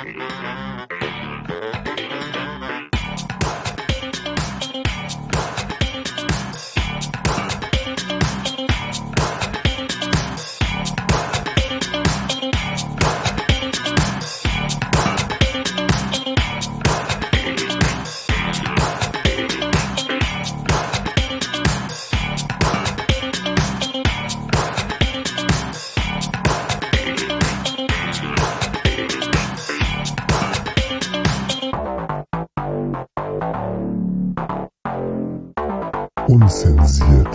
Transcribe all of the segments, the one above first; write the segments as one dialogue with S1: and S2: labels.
S1: Unzensiert.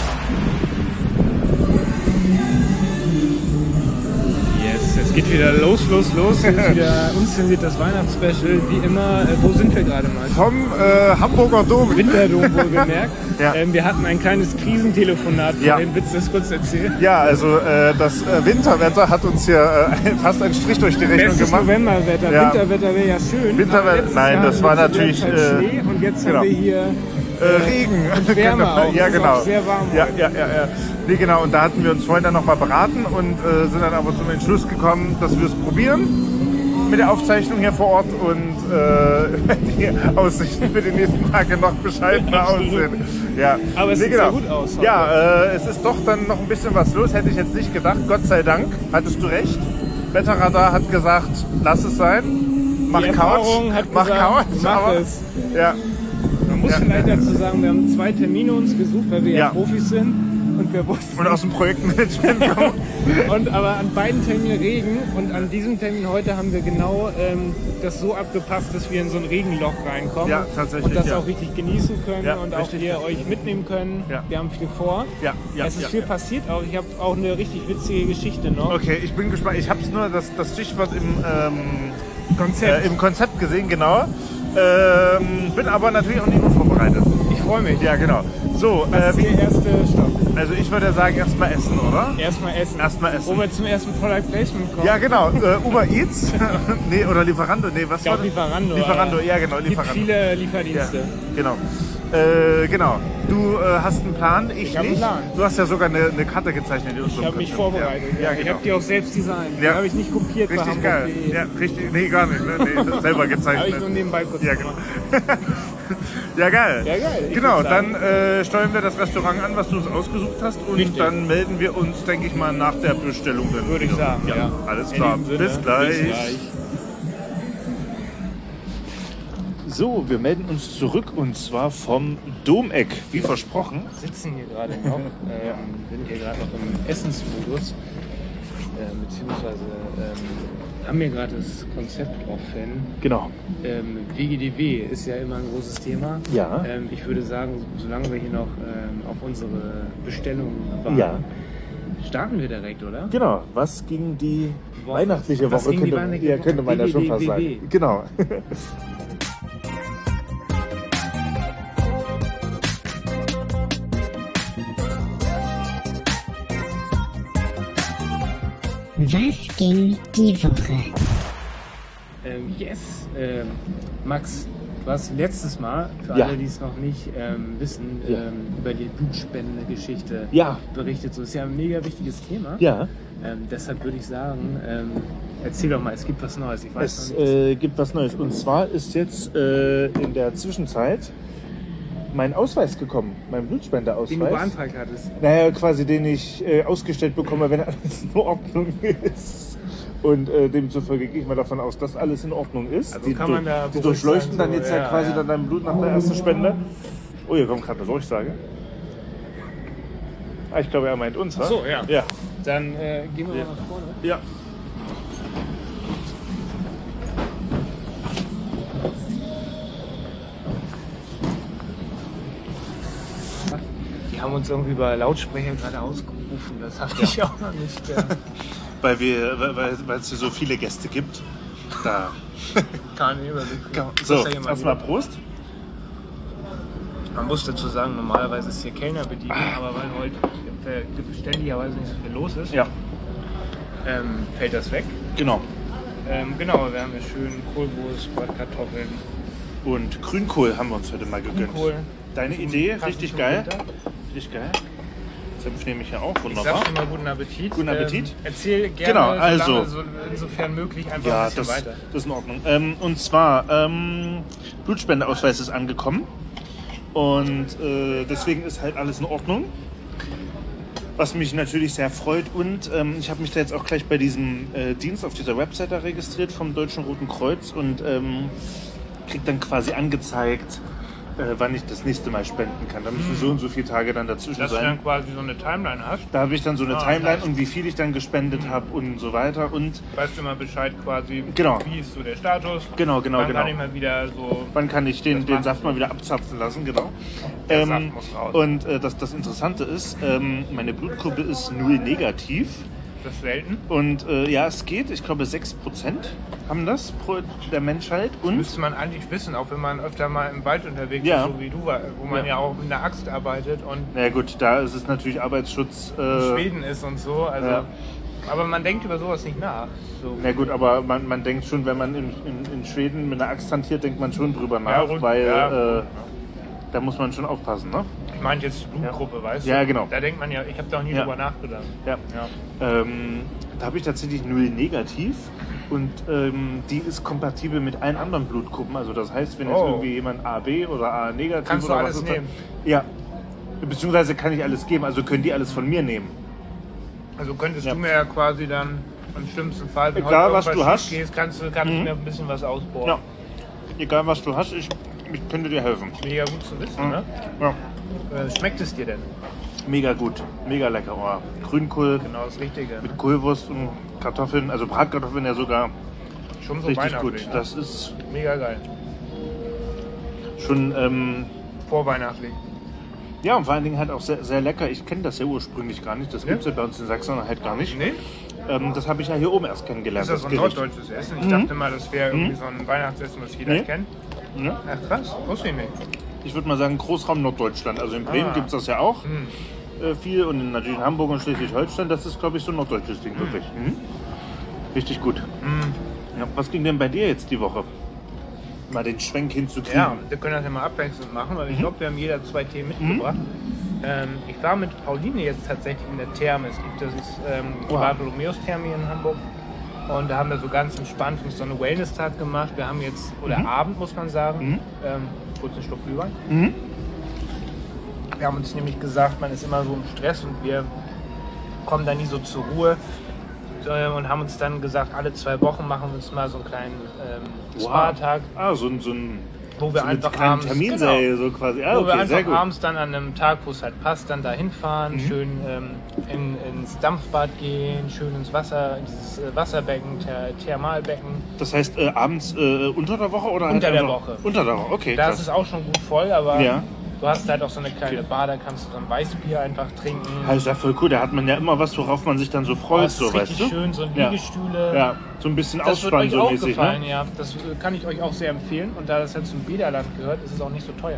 S2: Yes, es geht wieder los. Hier ist wieder unzensiert das Weihnachtsspecial. Wie immer, wo sind wir gerade mal?
S3: Vom Hamburger Dom.
S2: Winterdom wohlgemerkt.
S3: Ja.
S2: Wir hatten ein kleines Krisentelefonat vorhin. Willst du das kurz erzählen?
S3: Ja, also das Winterwetter hat uns hier fast einen Strich durch die Rechnung
S2: Bestes
S3: gemacht.
S2: Novemberwetter.
S3: Ja.
S2: Winterwetter wäre ja schön.
S3: Winterwetter, nein, das war natürlich
S2: Schnee und jetzt haben wir hier
S3: Regen.
S2: und Wärme auch.
S3: Ja,
S2: Es ist
S3: genau.
S2: auch sehr warm.
S3: Ja. Nee, genau. Und da hatten wir uns vorhin dann noch mal beraten und sind dann aber zum Entschluss gekommen, dass wir es probieren mit der Aufzeichnung hier vor Ort und die Aussichten für die nächsten Tage noch bescheidener aussehen. Ja.
S2: Aber es sieht sehr gut aus heute.
S3: Ja, es ist doch dann noch ein bisschen was los, hätte ich jetzt nicht gedacht. Gott sei Dank, hattest du recht. Wetterradar hat gesagt, lass es sein. Mach
S2: Die
S3: Couch.
S2: Erfahrung hat
S3: Mach
S2: gesagt,
S3: Couch.
S2: mach
S3: aber,
S2: es.
S3: Ja.
S2: Man muss vielleicht dazu sagen, wir haben 2 Termine uns gesucht, weil wir ja
S3: Ja.
S2: Profis sind. Und wir wussten.
S3: Und aus dem Projektmanagement kommen.
S2: Aber an beiden Terminen Regen und an diesem Termin heute haben wir genau das so abgepasst, dass wir in so ein Regenloch reinkommen.
S3: Ja, tatsächlich,
S2: Und das
S3: ja.
S2: auch richtig genießen können
S3: Ja,
S2: und auch
S3: richtig.
S2: ihr euch mitnehmen können.
S3: Ja.
S2: Wir haben viel vor.
S3: Ja,
S2: Es ist viel passiert auch. Ich habe auch eine richtig witzige Geschichte noch.
S3: Okay, ich bin gespannt. Ich habe es nur das Stichwort
S2: Konzept.
S3: im Konzept gesehen, genau. Bin aber natürlich auch nicht unvorbereitet.
S2: Ich freue mich.
S3: Ja, genau. So,
S2: Das ist der erste Stopp.
S3: also ich würde sagen, erstmal essen, oder?
S2: Erstmal essen.
S3: Erstmal essen.
S2: Wo wir zum ersten Product Placement kommen.
S3: Ja, genau. Uber Eats. Nee, oder Lieferando. Nee, was
S2: Ich glaube
S3: war das?
S2: Lieferando.
S3: Lieferando, ja genau,
S2: Es gibt
S3: Lieferando.
S2: viele
S3: Ja,
S2: Lieferdienste.
S3: genau. Genau. Du hast einen Plan, ich
S2: hab einen
S3: nicht.
S2: Plan.
S3: Du hast ja sogar eine Karte gezeichnet. In
S2: Ich
S3: unserem
S2: habe mich
S3: Konzept.
S2: vorbereitet.
S3: Ja,
S2: Ich
S3: genau.
S2: habe die auch selbst designt. Die
S3: Ja.
S2: habe ich nicht kopiert bei
S3: Richtig geil.
S2: Hamburg.de.
S3: Ja, richtig. Nee, gar nicht. Ne? Nee, selber
S2: Habe ich
S3: gezeichnet.
S2: nur nebenbei kurz
S3: Ja,
S2: gemacht.
S3: genau. Ja, geil.
S2: Ja, geil. Ich
S3: Genau,
S2: würd sagen.
S3: dann steuern wir das Restaurant an, was du uns ausgesucht hast. Und
S2: Richtig.
S3: dann melden wir uns, denke ich mal, nach der Bestellung. Dann
S2: Würde ich
S3: wieder.
S2: sagen, ja.
S3: Alles
S2: In
S3: klar.
S2: diesem Sinne,
S3: Bis gleich.
S2: bis
S3: So, wir melden uns zurück und zwar vom Domeck, wie versprochen.
S2: Wir sitzen hier gerade noch, sind hier gerade noch im Essensmodus, beziehungsweise haben wir gerade das Konzept offen.
S3: Genau.
S2: WGDW ist ja immer ein großes Thema.
S3: Ja.
S2: Ich würde sagen, solange wir hier noch auf unsere Bestellung warten,
S3: Ja.
S2: starten wir direkt, oder?
S3: Genau, was ging die
S2: Woche.
S3: weihnachtliche
S2: Was
S3: Woche,
S2: ging die
S3: könnte,
S2: weihnachtliche
S3: ja, könnte man ja schon fast
S2: WGDW.
S3: sagen. Genau.
S4: Was ging die Woche?
S2: Yes, Max, du hast letztes Mal, für
S3: Ja.
S2: alle, die es noch nicht wissen,
S3: Ja.
S2: über die Blutspende-Geschichte
S3: Ja.
S2: berichtet. So ist ja ein mega wichtiges Thema.
S3: Ja,
S2: Deshalb würde ich sagen, erzähl doch mal, es gibt was Neues. Ich weiß
S3: es
S2: noch nicht.
S3: gibt was Neues. Und zwar ist jetzt in der Zwischenzeit mein Ausweis gekommen, mein
S2: Den du
S3: Blutspendeausweis.
S2: beantragt hattest.
S3: Naja, quasi den ich ausgestellt bekomme, wenn alles in Ordnung ist. Und demzufolge gehe ich mal davon aus, dass alles in Ordnung ist.
S2: Also kann man da
S3: die
S2: beruhigt
S3: durchleuchten
S2: sein,
S3: dann
S2: so,
S3: jetzt
S2: ja,
S3: ja quasi
S2: ja.
S3: dann dein Blut nach der ersten Spende. Oh, hier kommt gerade eine Durchsage. Ah, ich glaube, er meint uns, ha?
S2: So, ja.
S3: Ja.
S2: Dann gehen wir
S3: Ja.
S2: mal nach vorne.
S3: Ja.
S2: Die haben uns irgendwie über Lautsprecher gerade ausgerufen. Das habe ich auch noch nicht.
S3: Weil es hier so viele Gäste gibt. Da.
S2: Keine Überblick.
S3: So,
S2: Muss ja jemand
S3: erstmal
S2: wieder-
S3: Prost.
S2: Man muss dazu sagen, normalerweise ist hier Kellnerbedienung, aber weil heute beständigerweise nicht so viel los ist,
S3: Ja,
S2: fällt das weg.
S3: genau.
S2: Genau, wir haben hier schön Kohlwurst, Bratkartoffeln,
S3: Und Grünkohl haben wir uns heute mal gegönnt.
S2: Grünkohl.
S3: Deine Idee,
S2: Passend
S3: richtig
S2: zum
S3: geil.
S2: Winter.
S3: Richtig geil. Senf nehme ich ja auch,
S2: Ich
S3: wunderbar.
S2: sag schon mal guten Appetit.
S3: Guten Appetit.
S2: Erzähl gerne,
S3: Genau, also.
S2: solange, insofern möglich, einfach
S3: Ja,
S2: ein bisschen
S3: das
S2: weiter.
S3: ist in Ordnung. Und zwar, Blutspendeausweis ist angekommen. Und deswegen ist halt alles in Ordnung. Was mich natürlich sehr freut. Und ich habe mich da jetzt auch gleich bei diesem Dienst auf dieser Website da registriert vom Deutschen Roten Kreuz und kriege dann quasi angezeigt, wann ich das nächste Mal spenden kann. Da müssen so und so viele Tage dann dazwischen
S2: Dass du
S3: sein.
S2: dann quasi so eine Timeline hast.
S3: Da habe ich dann so eine Timeline
S2: nice.
S3: und wie viel ich dann gespendet habe und so weiter. Und
S2: Weißt du mal Bescheid quasi,
S3: Genau.
S2: wie ist so der Status.
S3: genau.
S2: Dann kann ich mal wieder so...
S3: Wann kann ich den
S2: machen
S3: Saft
S2: wir.
S3: mal wieder abzapfen lassen, genau.
S2: Der Saft muss raus.
S3: Und das Interessante ist, meine Blutgruppe ist 0 negativ.
S2: Das ist selten.
S3: Und ja, es geht. Ich glaube, 6% haben das pro der Menschheit. Und
S2: Müsste man eigentlich wissen, auch wenn man öfter mal im Wald unterwegs
S3: Ja.
S2: ist, so wie du, wo man ja auch mit einer Axt arbeitet und
S3: na gut, da ist es natürlich Arbeitsschutz.
S2: Schweden ist und so. Also,
S3: ja.
S2: Aber man denkt über sowas nicht nach. So.
S3: Na gut, aber man denkt schon, wenn man in Schweden mit einer Axt hantiert, denkt man schon drüber nach,
S2: und-
S3: weil
S2: ja.
S3: da muss man schon aufpassen, ne?
S2: Ich meine jetzt die Blutgruppe, weißt du?
S3: Ja, genau.
S2: Da denkt man ja, ich habe da auch nie
S3: Ja.
S2: drüber nachgedacht.
S3: Ja.
S2: Ja.
S3: Da habe ich tatsächlich 0 negativ und die ist kompatibel mit allen anderen Blutgruppen. Also das heißt, wenn jetzt
S2: Oh.
S3: irgendwie jemand AB oder A negativ
S2: Kannst du
S3: oder
S2: alles
S3: was ist
S2: nehmen?
S3: Ja, beziehungsweise kann ich alles geben. Also können die alles von mir nehmen.
S2: Also könntest
S3: Ja.
S2: du mir ja quasi dann im schlimmsten Fall, wenn
S3: Egal,
S2: heute
S3: was
S2: irgendwas
S3: du hast.
S2: schief geht, kannst du mir ein bisschen was ausbohren.
S3: Ja, egal was du hast, ich könnte dir helfen.
S2: Mega gut zu wissen, ne?
S3: Ja.
S2: Schmeckt es dir denn?
S3: Mega gut, mega lecker. Oh, Grünkohl
S2: Genau das Richtige.
S3: mit Kohlwurst und Kartoffeln, also Bratkartoffeln ja sogar
S2: Schon so
S3: richtig
S2: weihnachtlich.
S3: gut.
S2: Ne?
S3: Das ist
S2: Mega geil.
S3: schon
S2: Vorweihnachtlich.
S3: ja, und vor allen Dingen halt auch sehr, sehr lecker. Ich kenne das ja ursprünglich gar nicht. Das gibt es ja bei uns in Sachsen halt gar nicht.
S2: Nee?
S3: Das habe ich ja hier oben erst kennengelernt.
S2: Ist das so ein
S3: Gericht.
S2: norddeutsches Essen? Ich dachte mal, das wäre irgendwie so ein Weihnachtsessen, was jeder
S3: Nee.
S2: kennt.
S3: Ja?
S2: Ach krass, wusste ich nicht.
S3: Ich würde mal sagen, Großraum Norddeutschland. Also in Bremen
S2: Ah.
S3: gibt es das ja auch viel. Und natürlich in Hamburg und Schleswig-Holstein. Das ist, glaube ich, so ein norddeutsches Ding, wirklich. Mhm. Richtig gut. Ja, was ging denn bei dir jetzt die Woche? Mal den Schwenk hinzukriegen.
S2: Ja, wir können das ja mal abwechselnd machen, weil ich glaube, wir haben jeder 2 Themen mitgebracht. Ich war mit Pauline jetzt tatsächlich in der Therme. Es gibt das Bartholomäus-Therme hier in Hamburg. Und da haben wir so ganz entspannt uns so eine Wellness-Tag gemacht. Wir haben jetzt, oder Abend muss man sagen, kurz einen Schluck Glühwein. Wir haben uns nämlich gesagt, man ist immer so im Stress und wir kommen da nie so zur Ruhe. Und haben uns dann gesagt, alle 2 Wochen machen wir uns mal so einen kleinen Spa-Tag.
S3: Ah, so ein
S2: Wo wir
S3: so
S2: einfach
S3: eine kleine
S2: abends,
S3: Terminserie so quasi. Ah,
S2: wo wir
S3: okay, sehr
S2: einfach
S3: gut.
S2: abends dann an einem Tag, wo es halt passt, dann da hinfahren, schön ins Dampfbad gehen, schön ins Wasser, dieses Wasserbecken, Thermalbecken.
S3: Das heißt, abends unter der Woche oder
S2: Unter
S3: halt
S2: der
S3: einfach-
S2: Woche.
S3: Unter der Woche, okay.
S2: Da
S3: krass.
S2: ist es auch schon gut voll, aber
S3: Ja.
S2: du hast halt auch so eine kleine Bar, da kannst du so ein Weißbier einfach trinken.
S3: Das ist ja voll cool, da hat man ja immer was, worauf man sich dann so freut,
S2: Das
S3: so,
S2: ist
S3: weißt
S2: richtig
S3: du?
S2: schön, so
S3: Ja.
S2: Liegestühle.
S3: Ja, so ein bisschen
S2: Das wird
S3: ausspannen
S2: euch
S3: so
S2: auch
S3: mäßig,
S2: gefallen,
S3: ne?
S2: ja. Das kann ich euch auch sehr empfehlen. Und da das jetzt zum Bäderland gehört, ist es auch nicht so teuer.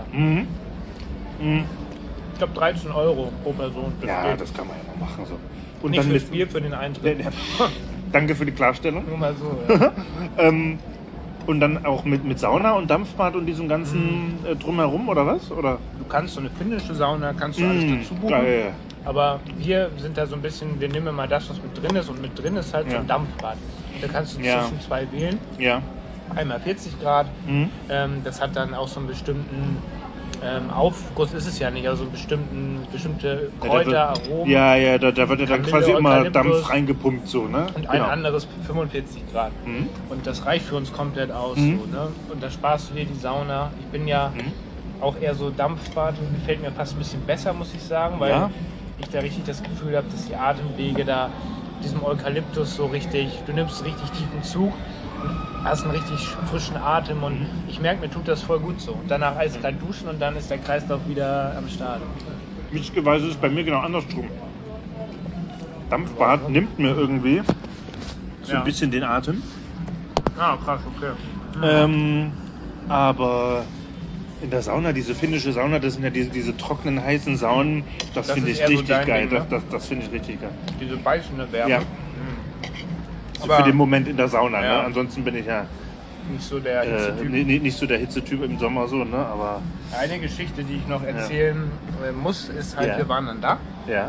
S2: Ich glaube 13 € pro Person.
S3: Ja,
S2: geht.
S3: das kann man ja mal machen so. Und
S2: Nicht
S3: dann
S2: fürs
S3: mit
S2: Bier, für den Eintritt.
S3: Danke für die Klarstellung.
S2: Nur mal so. Ja.
S3: Und dann auch mit Sauna und Dampfbad und diesem ganzen drumherum oder was? Oder?
S2: Du kannst so eine finnische Sauna, kannst du alles dazu buchen.
S3: Geil.
S2: Aber wir sind da so ein bisschen, wir nehmen mal das, was mit drin ist. Und mit drin ist halt so
S3: Ja.
S2: ein Dampfbad. Da kannst du
S3: Ja.
S2: zwischen 2 wählen.
S3: Ja.
S2: Einmal 40 Grad. Das hat dann auch so einen bestimmten Aufguss, ist es ja nicht, also bestimmte Kräuter, Aromen.
S3: Ja, da wird ja dann
S2: Kamille,
S3: quasi immer
S2: Eukalyptus.
S3: Dampf reingepumpt, so, ne?
S2: Und ein anderes 45 Grad. Und das reicht für uns komplett aus. So, ne? Und da sparst du dir die Sauna. Ich bin ja auch eher so Dampfbad. Gefällt mir fast ein bisschen besser, muss ich sagen, weil
S3: Ja.
S2: ich da richtig das Gefühl habe, dass die Atemwege da, diesem Eukalyptus so richtig, du nimmst richtig tiefen Zug und hast einen richtig frischen Atem und ich merke, mir tut das voll gut so. Und danach eiskalt duschen und dann ist der Kreislauf wieder am Start.
S3: Witzigerweise ist es bei mir genau andersrum. Dampfbad nimmt mir irgendwie so
S2: Ja.
S3: ein bisschen den Atem.
S2: Ah, krass, okay.
S3: Aber in der Sauna, diese finnische Sauna, das sind ja diese trockenen, heißen Saunen, das
S2: Das
S3: finde
S2: ist
S3: ich
S2: eher so
S3: richtig
S2: dein
S3: geil.
S2: Ding, ne?
S3: Das finde ich richtig geil.
S2: Diese beißende Wärme.
S3: Ja. So
S2: Aber-
S3: für den Moment in der Sauna.
S2: Ja.
S3: Ne? Ansonsten bin ich ja
S2: Nicht so der Hitzetyp.
S3: nicht so der Hitzetyp im Sommer so, ne? Aber
S2: Eine Geschichte, die ich noch erzählen muss, ist halt,
S3: Ja.
S2: wir waren dann da
S3: ja.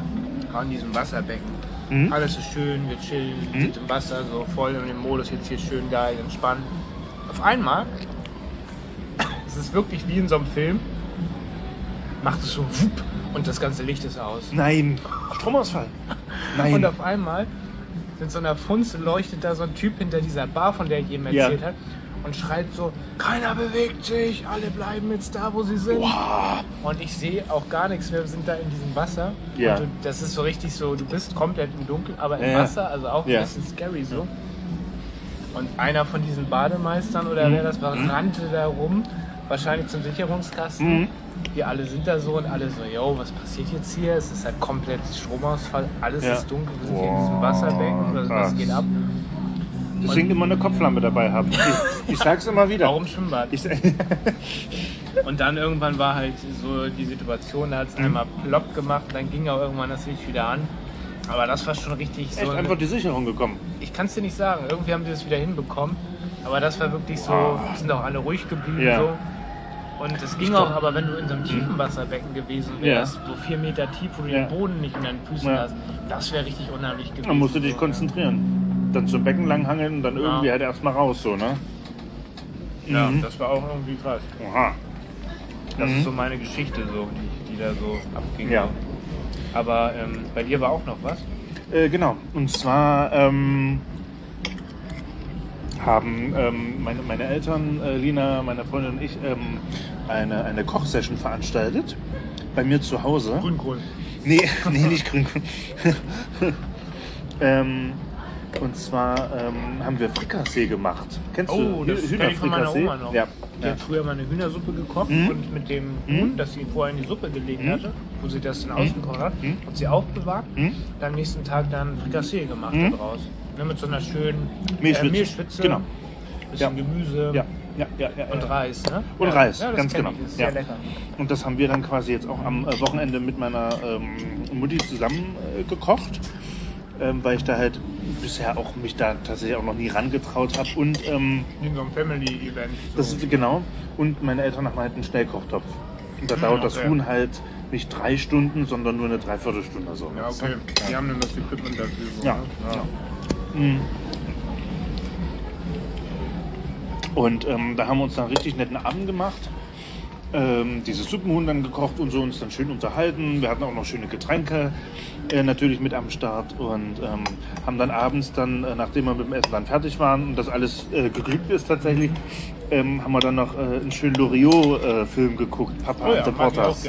S2: an diesem Wasserbecken.
S3: Mhm.
S2: Alles ist schön, wir chillen, sind im Wasser, so voll in dem Modus, jetzt hier schön geil, entspannt. Auf einmal, es ist wirklich wie in so einem Film, macht es so wupp und das ganze Licht ist aus.
S3: Nein, Stromausfall. Nein.
S2: Und auf einmal mit so einer Funze leuchtet da so ein Typ hinter dieser Bar, von der ich eben erzählt habe, und schreit so, keiner bewegt sich, alle bleiben jetzt da, wo sie sind.
S3: Wow.
S2: Und ich sehe auch gar nichts mehr, wir sind da in diesem Wasser.
S3: Ja.
S2: Und das ist so richtig so, du bist komplett im Dunkeln, aber im Wasser, also auch ein bisschen scary so. Und einer von diesen Bademeistern oder wer das war, rannte da rum, wahrscheinlich zum Sicherungskasten. Wir alle sind da so und alle so, yo, was passiert jetzt hier? Es ist halt komplett Stromausfall, alles ist dunkel, wir sind hier in diesem Wasserbecken, also was geht ab?
S3: Deswegen immer eine Kopflampe dabei haben. Ich sag's immer wieder.
S2: Warum Schwimmbad? Und dann irgendwann war halt so die Situation, da hat es einmal plopp gemacht, dann ging auch irgendwann das Licht wieder an. Aber das war schon richtig so.
S3: Echt einfach die Sicherung gekommen.
S2: Ich kann es dir nicht sagen, irgendwie haben die das wieder hinbekommen. Aber das war wirklich so, sind auch alle ruhig geblieben so. Und es ging auch, aber wenn du in so einem tiefen Wasserbecken gewesen wärst, so 4 Meter tief, wo du den Boden nicht in deinen Füßen hast, das wäre richtig unheimlich gewesen.
S3: Dann musst du dich konzentrieren. Dann zum Becken langhangeln und dann irgendwie halt erstmal raus, so, ne?
S2: Ja, das war auch irgendwie krass.
S3: Aha.
S2: Das ist so meine Geschichte, so, die da so abging.
S3: Ja.
S2: Aber bei dir war auch noch was?
S3: Genau. Und zwar haben meine Eltern, Lina, meine Freundin und ich, eine Kochsession veranstaltet. Bei mir zu Hause.
S2: Grünkohl.
S3: Nee, nicht Grünkohl. Und zwar haben wir Frikassee gemacht. Kennst du
S2: das kenn ich von meiner Oma noch.
S3: Ja.
S2: Die hat früher mal eine Hühnersuppe gekocht und mit dem Huhn, das sie vorher in die Suppe gelegt hatte, wo sie das dann ausgekocht hat, hat sie aufbewahrt, dann am nächsten Tag dann Frikassee gemacht daraus. Ne, mit so einer schönen Mehlschwitze,
S3: genau.
S2: bisschen Gemüse und Reis. Ne?
S3: Und Reis,
S2: das
S3: ganz
S2: kenn
S3: genau.
S2: Ich, das ist sehr lecker.
S3: Und das haben wir dann quasi jetzt auch am Wochenende mit meiner Mutti zusammen gekocht. Weil ich da halt bisher auch mich da tatsächlich auch noch nie rangetraut habe und
S2: in so einem Family-Event. So.
S3: Das ist genau. Und meine Eltern haben halt einen Schnellkochtopf. Und da dauert das Huhn halt nicht 3 Stunden, sondern nur eine Dreiviertelstunde so.
S2: Ja, okay. Die haben dann das Equipment dafür. So,
S3: Ja.
S2: Ne?
S3: Und da haben wir uns dann einen richtig netten Abend gemacht. Dieses Suppenhuhn dann gekocht und so, uns dann schön unterhalten. Wir hatten auch noch schöne Getränke natürlich mit am Start und haben dann abends dann, nachdem wir mit dem Essen dann fertig waren und das alles geglückt ist tatsächlich, haben wir dann noch einen schönen Loriot-Film geguckt, Papa and the Potters.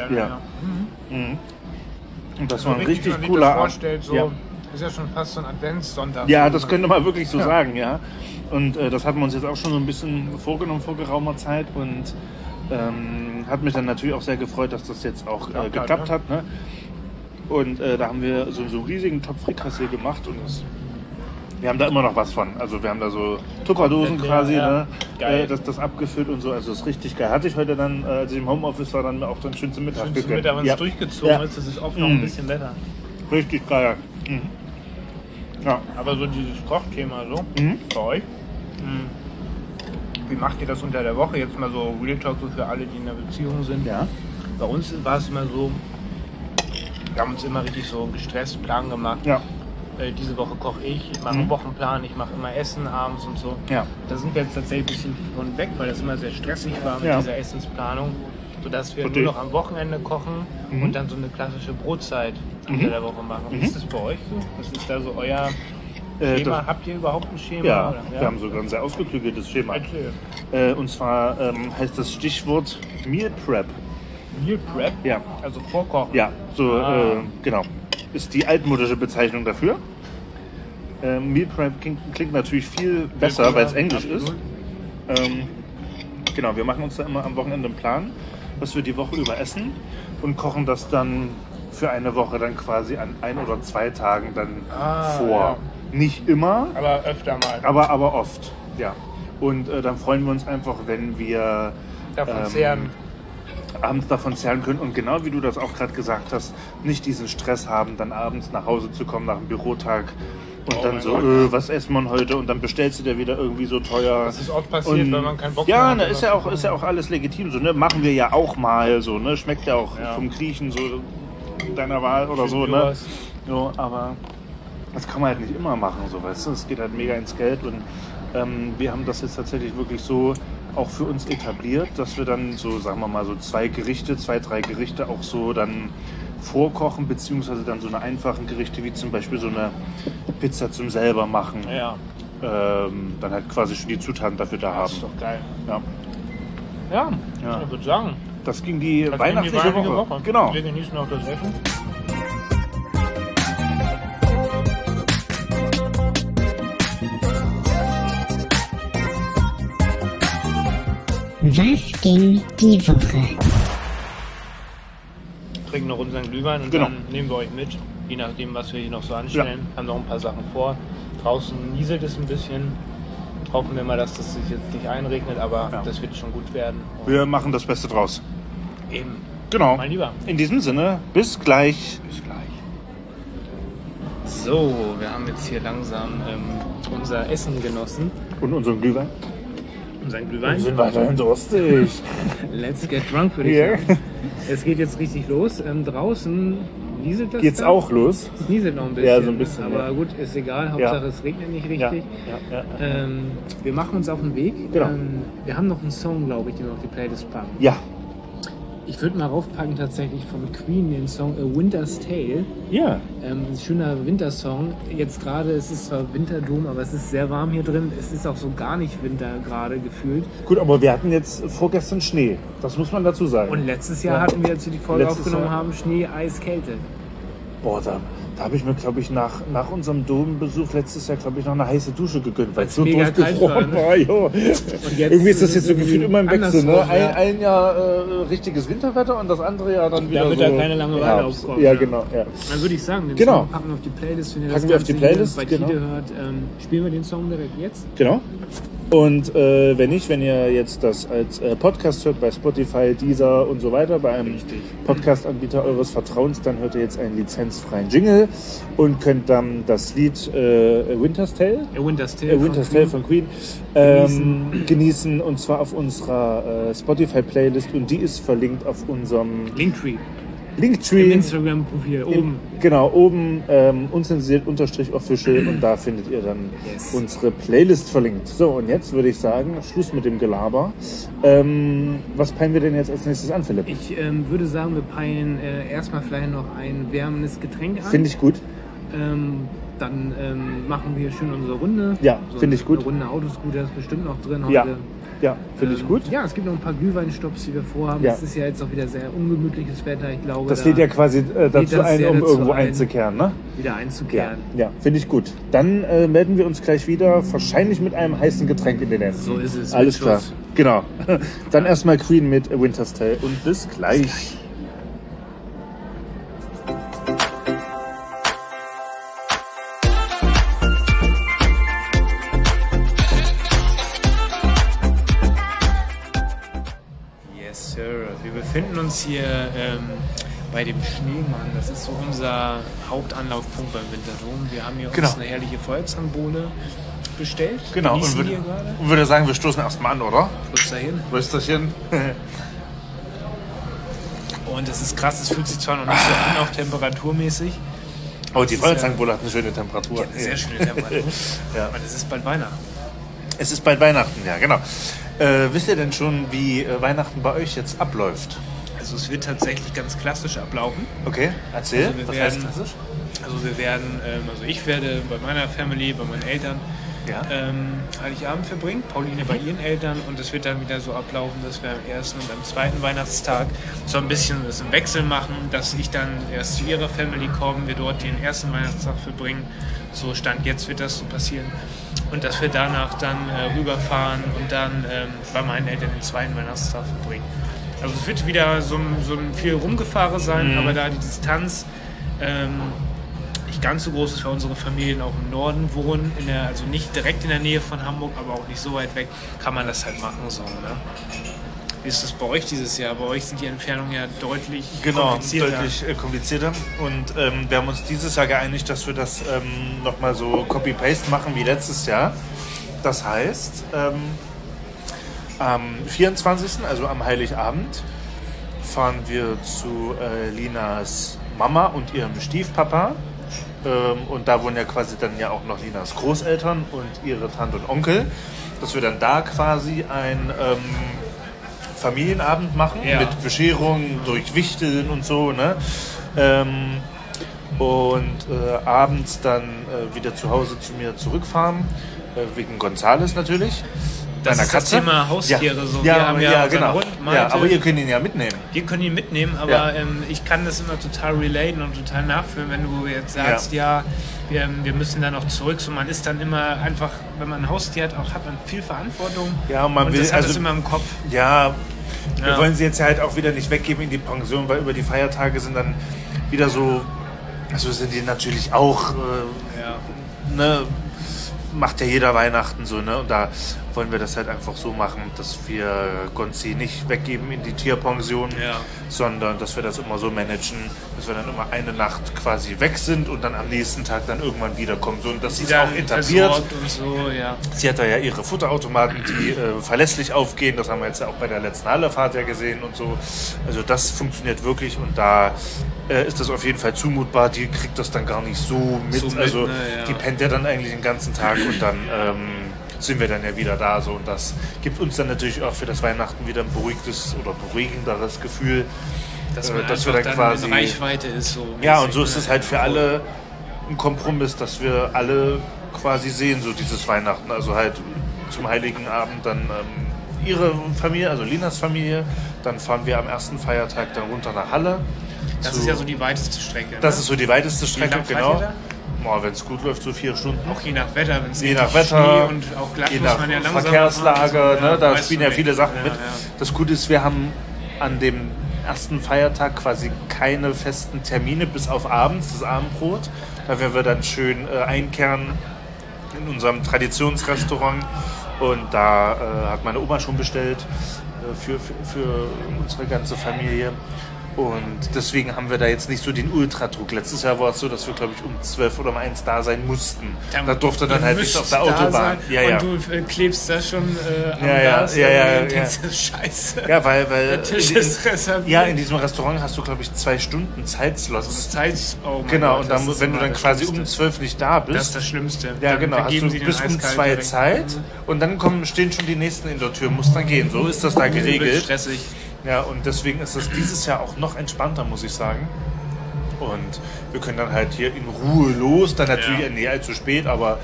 S3: Und das war ein richtig cooler Abend.
S2: So, ist ja schon fast so ein Adventssonntag.
S3: Ja, das könnte man wirklich so sagen, ja. Und das hatten wir uns jetzt auch schon so ein bisschen vorgenommen vor geraumer Zeit und hat mich dann natürlich auch sehr gefreut, dass das jetzt auch geklappt hat. Ne? Und da haben wir so einen riesigen Topf Frikassee gemacht und wir haben da immer noch was von. Also wir haben da so Tupperdosen quasi, ne? Das abgefüllt und so. Also das ist richtig geil. Hatte ich heute dann, als ich im Homeoffice war, dann auch dann schön zum Mittag gegönnt.
S2: Zum Mittag, wenn es durchgezogen ist, das ist oft noch ein bisschen Wetter.
S3: Richtig geil. Ja.
S2: Aber so dieses Kochthema so, bei euch, wie macht ihr das unter der Woche? Jetzt mal so Real Talk so für alle, die in einer Beziehung sind.
S3: Ja.
S2: Bei uns war es immer so, wir haben uns immer richtig so einen gestressten Plan gemacht.
S3: Ja.
S2: Diese Woche koche ich mache einen Wochenplan, ich mache immer Essen abends und so.
S3: Ja.
S2: Da sind wir jetzt tatsächlich ein bisschen von weg, weil das immer sehr stressig war mit dieser Essensplanung, sodass wir nur noch am Wochenende kochen und dann so eine klassische Brotzeit unter der Woche machen. Wie ist das bei euch so? Was ist da so euer Schema? Habt ihr überhaupt ein Schema?
S3: Ja,
S2: oder?
S3: wir haben sogar ein sehr ausgeklügeltes Schema.
S2: Erzähl.
S3: Und zwar heißt das Stichwort Meal Prep.
S2: Meal Prep?
S3: Ja.
S2: Also Vorkochen?
S3: Ja, so genau. Ist die altmodische Bezeichnung dafür. Meal Prep klingt natürlich viel besser, weil es Englisch ist. Genau, wir machen uns da immer am Wochenende einen Plan, was wir die Woche über essen und kochen das dann für eine Woche dann quasi an 1 oder 2 Tagen dann vor.
S2: Ja.
S3: Nicht immer,
S2: Aber öfter mal.
S3: aber oft, ja. Und dann freuen wir uns einfach, wenn wir
S2: Davon zehren.
S3: abends davon zehren können und genau wie du das auch gerade gesagt hast, nicht diesen Stress haben, dann abends nach Hause zu kommen nach einem Bürotag und dann so, was essen wir heute und dann bestellst du dir wieder irgendwie so teuer.
S2: Das ist oft passiert,
S3: und,
S2: wenn man keinen Bock mehr
S3: ja,
S2: hat.
S3: ne, ist ja auch alles legitim, so, ne? Machen wir ja auch mal so, ne? Schmeckt ja auch vom Griechen so deiner Wahl oder so, ne? Ja, aber das kann man halt nicht immer machen, so, weißt du. Es geht halt mega ins Geld und wir haben das jetzt tatsächlich wirklich so auch für uns etabliert, dass wir dann so, sagen wir mal, so 2, 3 Gerichte auch so dann vorkochen, beziehungsweise dann so eine einfachen Gerichte, wie zum Beispiel so eine Pizza zum selber machen.
S2: Ja.
S3: Dann halt quasi schon die Zutaten dafür da haben.
S2: Das ist doch geil.
S3: Ja.
S2: Ja,
S3: Ja.
S2: ich würde sagen.
S3: Das ging die
S2: Das
S3: weihnachtliche
S2: ging die
S3: Woche. Genau.
S2: Wir genießen auch das Essen.
S4: Was ging die Woche?
S2: Trinken noch unseren Glühwein und
S3: Genau.
S2: dann nehmen wir euch mit, je nachdem, was wir hier noch so anstellen. Haben noch ein paar Sachen vor. Draußen nieselt es ein bisschen. Hoffen wir mal, dass das sich jetzt nicht einregnet, aber
S3: Ja.
S2: das wird schon gut werden. Und
S3: Wir machen das Beste draus.
S2: eben,
S3: Genau.
S2: mein Lieber.
S3: In diesem Sinne, bis gleich.
S2: Bis gleich. So, wir haben jetzt hier langsam unser Essen genossen.
S3: Und unseren Glühwein.
S2: Unseren
S3: Wir
S2: Glühwein.
S3: sind weiterhin durstig.
S2: Let's get drunk, würde ich
S3: Hier.
S2: sagen. Es geht jetzt richtig los. Draußen nieselt das.
S3: Geht's
S2: da?
S3: auch los?
S2: Es nieselt noch ein bisschen.
S3: Ja, so ein bisschen,
S2: Aber
S3: ja.
S2: gut, ist egal. Hauptsache es regnet nicht richtig.
S3: Ja.
S2: Wir machen uns auf den Weg.
S3: Genau.
S2: Wir haben noch einen Song, glaube ich, den wir auf die Playlist packen.
S3: Ja.
S2: Ich würde mal raufpacken tatsächlich von Queen den Song A Winter's Tale.
S3: Ja.
S2: Ein schöner Wintersong. Jetzt gerade, es ist zwar Winterdom, aber es ist sehr warm hier drin. Es ist auch so gar nicht Winter gerade gefühlt.
S3: Gut, aber wir hatten jetzt vorgestern Schnee. Das muss man dazu sagen.
S2: Und letztes Jahr
S3: Ja.
S2: hatten wir, als wir die Folge
S3: Letztes
S2: aufgenommen
S3: Jahr.
S2: haben, Schnee, Eis, Kälte.
S3: Boah, da habe ich mir, glaube ich, nach unserem Dombesuch letztes Jahr, glaube ich, noch eine heiße Dusche gegönnt, weil es so
S2: mega kalt
S3: durchgefroren
S2: war,
S3: war. Jo.
S2: Und jetzt
S3: Irgendwie ist das jetzt so
S2: ist es
S3: gefühlt immer im Wechsel. Ne?
S2: andersrum, ja.
S3: Ein Jahr richtiges Winterwetter und das andere Jahr dann wieder
S2: Damit
S3: so
S2: da keine Langeweile
S3: Herbst.
S2: aufkommt,
S3: Ja,
S2: ja.
S3: genau. Ja.
S2: Dann würde ich sagen, den
S3: Genau.
S2: Song packen wir auf die Playlist. Wenn ihr
S3: Packen
S2: das
S3: wir auf die
S2: Ganze hier
S3: Playlist,
S2: bei
S3: genau.
S2: Tide hört, spielen wir den Song direkt jetzt.
S3: Genau. Und wenn nicht, wenn ihr jetzt das als Podcast hört bei Spotify, Deezer und so weiter, bei einem Podcast-Anbieter eures Vertrauens, dann hört ihr jetzt einen lizenzfreien Jingle und könnt dann das Lied Winter's Tale,
S2: A Winter's Tale,
S3: Winter's Tale von Queen genießen, und zwar auf unserer Spotify-Playlist, und die ist verlinkt auf unserem
S2: Linktree. Im
S3: Linktree.
S2: Instagram-Profil oben.
S3: Genau, oben unzensiert _official, und da findet ihr dann
S2: Yes.
S3: unsere Playlist verlinkt. So, und jetzt würde ich sagen, Schluss mit dem Gelaber. Was peilen wir denn jetzt als nächstes an, Philipp?
S2: Ich würde sagen, wir peilen erstmal vielleicht noch ein wärmendes Getränk an.
S3: Finde ich gut.
S2: Dann machen wir schön unsere Runde.
S3: Ja, finde ich gut.
S2: Eine Runde Autoscooter ist bestimmt noch drin
S3: Ja,
S2: heute.
S3: ja, finde ich gut.
S2: Ja, es gibt noch ein paar Glühweinstopps, die wir vorhaben.
S3: Ja.
S2: Es ist ja jetzt auch wieder sehr ungemütliches Wetter. Ich glaube,
S3: Das
S2: da
S3: lädt ja quasi dazu
S2: das
S3: ein,
S2: sehr
S3: um
S2: dazu
S3: irgendwo
S2: ein.
S3: einzukehren, ne?
S2: wieder einzukehren.
S3: Ja, finde ich gut. Dann melden wir uns gleich wieder, wahrscheinlich mit einem heißen Getränk in den Händen.
S2: So ist es.
S3: Alles
S2: Mit
S3: klar.
S2: Schuss.
S3: Genau. Dann erstmal Queen mit A Winter's Tale und bis gleich.
S2: Yes, Sir. Wir befinden uns hier bei dem Schneemann. Das ist so unser Hauptanlaufpunkt beim Winterdom. Wir haben hier
S3: Genau.
S2: uns eine herrliche Feuerzangenbowle bestellt.
S3: Genau,
S2: Genießen
S3: und
S2: hier gerade.
S3: würde sagen, wir stoßen erstmal an, oder?
S2: Kurz dahin.
S3: Rösterchen.
S2: Und es ist krass, es fühlt sich zwar noch nicht so an, auch temperaturmäßig.
S3: Oh, die
S2: ist
S3: Feuerzangenbowle hat eine schöne Temperatur.
S2: Eine sehr schöne Temperatur.
S3: Ja.
S2: Und es ist bald Weihnachten.
S3: Es ist bald Weihnachten, ja, genau. Wisst ihr denn schon, wie Weihnachten bei euch jetzt abläuft?
S2: Also es wird tatsächlich ganz klassisch ablaufen.
S3: Okay, erzähl.
S2: Also wir
S3: Was
S2: werden-
S3: heißt klassisch?
S2: Also wir werden, also ich werde bei meiner Family, bei meinen Eltern
S3: Ja.
S2: Heiligabend verbringen, Pauline bei ihren Eltern, und es wird dann wieder so ablaufen, dass wir am ersten und am zweiten Weihnachtstag so ein bisschen das im Wechsel machen, dass ich dann erst zu ihrer Family komme, wir dort den ersten Weihnachtstag verbringen, so Stand jetzt wird das so passieren, und dass wir danach dann rüberfahren und dann bei meinen Eltern den zweiten Weihnachtstag verbringen. Also es wird wieder so ein viel Rumgefahre sein, aber da die Distanz nicht ganz so groß ist, weil unsere Familien auch im Norden wohnen, also nicht direkt in der Nähe von Hamburg, aber auch nicht so weit weg, kann man das halt machen. So, ne? Wie ist das bei euch dieses Jahr? Bei euch sind die Entfernungen ja deutlich komplizierter.
S3: deutlich komplizierter. Und wir haben uns dieses Jahr geeinigt, dass wir das nochmal so Copy-Paste machen wie letztes Jahr. Das heißt, am 24., also am Heiligabend, fahren wir zu Linas Mama und ihrem Stiefpapa Und da wohnen ja quasi dann ja auch noch Linas Großeltern und ihre Tante und Onkel, dass wir dann da quasi ein Familienabend machen mit Bescherung durch Wichteln und so, ne? Abends dann wieder zu Hause zu mir zurückfahren, wegen Gonzales natürlich.
S2: Das ist
S3: Katze.
S2: Das Thema Haustiere. So.
S3: Ja,
S2: wir haben ja
S3: genau.
S2: Hund, Malte.
S3: Ja, aber ihr könnt ihn ja mitnehmen.
S2: Wir können ihn mitnehmen, aber ich kann das immer total relaten und total nachfühlen, wenn du jetzt sagst, wir müssen dann noch zurück. So, man ist dann immer einfach, wenn man ein Haustier hat, hat man viel Verantwortung.
S3: Ja, und man will,
S2: das hat es immer im Kopf.
S3: Ja, wir wollen sie jetzt halt auch wieder nicht weggeben in die Pension, weil über die Feiertage sind dann wieder so, also sind die natürlich auch, ne, macht ja jeder Weihnachten so, ne? Und da wollen wir das halt einfach so machen, dass wir Gonzi nicht weggeben in die Tierpension, sondern dass wir das immer so managen, dass wir dann immer eine Nacht quasi weg sind und dann am nächsten Tag dann irgendwann wiederkommen. So, und das ist auch etabliert.
S2: Und so, ja.
S3: Sie hat da ja ihre Futterautomaten, die verlässlich aufgehen. Das haben wir jetzt ja auch bei der letzten Hallerfahrt ja gesehen und so. Also das funktioniert wirklich und da ist das auf jeden Fall zumutbar. Die kriegt das dann gar nicht so mit. Die pennt ja dann eigentlich den ganzen Tag und dann sind wir dann ja wieder da. So. Und das gibt uns dann natürlich auch für das Weihnachten wieder ein beruhigenderes Gefühl,
S2: dass wir dann
S3: quasi
S2: in Reichweite ist. So
S3: ja, und so ist es halt für alle ein Kompromiss, dass wir alle quasi sehen, so dieses Weihnachten. Also halt zum Heiligen Abend dann ihre Familie, also Linas Familie. Dann fahren wir am ersten Feiertag dann runter nach Halle.
S2: Das ist ja so die weiteste Strecke.
S3: Das
S2: ne?
S3: ist so die weiteste Strecke, genau. Wenn es gut läuft, so 4 Stunden.
S2: Auch je nach Wetter, wenn es
S3: je nach Wetter
S2: und auch glatt
S3: je
S2: muss
S3: nach
S2: man ja langsam
S3: Verkehrslage, ne, da spielen ja viele Sachen mit.
S2: Ja.
S3: Das Gute ist, wir haben an dem ersten Feiertag quasi keine festen Termine, bis auf abends, das Abendbrot. Da werden wir dann schön einkehren in unserem Traditionsrestaurant. Und da hat meine Oma schon bestellt für unsere ganze Familie. Und deswegen haben wir da jetzt nicht so den Ultradruck. Letztes Jahr war es so, dass wir, glaube ich, um 12 oder um 1 da sein mussten. Da durfte dann halt nicht auf der Autobahn.
S2: Und du klebst da schon am Gas und denkst, scheiße.
S3: Ja, weil
S2: der Tisch ist reserviert.
S3: Ja, in diesem Restaurant hast du, glaube ich, 2 Stunden Zeitslots.
S2: Genau,
S3: und dann, wenn du dann quasi um 12 nicht da bist.
S2: Das ist das Schlimmste.
S3: Ja, genau. Hast du bis um 2 Zeit und dann stehen schon die Nächsten in der Tür, musst dann gehen. So ist das da geregelt.
S2: Stressig.
S3: Ja, und deswegen ist das dieses Jahr auch noch entspannter, muss ich sagen. Und wir können dann halt hier in Ruhe los, dann natürlich nicht allzu spät, aber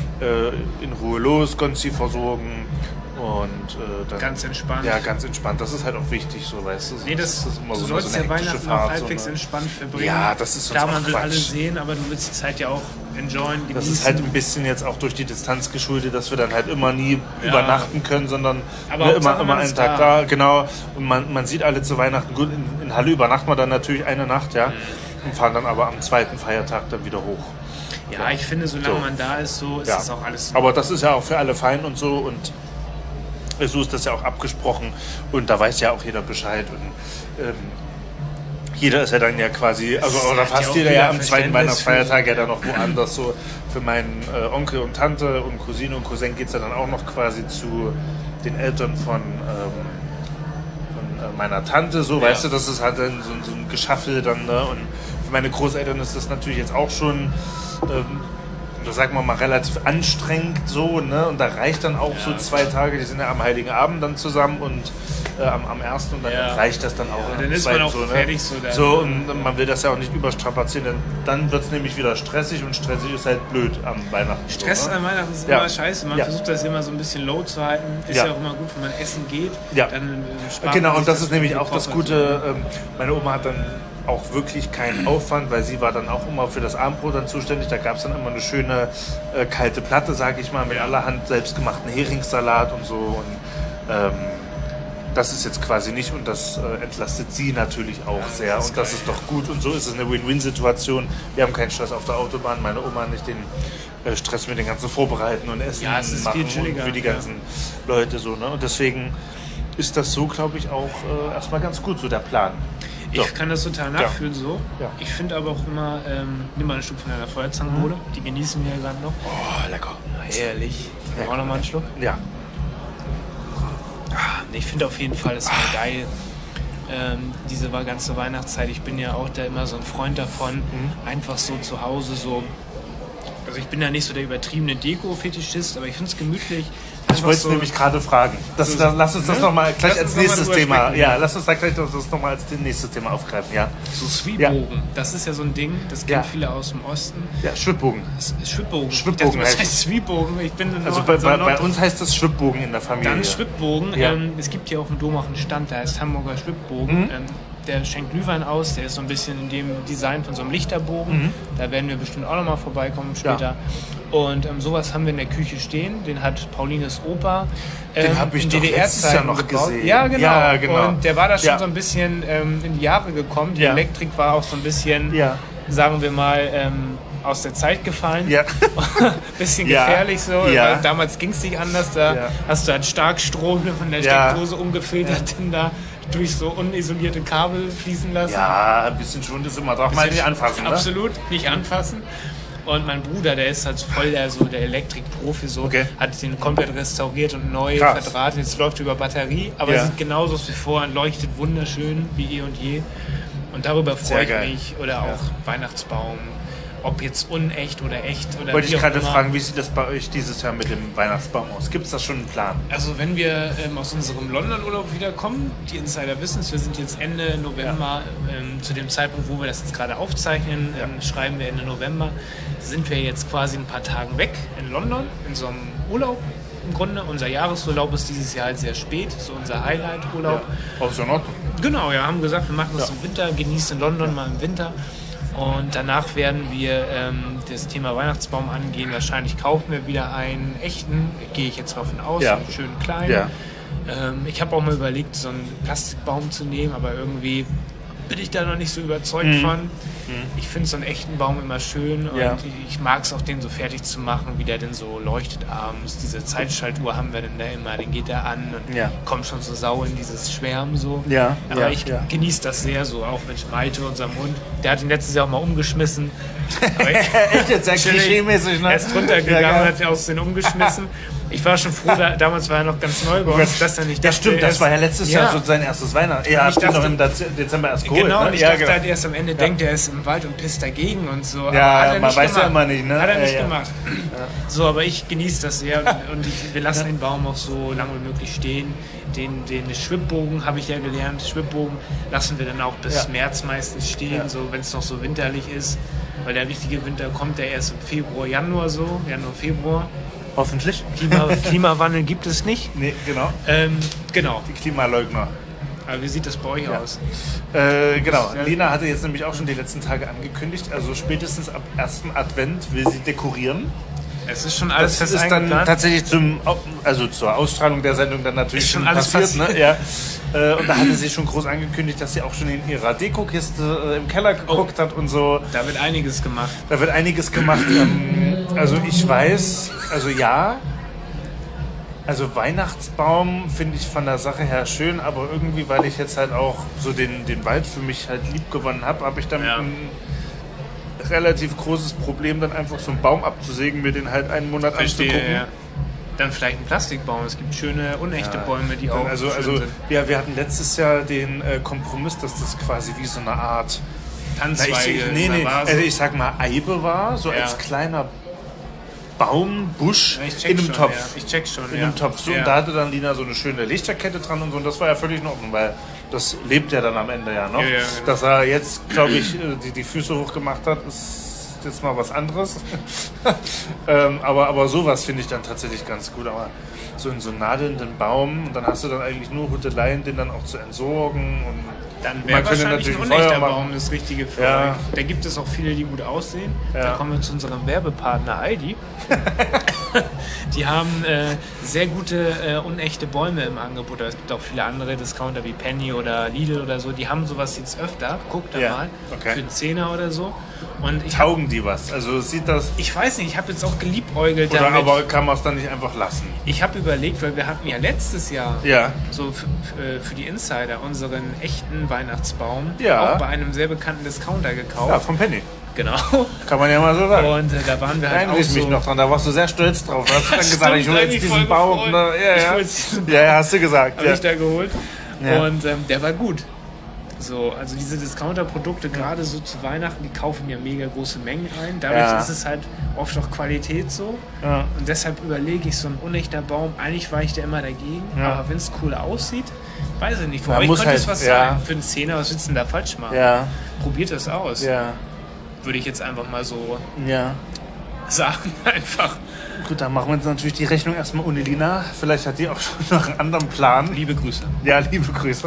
S3: in Ruhe los, Gonzi versorgen und dann...
S2: Ganz entspannt.
S3: Ja, ganz entspannt. Das ist halt auch wichtig, so, weißt du.
S2: Nee, das ist immer so, du sollst ja Weihnachten auch halbwegs entspannt verbringen.
S3: Ja, das ist
S2: klar, man will alle sehen, aber du willst die Zeit ja auch enjoyen, genießen.
S3: Das ist halt ein bisschen jetzt auch durch die Distanz geschuldet, dass wir dann halt immer nie übernachten können, sondern immer einen Tag da. Genau. Und man sieht alle zu Weihnachten. Gut, in Halle übernachten wir dann natürlich eine Nacht, und fahren dann aber am zweiten Feiertag dann wieder hoch.
S2: Ja, ich finde, solange man da ist, so ist das auch alles.
S3: Aber das ist ja auch für alle fein und so und so ist das ja auch abgesprochen und da weiß ja auch jeder Bescheid und jeder ist ja dann ja quasi, oder fast jeder ja am zweiten Weihnachtsfeiertag ja dann noch woanders. So für meinen Onkel und Tante und Cousine und Cousin geht es ja dann auch noch quasi zu den Eltern von meiner Tante, so, weißt du, das ist halt dann so ein Geschaffel dann, ne? Und für meine Großeltern ist das natürlich jetzt auch schon sagen wir mal, relativ anstrengend so, ne? Und da reicht dann auch so 2 Tage, die sind ja am Heiligen Abend dann zusammen und am ersten und dann reicht das dann auch.
S2: Dann ist man auch
S3: so,
S2: fertig
S3: so, und man will das ja auch nicht überstrapazieren, denn dann wird es nämlich wieder stressig und stressig ist halt blöd am Weihnachten.
S2: Stress an Weihnachten ist immer scheiße, man versucht das immer so ein bisschen low zu halten, ist ja auch immer gut, wenn man essen geht, dann spart
S3: genau,
S2: man
S3: und das ist nämlich auch das Gute, meine Oma hat dann auch wirklich keinen Aufwand, weil sie war dann auch immer für das Abendbrot dann zuständig. Da gab es dann immer eine schöne kalte Platte, sage ich mal, mit allerhand selbstgemachten Heringssalat und so. Und das ist jetzt quasi nicht und das entlastet sie natürlich auch sehr. Und das ist doch gut und so ist es eine Win-Win-Situation. Wir haben keinen Stress auf der Autobahn, meine Oma nicht den Stress mit den ganzen Vorbereiten und Essen machen und für die ganzen Leute so. Ne? Und deswegen ist das so, glaube ich, auch erstmal ganz gut, so der Plan.
S2: Ich kann das total nachfühlen so.
S3: Ja.
S2: Ich finde aber auch immer, nimm mal ein Stück von deiner Feuerzangenbowle. Die genießen wir gerade noch.
S3: Oh, lecker.
S2: Herrlich. Auch noch mal einen Schluck?
S3: Ja.
S2: Ich finde auf jeden Fall, es ist geil. diese ganze Weihnachtszeit. Ich bin ja auch da immer so ein Freund davon, einfach so zu Hause so. Also ich bin ja nicht so der übertriebene Deko-Fetischist, aber ich finde es gemütlich.
S3: Ich wollte es nämlich gerade fragen. Lass uns das nochmal gleich als nächstes Thema. Ja, lass uns da gleich das nochmal als nächstes Thema aufgreifen. Ja.
S2: So Zwiebogen, das ist ja so ein Ding, das kennen viele aus dem Osten.
S3: Ja, Schwibbogen.
S2: Schwibbogen.
S3: Schwibbogen
S2: was heißt Zwiebogen? Ich bin
S3: also bei uns heißt das Schwibbogen in der Familie.
S2: Dann Schwibbogen. Ja. Es gibt hier auf dem Dom auch einen Stand, der heißt Hamburger Schwibbogen. Der schenkt Glühwein aus, der ist so ein bisschen in dem Design von so einem Lichterbogen. Da werden wir bestimmt auch nochmal vorbeikommen später. Ja. Und sowas haben wir in der Küche stehen. Den hat Paulines Opa
S3: den habe ich in DDR-Zeiten
S2: noch
S3: gebaut.
S2: Gesehen. Ja, genau. Und der war da schon so ein bisschen in die Jahre gekommen. Die Elektrik war auch so ein bisschen, sagen wir mal, aus der Zeit gefallen. Ja. Bisschen gefährlich so. Ja. Damals ging es nicht anders. Da hast du halt Starkstrom von der Steckdose umgefiltert da durch so unisolierte Kabel fließen lassen.
S3: Ja, ein bisschen schon, das immer. Darf man nicht anfassen,
S2: absolut, nicht anfassen. Und mein Bruder, der ist halt voll der Elektrikprofi, hat den komplett restauriert und neu verdrahtet. Jetzt läuft über Batterie, aber sieht genauso aus wie vorher, leuchtet wunderschön wie eh und je. Und darüber freue ich mich. Oder auch Weihnachtsbaum. Ob jetzt unecht oder echt oder
S3: wollte ich gerade fragen, wie sieht das bei euch dieses Jahr mit dem Weihnachtsbaum aus? Gibt es da schon einen Plan?
S2: Also wenn wir aus unserem London-Urlaub wiederkommen, die Insider wissen es, wir sind jetzt Ende November, zu dem Zeitpunkt, wo wir das jetzt gerade aufzeichnen, schreiben wir Ende November, sind wir jetzt quasi ein paar Tage weg in London, in so einem Urlaub. Im Grunde, unser Jahresurlaub ist dieses Jahr halt sehr spät, so unser Highlight-Urlaub.
S3: Ja, aus der Nord.
S2: Genau, haben gesagt, wir machen das im Winter, genießen London mal im Winter. Und danach werden wir das Thema Weihnachtsbaum angehen. Wahrscheinlich kaufen wir wieder einen echten, gehe ich jetzt davon aus, einen schönen kleinen. Ja. Ich habe auch mal überlegt, so einen Plastikbaum zu nehmen, aber irgendwie bin ich da noch nicht so überzeugt von. Ich finde so einen echten Baum immer schön und ich mag es auch, den so fertig zu machen, wie der denn so leuchtet abends. Diese Zeitschaltuhr haben wir denn da immer, den geht der an und kommt schon so sau in dieses Schwärmen so. Ja, aber ich genieße das sehr so, auch mit Malte, unserem Hund. Der hat ihn letztes Jahr auch mal umgeschmissen.
S3: Echt jetzt sehr klischee-mäßig, ne?
S2: Er ist runtergegangen und hat aus den umgeschmissen. Ich war schon froh, damals war er noch ganz neu bei uns, dass er nicht.
S3: Ja, stimmt, das war ja letztes Jahr so sein erstes Weihnachten. Er hat noch im Dezember erst geholt.
S2: Genau,
S3: ne?
S2: und ich dachte halt erst am Ende, denkt er ist im Wald und pisst dagegen und so. Aber
S3: ja, man weiß ja immer nicht, ne?
S2: Hat er nicht gemacht. So, aber ich genieße das sehr und wir lassen den Baum auch so lange wie möglich stehen. Den Schwibbogen habe ich ja gelernt. Schwibbogen lassen wir dann auch bis März meistens stehen, so wenn es noch so winterlich ist. Weil der richtige Winter kommt ja erst im Februar, Januar so. Januar, Februar.
S3: Hoffentlich.
S2: Klimawandel gibt es nicht.
S3: Nee, genau.
S2: Genau.
S3: Die Klimaleugner.
S2: Aber wie sieht das bei euch aus?
S3: Genau. Lena hatte jetzt nämlich auch schon die letzten Tage angekündigt, also spätestens ab 1. Advent will sie dekorieren.
S2: Es ist schon alles
S3: fest eingeplant. Das ist dann tatsächlich zur Ausstrahlung der Sendung dann natürlich schon alles passiert. Ne? Ja. Und da hatte sie schon groß angekündigt, dass sie auch schon in ihrer Dekokiste im Keller geguckt hat und so.
S2: Da wird einiges gemacht.
S3: Also ich weiß, also Weihnachtsbaum finde ich von der Sache her schön, aber irgendwie, weil ich jetzt halt auch so den Wald für mich halt lieb gewonnen habe, habe ich damit ein relativ großes Problem, dann einfach so einen Baum abzusägen, mir den halt einen Monat anzugucken. Ja.
S2: Dann vielleicht ein Plastikbaum. Es gibt schöne, unechte Bäume, die auch schön sind.
S3: Ja, wir hatten letztes Jahr den Kompromiss, dass das quasi wie so eine Art
S2: Tanzzweige.
S3: Also ich sag mal Eibe war, so als kleiner Baumbusch in einem Topf.
S2: Ja. Ich check schon,
S3: in einem Topf. So, und da hatte dann Lina so eine schöne Lichterkette dran und so. Und das war ja völlig in Ordnung, weil das lebt ja dann am Ende ja noch. Ja, genau. Dass er jetzt, glaube ich, die Füße hochgemacht hat, ist jetzt mal was anderes. aber sowas finde ich dann tatsächlich ganz gut. Aber so in so einen nadelnden Baum, und dann hast du dann eigentlich nur Huteleien, den dann auch zu entsorgen. Und
S2: dann wäre wahrscheinlich ein unechter Baum das Richtige für euch. Da gibt es auch viele, die gut aussehen. Da kommen wir zu unserem Werbepartner Aldi. Die haben sehr gute unechte Bäume im Angebot. Es gibt auch viele andere Discounter wie Penny oder Lidl oder so. Die haben sowas jetzt öfter. Guckt da mal. Okay. Für einen Zehner oder so. Und
S3: taugen die was? Also sieht das...
S2: Ich weiß nicht, ich habe jetzt auch geliebäugelt
S3: oder damit. Aber kann man es dann nicht einfach lassen?
S2: Ich habe überlegt, weil wir hatten ja letztes Jahr so für die Insider unseren echten Weihnachtsbaum auch bei einem sehr bekannten Discounter gekauft.
S3: Ja, von Penny.
S2: Genau.
S3: Kann man ja mal so sagen.
S2: Und da waren wir halt auch so...
S3: mich noch dran, da warst du sehr stolz drauf. Da hast du dann gesagt, ich hole jetzt diesen Baum. Ja, hast du gesagt.
S2: Habe ich da geholt. Ja. Und der war gut. So, also diese Discounter-Produkte, gerade so zu Weihnachten, die kaufen ja mega große Mengen ein. Dadurch ist es halt oft auch Qualität so.
S3: Ja.
S2: Und deshalb überlege ich, so ein unechter Baum, eigentlich war ich da immer dagegen.
S3: Ja.
S2: Aber wenn es cool aussieht, weiß ich nicht. Für
S3: Ja,
S2: euch
S3: muss
S2: könnte es
S3: halt,
S2: was
S3: ja.
S2: sein. Für einen Zehner, was willst du denn da falsch machen?
S3: Ja,
S2: Probiert das aus.
S3: ja,
S2: Würde ich jetzt einfach mal so
S3: ja.
S2: sagen. Einfach.
S3: Gut, dann machen wir uns natürlich die Rechnung erstmal ohne Lina. Vielleicht hat die auch schon noch einen anderen Plan.
S2: Liebe Grüße.
S3: Ja, liebe Grüße.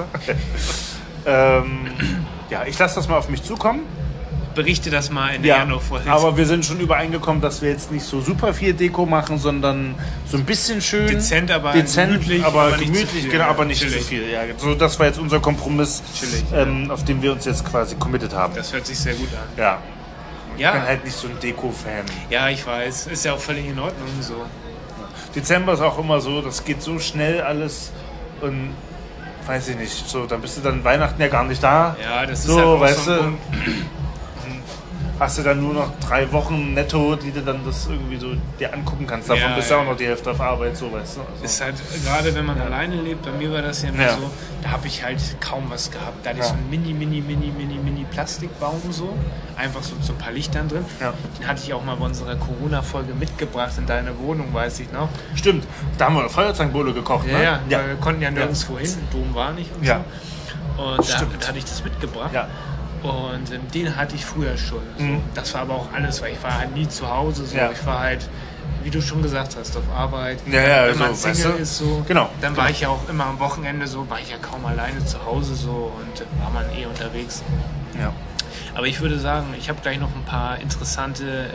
S3: Ja, ich lasse das mal auf mich zukommen.
S2: Berichte das mal in der Januar-Vorsitzung.
S3: aber wir sind schon übereingekommen, dass wir jetzt nicht so super viel Deko machen, sondern so ein bisschen schön.
S2: Dezent, aber gemütlich,
S3: aber
S2: aber nicht zu
S3: gemütlich,
S2: viel.
S3: genau, aber nicht
S2: Chillig.
S3: zu viel. Ja, so, das war jetzt unser Kompromiss,
S2: Chillig,
S3: auf den wir uns jetzt quasi committed haben.
S2: Das hört sich sehr gut an.
S3: Ja, ich bin
S2: Ja,
S3: halt nicht so ein Deko-Fan.
S2: ja, ich weiß. Ist ja auch völlig in Ordnung so.
S3: Dezember ist auch immer so, das geht so schnell alles und weiß ich nicht, so, dann bist du dann Weihnachten ja gar nicht da.
S2: Ja, das ist
S3: So,
S2: einfach
S3: weißt
S2: so ein
S3: du,
S2: Punkt.
S3: hast du dann nur noch 3 Wochen netto, die du dann das irgendwie so dir angucken kannst. Davon
S2: Ja,
S3: bist du
S2: ja.
S3: auch noch die Hälfte auf Arbeit, so, weißt du. Also,
S2: Ist halt, gerade wenn man alleine lebt, bei mir war das ja immer
S3: Ja.
S2: so, da habe ich halt kaum was gehabt. Da hatte ich
S3: Ja.
S2: so einen mini Plastikbaum so, einfach so ein paar Lichtern drin.
S3: Ja.
S2: Den hatte ich auch mal bei unserer Corona-Folge mitgebracht in deine Wohnung, weiß ich noch.
S3: Stimmt, da haben wir Feuerzangenbowle gekocht,
S2: Ja,
S3: ne?
S2: ja, weil wir konnten ja nirgendwo hin, Dom war nicht und
S3: Ja.
S2: so. Und da
S3: Stimmt.
S2: hatte ich das mitgebracht.
S3: Ja.
S2: Und den hatte ich früher schon. So.
S3: Mhm.
S2: Das war aber auch alles, weil ich war halt nie zu Hause. So.
S3: Ja.
S2: Ich war halt, wie du schon gesagt hast, auf Arbeit.
S3: Ja, ja,
S2: wenn man
S3: so,
S2: Single
S3: weißt du?
S2: ist, so,
S3: Genau,
S2: dann war ich ja auch immer am Wochenende so, war ich ja kaum alleine zu Hause so und war man eh unterwegs.
S3: Ja.
S2: Aber ich würde sagen, ich habe gleich noch ein paar interessante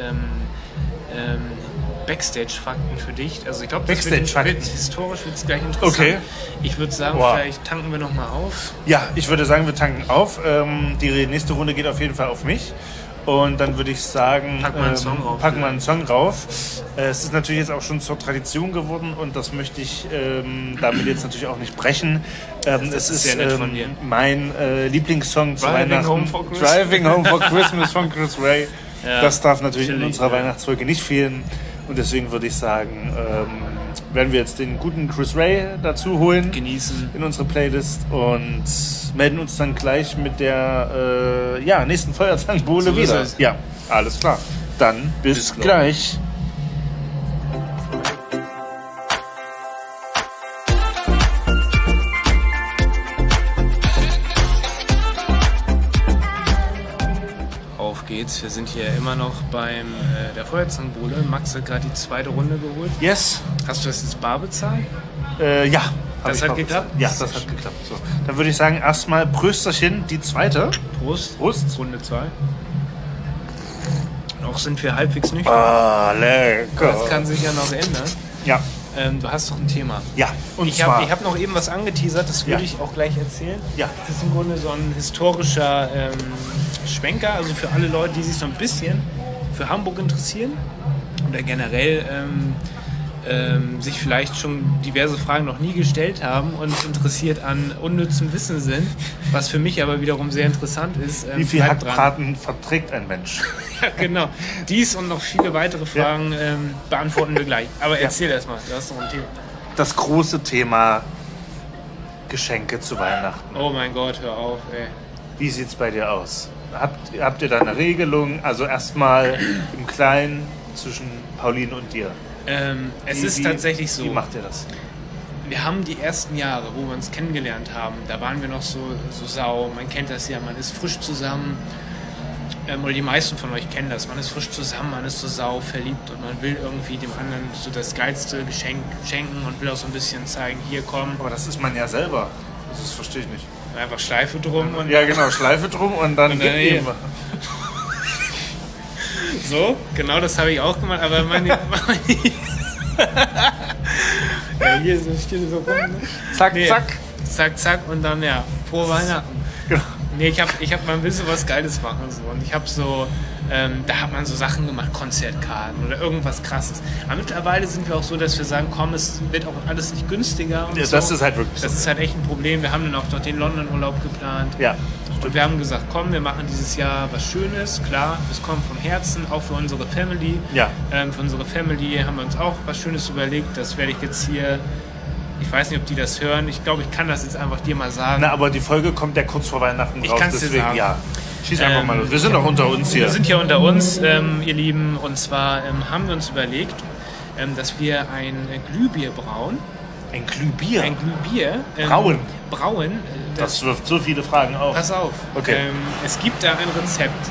S2: Backstage-Fakten für dich. Also ich glaube,
S3: Backstage-Fakten.
S2: historisch wird es gleich interessant.
S3: Okay.
S2: Ich würde sagen,
S3: Boah.
S2: vielleicht tanken wir noch mal auf.
S3: Ja, ich würde sagen, wir tanken auf. Die nächste Runde geht auf jeden Fall auf mich. Und dann würde ich sagen,
S2: Packen wir einen Song rauf.
S3: packen wir einen Song rauf. Es ist natürlich jetzt auch schon zur Tradition geworden und das möchte ich damit jetzt natürlich auch nicht brechen. Es ist
S2: sehr nett von dir.
S3: mein Lieblingssong zu
S2: Driving
S3: Weihnachten.
S2: Home for Christmas.
S3: Driving Home for Christmas von Chris Ray.
S2: Ja,
S3: Das darf natürlich in
S2: chillig,
S3: unserer
S2: ja.
S3: Weihnachtsfolge nicht fehlen. Und deswegen würde ich sagen, werden wir jetzt den guten Chris Ray dazu holen.
S2: Genießen.
S3: In unsere Playlist und melden uns dann gleich mit der nächsten Feuerzangenbowle
S2: So ist
S3: wieder.
S2: es.
S3: Ja, alles klar. Dann bis
S2: gleich.
S3: gleich.
S2: Auf geht's. Wir sind hier immer noch beim der Feuerzangenbowle. Max hat gerade die zweite Runde geholt.
S3: Yes.
S2: Hast du das ins Bar bezahlt?
S3: Ja. hab
S2: Das
S3: ich
S2: hat
S3: noch
S2: geklappt?
S3: bezahlt. Ja, das hat geklappt. So. Dann würde ich sagen, erstmal Prösterchen, die zweite.
S2: Prost.
S3: Prost.
S2: Runde 2. Noch sind wir halbwegs nüchtern.
S3: Ah, lecker.
S2: Das kann sich ja noch ändern.
S3: Ja,
S2: Du hast doch ein Thema.
S3: ja. Und
S2: Ich
S3: zwar.
S2: hab noch eben was angeteasert, das würde
S3: Ja.
S2: ich auch gleich erzählen.
S3: Ja.
S2: Das ist im Grunde so ein historischer Schwenker, also für alle Leute, die sich so ein bisschen für Hamburg interessieren oder generell sich vielleicht schon diverse Fragen noch nie gestellt haben und interessiert an unnützem Wissen sind, was für mich aber wiederum sehr interessant ist.
S3: Wie viel
S2: bleibt dran.
S3: Hackbraten verträgt ein Mensch?
S2: Ja, genau. Dies und noch viele weitere Fragen beantworten wir gleich. Aber erzähl erst mal, du hast noch ein Thema.
S3: Das große Thema Geschenke zu Weihnachten.
S2: Oh mein Gott, hör auf, ey.
S3: Wie sieht's bei dir aus? Habt ihr da eine Regelung? Also erstmal im Kleinen zwischen Pauline und dir.
S2: Es ist tatsächlich so.
S3: Wie macht ihr das?
S2: Wir haben die ersten Jahre, wo wir uns kennengelernt haben, da waren wir noch so sau. Man kennt das ja, man ist frisch zusammen. Oder die meisten von euch kennen das. Man ist frisch zusammen, man ist so sau verliebt und man will irgendwie dem anderen so das geilste Geschenk schenken und will auch so ein bisschen zeigen, hier komm,
S3: Aber das ist man ja selber. Das verstehe ich nicht.
S2: einfach Schleife drum und
S3: Ja, genau, Schleife drum und dann
S2: Und
S3: gib
S2: dann
S3: ihm.
S2: so. Genau das habe ich auch gemacht, aber meine ja, hier steht so rum. Ne?
S3: Zack,
S2: Nee.
S3: zack.
S2: Zack, zack und dann ja, frohe Weihnachten.
S3: Genau.
S2: Nee, ich hab mal ein bisschen was Geiles machen so. Und ich habe so, da hat man so Sachen gemacht, Konzertkarten oder irgendwas Krasses. Aber mittlerweile sind wir auch so, dass wir sagen, komm, es wird auch alles nicht günstiger und
S3: Ja,
S2: so.
S3: das ist halt wirklich
S2: Das
S3: so.
S2: ist halt echt ein Problem. Wir haben dann auch noch den London-Urlaub geplant.
S3: Ja.
S2: Und wir haben gesagt, komm, wir machen dieses Jahr was Schönes, klar, das kommt vom Herzen, auch für unsere Family.
S3: Ja.
S2: Für unsere Family haben wir uns auch was Schönes überlegt, das werde ich jetzt hier Ich weiß nicht, ob die das hören. Ich glaube, ich kann das jetzt einfach dir mal sagen.
S3: Na, aber die Folge kommt ja kurz vor Weihnachten
S2: Ich
S3: raus.
S2: kann's dir
S3: Deswegen,
S2: sagen.
S3: ja. Schieß einfach mal los. Wir sind doch unter uns hier.
S2: Wir sind hier unter uns, ihr Lieben. Und zwar haben wir uns überlegt, dass wir ein Glühbier brauen.
S3: Ein Glühbier?
S2: Ein Glühbier.
S3: Brauen?
S2: Brauen.
S3: Das wirft so viele Fragen auf.
S2: Pass auf.
S3: Okay.
S2: Es gibt da ein Rezept.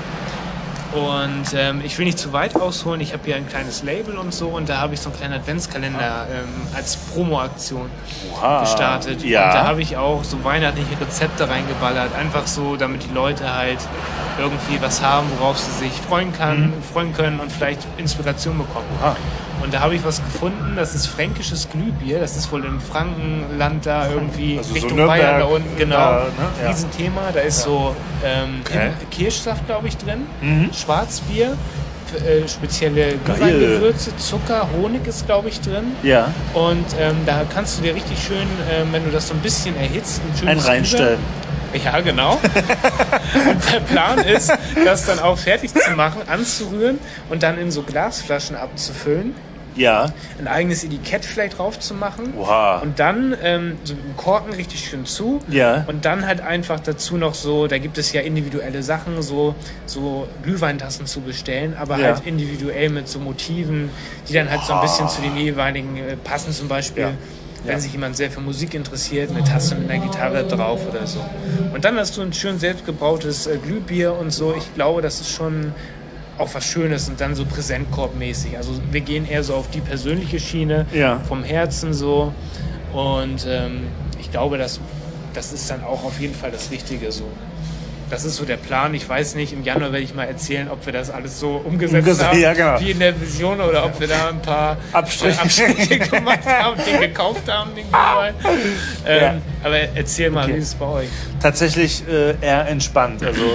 S2: Und ich will nicht zu weit ausholen. Ich habe hier ein kleines Label und so. Und da habe ich so einen kleinen Adventskalender als Promo-Aktion gestartet.
S3: Ja.
S2: Und da habe ich auch so weihnachtliche Rezepte reingeballert. Einfach so, damit die Leute halt irgendwie was haben, worauf sie sich freuen können und vielleicht Inspiration bekommen.
S3: Aha.
S2: Und da habe ich was gefunden, das ist fränkisches Glühbier. Das ist wohl im Frankenland da irgendwie
S3: Also so
S2: Richtung
S3: Nürnberg,
S2: Bayern da unten. Genau,
S3: da, ne? Ja.
S2: Riesenthema. Da ist so Kirschsaft, glaube ich, drin. Schwarzbier, spezielle Glühweingewürze, Zucker, Honig ist, glaube ich, drin.
S3: Ja.
S2: Und da kannst du dir richtig schön, wenn du das so ein bisschen erhitzt,
S3: Ein reinstellen.
S2: Ja, genau. Und der Plan ist, das dann auch fertig zu machen, anzurühren und dann in so Glasflaschen abzufüllen.
S3: Ja.
S2: Ein eigenes Etikett vielleicht drauf zu machen.
S3: Oha.
S2: Und dann so mit dem Korken richtig schön zu.
S3: Ja.
S2: Und dann halt einfach dazu noch so, da gibt es ja individuelle Sachen, so Glühweintassen zu bestellen, aber
S3: Ja.
S2: halt individuell mit so Motiven, die dann halt so ein bisschen zu den jeweiligen passen. Zum Beispiel,
S3: Ja.
S2: wenn sich jemand sehr für Musik interessiert, eine Tasse mit einer Gitarre drauf oder so. Und dann hast du ein schön selbstgebrautes Glühbier und so. Ich glaube, das ist schon auch was Schönes und dann so Präsentkorbmäßig. Also wir gehen eher so auf die persönliche Schiene,
S3: Ja.
S2: vom Herzen so. Und ich glaube, das ist dann auch auf jeden Fall das Richtige so. Das ist so der Plan. Ich weiß nicht, im Januar werde ich mal erzählen, ob wir das alles so umgesetzt haben,
S3: ja, genau.
S2: wie in der Vision, oder ob wir da ein paar
S3: Abstriche
S2: gemacht haben, den gekauft haben, den Glühwein.
S3: Ja.
S2: Aber erzähl mal,
S3: Okay.
S2: wie ist es bei euch?
S3: Tatsächlich eher entspannt. Also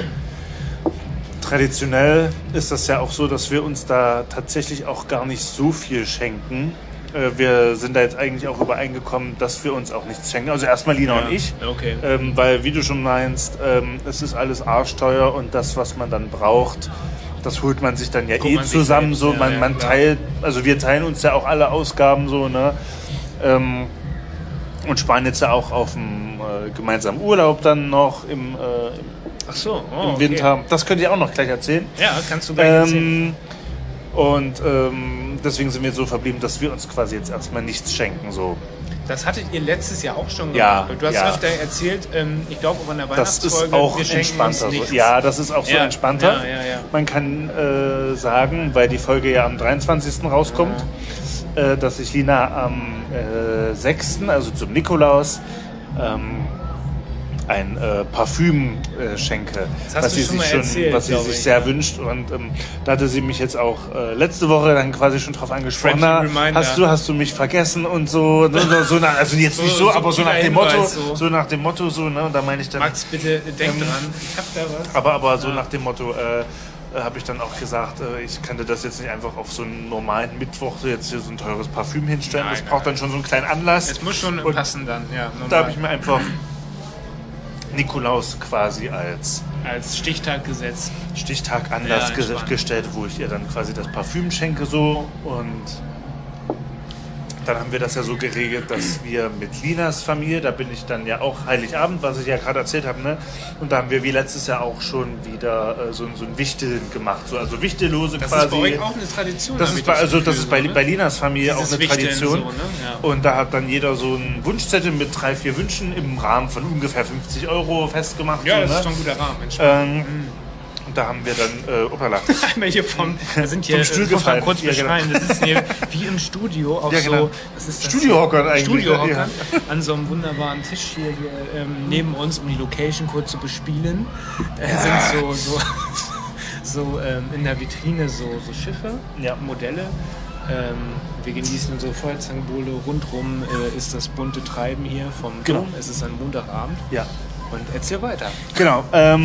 S3: traditionell ist das ja auch so, dass wir uns da tatsächlich auch gar nicht so viel schenken. Wir sind da jetzt eigentlich auch übereingekommen, dass wir uns auch nichts schenken. Also erstmal Lina und ich.
S2: Okay.
S3: Weil, wie du schon meinst, es ist alles arschteuer und das, was man dann braucht, das holt man sich dann ja
S2: Guckt man sich
S3: zusammen.
S2: selbst,
S3: So,
S2: ja,
S3: man
S2: klar.
S3: teilt, also wir teilen uns ja auch alle Ausgaben so, ne? Und sparen jetzt ja auch auf dem gemeinsamen Urlaub dann noch im
S2: Ach so,
S3: im Winter. Das könnt ihr auch noch gleich erzählen.
S2: Ja, kannst du gleich erzählen.
S3: Und deswegen sind wir so verblieben, dass wir uns quasi jetzt erstmal nichts schenken. So.
S2: Das hattet ihr letztes Jahr auch schon
S3: Ja,
S2: gemacht. Du hast
S3: ja.
S2: öfter erzählt, ich glaube auch an der
S3: Das
S2: Weihnachtsfolge,
S3: ist auch
S2: wir schenken
S3: entspannter.
S2: uns
S3: So.
S2: nichts.
S3: Ja, das ist auch so
S2: Ja,
S3: entspannter.
S2: ja.
S3: Man kann sagen, weil die Folge ja am 23. rauskommt, dass ich Lina am 6., also zum Nikolaus, ein Parfüm schenke,
S2: Das hast
S3: was
S2: du
S3: sie
S2: schon
S3: sich
S2: mal erzählt,
S3: was sie
S2: glaub
S3: sich
S2: ich,
S3: sehr
S2: ja.
S3: wünscht. Und da hatte sie mich jetzt auch letzte Woche dann quasi schon drauf angesprochen.
S2: Friendly
S3: Na,
S2: Reminder.
S3: hast du mich vergessen und so, ne, also jetzt nicht so,
S2: So
S3: aber so nach dem
S2: Hinweis,
S3: Motto,
S2: so.
S3: so nach dem Motto, so, ne, und da meine ich dann,
S2: Max, bitte denk dran, ich hab da was.
S3: aber so nach dem Motto, habe ich dann auch gesagt, ich könnte das jetzt nicht einfach auf so einen normalen Mittwoch so jetzt hier so ein teures Parfüm hinstellen.
S2: Nein,
S3: Das braucht dann schon so einen kleinen Anlass.
S2: Es muss schon
S3: Und
S2: passen dann, ja. Normal.
S3: da habe ich mir einfach Nikolaus quasi als
S2: als Stichtag gesetzt.
S3: Stichtag-Anlass
S2: Ja, entspannt.
S3: gestellt, wo ich ihr dann quasi das Parfüm schenke so. Und dann haben wir das ja so geregelt, dass wir mit Linas Familie, da bin ich dann ja auch Heiligabend, was ich ja gerade erzählt habe, ne? Und da haben wir wie letztes Jahr auch schon wieder so ein Wichteln gemacht, so, also Wichtellose
S2: Das
S3: quasi.
S2: ist bei euch auch eine Tradition.
S3: Das
S2: hab
S3: ist
S2: ich
S3: bei, also das
S2: Gefühl,
S3: ist bei,
S2: so, ne?
S3: bei Linas Familie
S2: Dieses
S3: auch eine
S2: Wichteln
S3: Tradition.
S2: so, ne? Ja.
S3: Und da hat dann jeder so einen Wunschzettel mit 3, 4 Wünschen im Rahmen von ungefähr 50 € festgemacht.
S2: Ja,
S3: so,
S2: das
S3: ne?
S2: ist schon ein guter Rahmen. Mensch.
S3: Und da haben wir dann, opala.
S2: Einmal hier wir sind hier,
S3: vom Stuhl
S2: das muss man
S3: gefallen.
S2: kurz
S3: Ja, genau.
S2: beschreiben, wir sitzen hier wie im Studio auf
S3: Ja, genau.
S2: so, was ist das?
S3: Studiohockern eigentlich,
S2: Studiohockern,
S3: ja.
S2: an so einem wunderbaren Tisch hier neben uns, um die Location kurz zu bespielen, sind so in der Vitrine so Schiffe,
S3: Ja.
S2: Modelle. Wir genießen unsere Feuerzangenbowle, rundrum ist das bunte Treiben hier vom
S3: Genau.
S2: Dom. Es ist ein Montagabend
S3: Ja,
S2: und erzähl weiter.
S3: genau.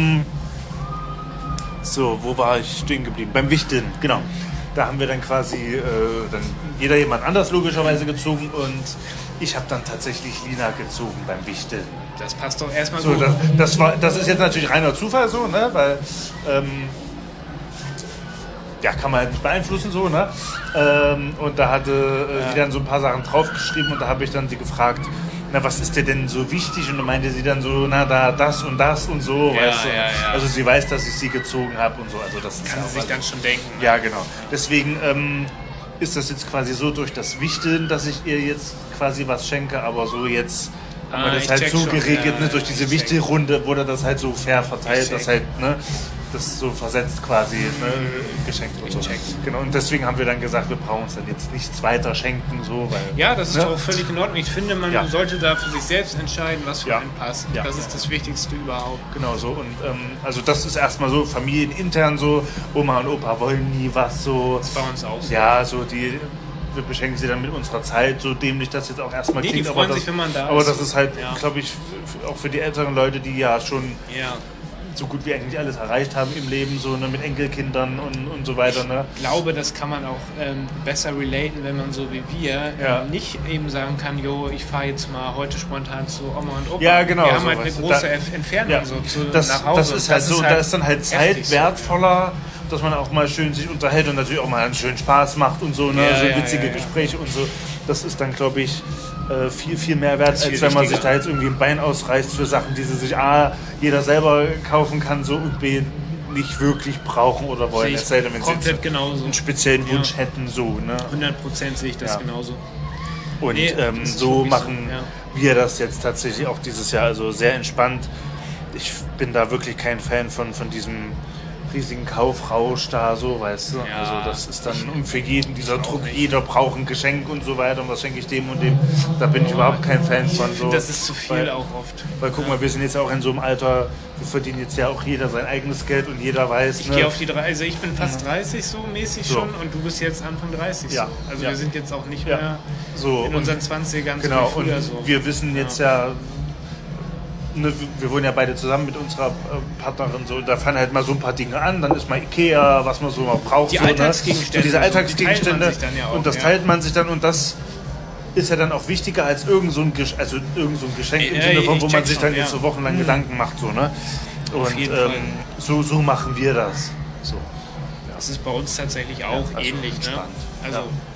S3: So, wo war ich stehen geblieben? Beim Wichteln, genau. Da haben wir dann quasi dann jeder jemand anders logischerweise gezogen und ich habe dann tatsächlich Lina gezogen beim Wichteln.
S2: Das passt doch erstmal
S3: So,
S2: gut.
S3: das ist jetzt natürlich reiner Zufall so, ne? Weil ja, kann man halt nicht beeinflussen, so, ne? Und da hatte sie dann so ein paar Sachen draufgeschrieben und da habe ich dann sie gefragt, na, was ist dir denn so wichtig? Und dann meinte sie dann so, na, da das und so, weißt du?
S2: Ja.
S3: Also sie weiß, dass ich sie gezogen habe und so, also das
S2: Kann sie sich dann schon denken. Ne?
S3: Ja, genau. Deswegen ist das jetzt quasi so durch das Wichteln, dass ich ihr jetzt quasi was schenke, aber so jetzt haben wir das halt so geregelt, ne? Durch diese Wichtelrunde wurde das halt so fair verteilt, dass halt, ne, das so versetzt quasi, ne, geschenkt und so. Genau, und deswegen haben wir dann gesagt, wir brauchen uns dann jetzt nichts weiter schenken, so, weil...
S2: Ja, das ist auch völlig in Ordnung. Ich finde, man sollte da für sich selbst entscheiden, was für einen passt. Ja. Das ist das Wichtigste überhaupt.
S3: Genau so. Und also das ist erstmal so familienintern so. Oma und Opa wollen nie was so.
S2: Das war uns auch so.
S3: Ja, so wir beschenken sie dann mit unserer Zeit, so dämlich das jetzt auch erstmal klingt.
S2: Die freuen sich, wenn man da ist.
S3: Aber das ist halt, glaube ich, auch für die älteren Leute, die ja schon so gut wie eigentlich alles erreicht haben im Leben, so, ne, mit Enkelkindern und so weiter. Ne?
S2: Ich glaube, das kann man auch besser relaten, wenn man so wie wir nicht eben sagen kann, jo, ich fahre jetzt mal heute spontan zu Oma und Opa.
S3: Ja, genau.
S2: Wir haben halt eine große Entfernung nach Hause.
S3: Das ist halt so, da ist dann halt Zeit wertvoller, dass man auch mal schön sich unterhält und natürlich auch mal einen schönen Spaß macht und so, ne, so witzige Gespräche und so. Das ist dann, glaube ich, viel, viel mehr wert, als wenn man sich da jetzt irgendwie ein Bein ausreißt für Sachen, die sie sich jeder selber kaufen kann, so irgendwie nicht wirklich brauchen oder wollen. Es sei denn, wenn sie einen speziellen Wunsch hätten, so. Ne?
S2: 100% sehe ich das genauso.
S3: Und so machen wir das jetzt tatsächlich auch dieses Jahr, also sehr entspannt. Ich bin da wirklich kein Fan von diesem riesigen Kaufrausch da, so, weißt du.
S2: Ja,
S3: also das ist dann für jeden dieser Druck, jeder braucht ein Geschenk und so weiter und was schenke ich dem und dem. Da bin ich überhaupt kein Fan von. So.
S2: Das ist zu viel auch oft.
S3: Weil guck mal, wir sind jetzt auch in so einem Alter, wir verdienen jetzt ja auch jeder sein eigenes Geld und jeder weiß.
S2: Ich gehe auf die 30, also ich bin fast 30 so mäßig schon und du bist jetzt Anfang 30 so. Also wir sind jetzt auch nicht mehr so in unseren 20ern
S3: genau,
S2: so wie früher
S3: und
S2: so.
S3: Wir wissen jetzt ja, ne, wir wohnen ja beide zusammen mit unserer Partnerin, so, da fallen halt mal so ein paar Dinge an, dann ist mal Ikea, was man so mal braucht.
S2: Die
S3: so,
S2: Alltagsgegenstände.
S3: Ne? So diese Alltagsgegenstände.
S2: Auch,
S3: und das teilt man sich dann und das ist ja dann auch wichtiger als irgend so ein Geschenk im Sinne von, wo man sich dann jetzt so wochenlang Gedanken macht. So, ne? Und so machen wir das. So. Ja.
S2: Das ist bei uns tatsächlich auch ähnlich. Ne? Also,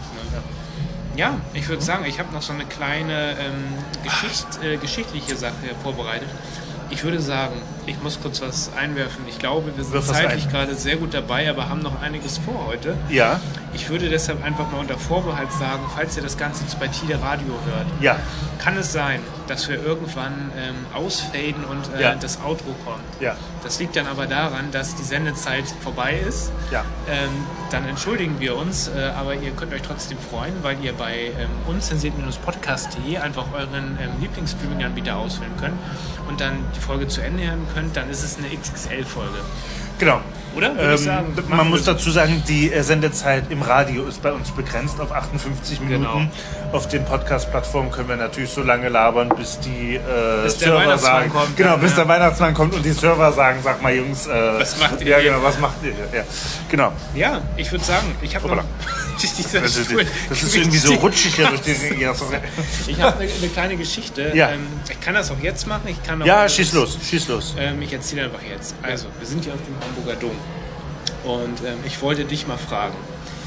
S2: ja, ich würde sagen, ich habe noch so eine kleine geschichtliche Sache vorbereitet. Ich würde sagen, ich muss kurz was einwerfen. Ich glaube, wir sind zeitlich gerade sehr gut dabei, aber haben noch einiges vor heute.
S3: Ja.
S2: Ich würde deshalb einfach mal unter Vorbehalt sagen, falls ihr das Ganze jetzt bei Tide Radio hört, kann es sein, dass wir irgendwann ausfaden und das Outro kommt. Ja. Das liegt dann aber daran, dass die Sendezeit vorbei ist. Ja. Dann entschuldigen wir uns, aber ihr könnt euch trotzdem freuen, weil ihr bei unzensiert-podcast.de einfach euren Lieblingsstreaming-Anbieter auswählen könnt und dann die Folge zu Ende hören könnt, dann ist es eine XXL-Folge.
S3: Genau.
S2: Oder? Würde ich sagen,
S3: man muss dazu sagen, die Sendezeit im Radio ist bei uns begrenzt auf 58 Minuten. Genau. Auf den Podcast-Plattformen können wir natürlich so lange labern, bis die Server sagen, kommt, bis der Weihnachtsmann kommt und die Server sagen, sag mal Jungs,
S2: was macht ihr
S3: hier? Genau, was macht ihr hier? Ja, genau.
S2: Ja, ich würde sagen, ich habe noch...
S3: Das ist irgendwie so rutschig hier durch den...
S2: Ich habe eine kleine Geschichte. Ja. Ich kann das auch jetzt machen. Ich kann auch
S3: schieß los.
S2: Ich erzähle einfach jetzt. Also, wir sind hier auf dem Hamburger Dom. Und ich wollte dich mal fragen.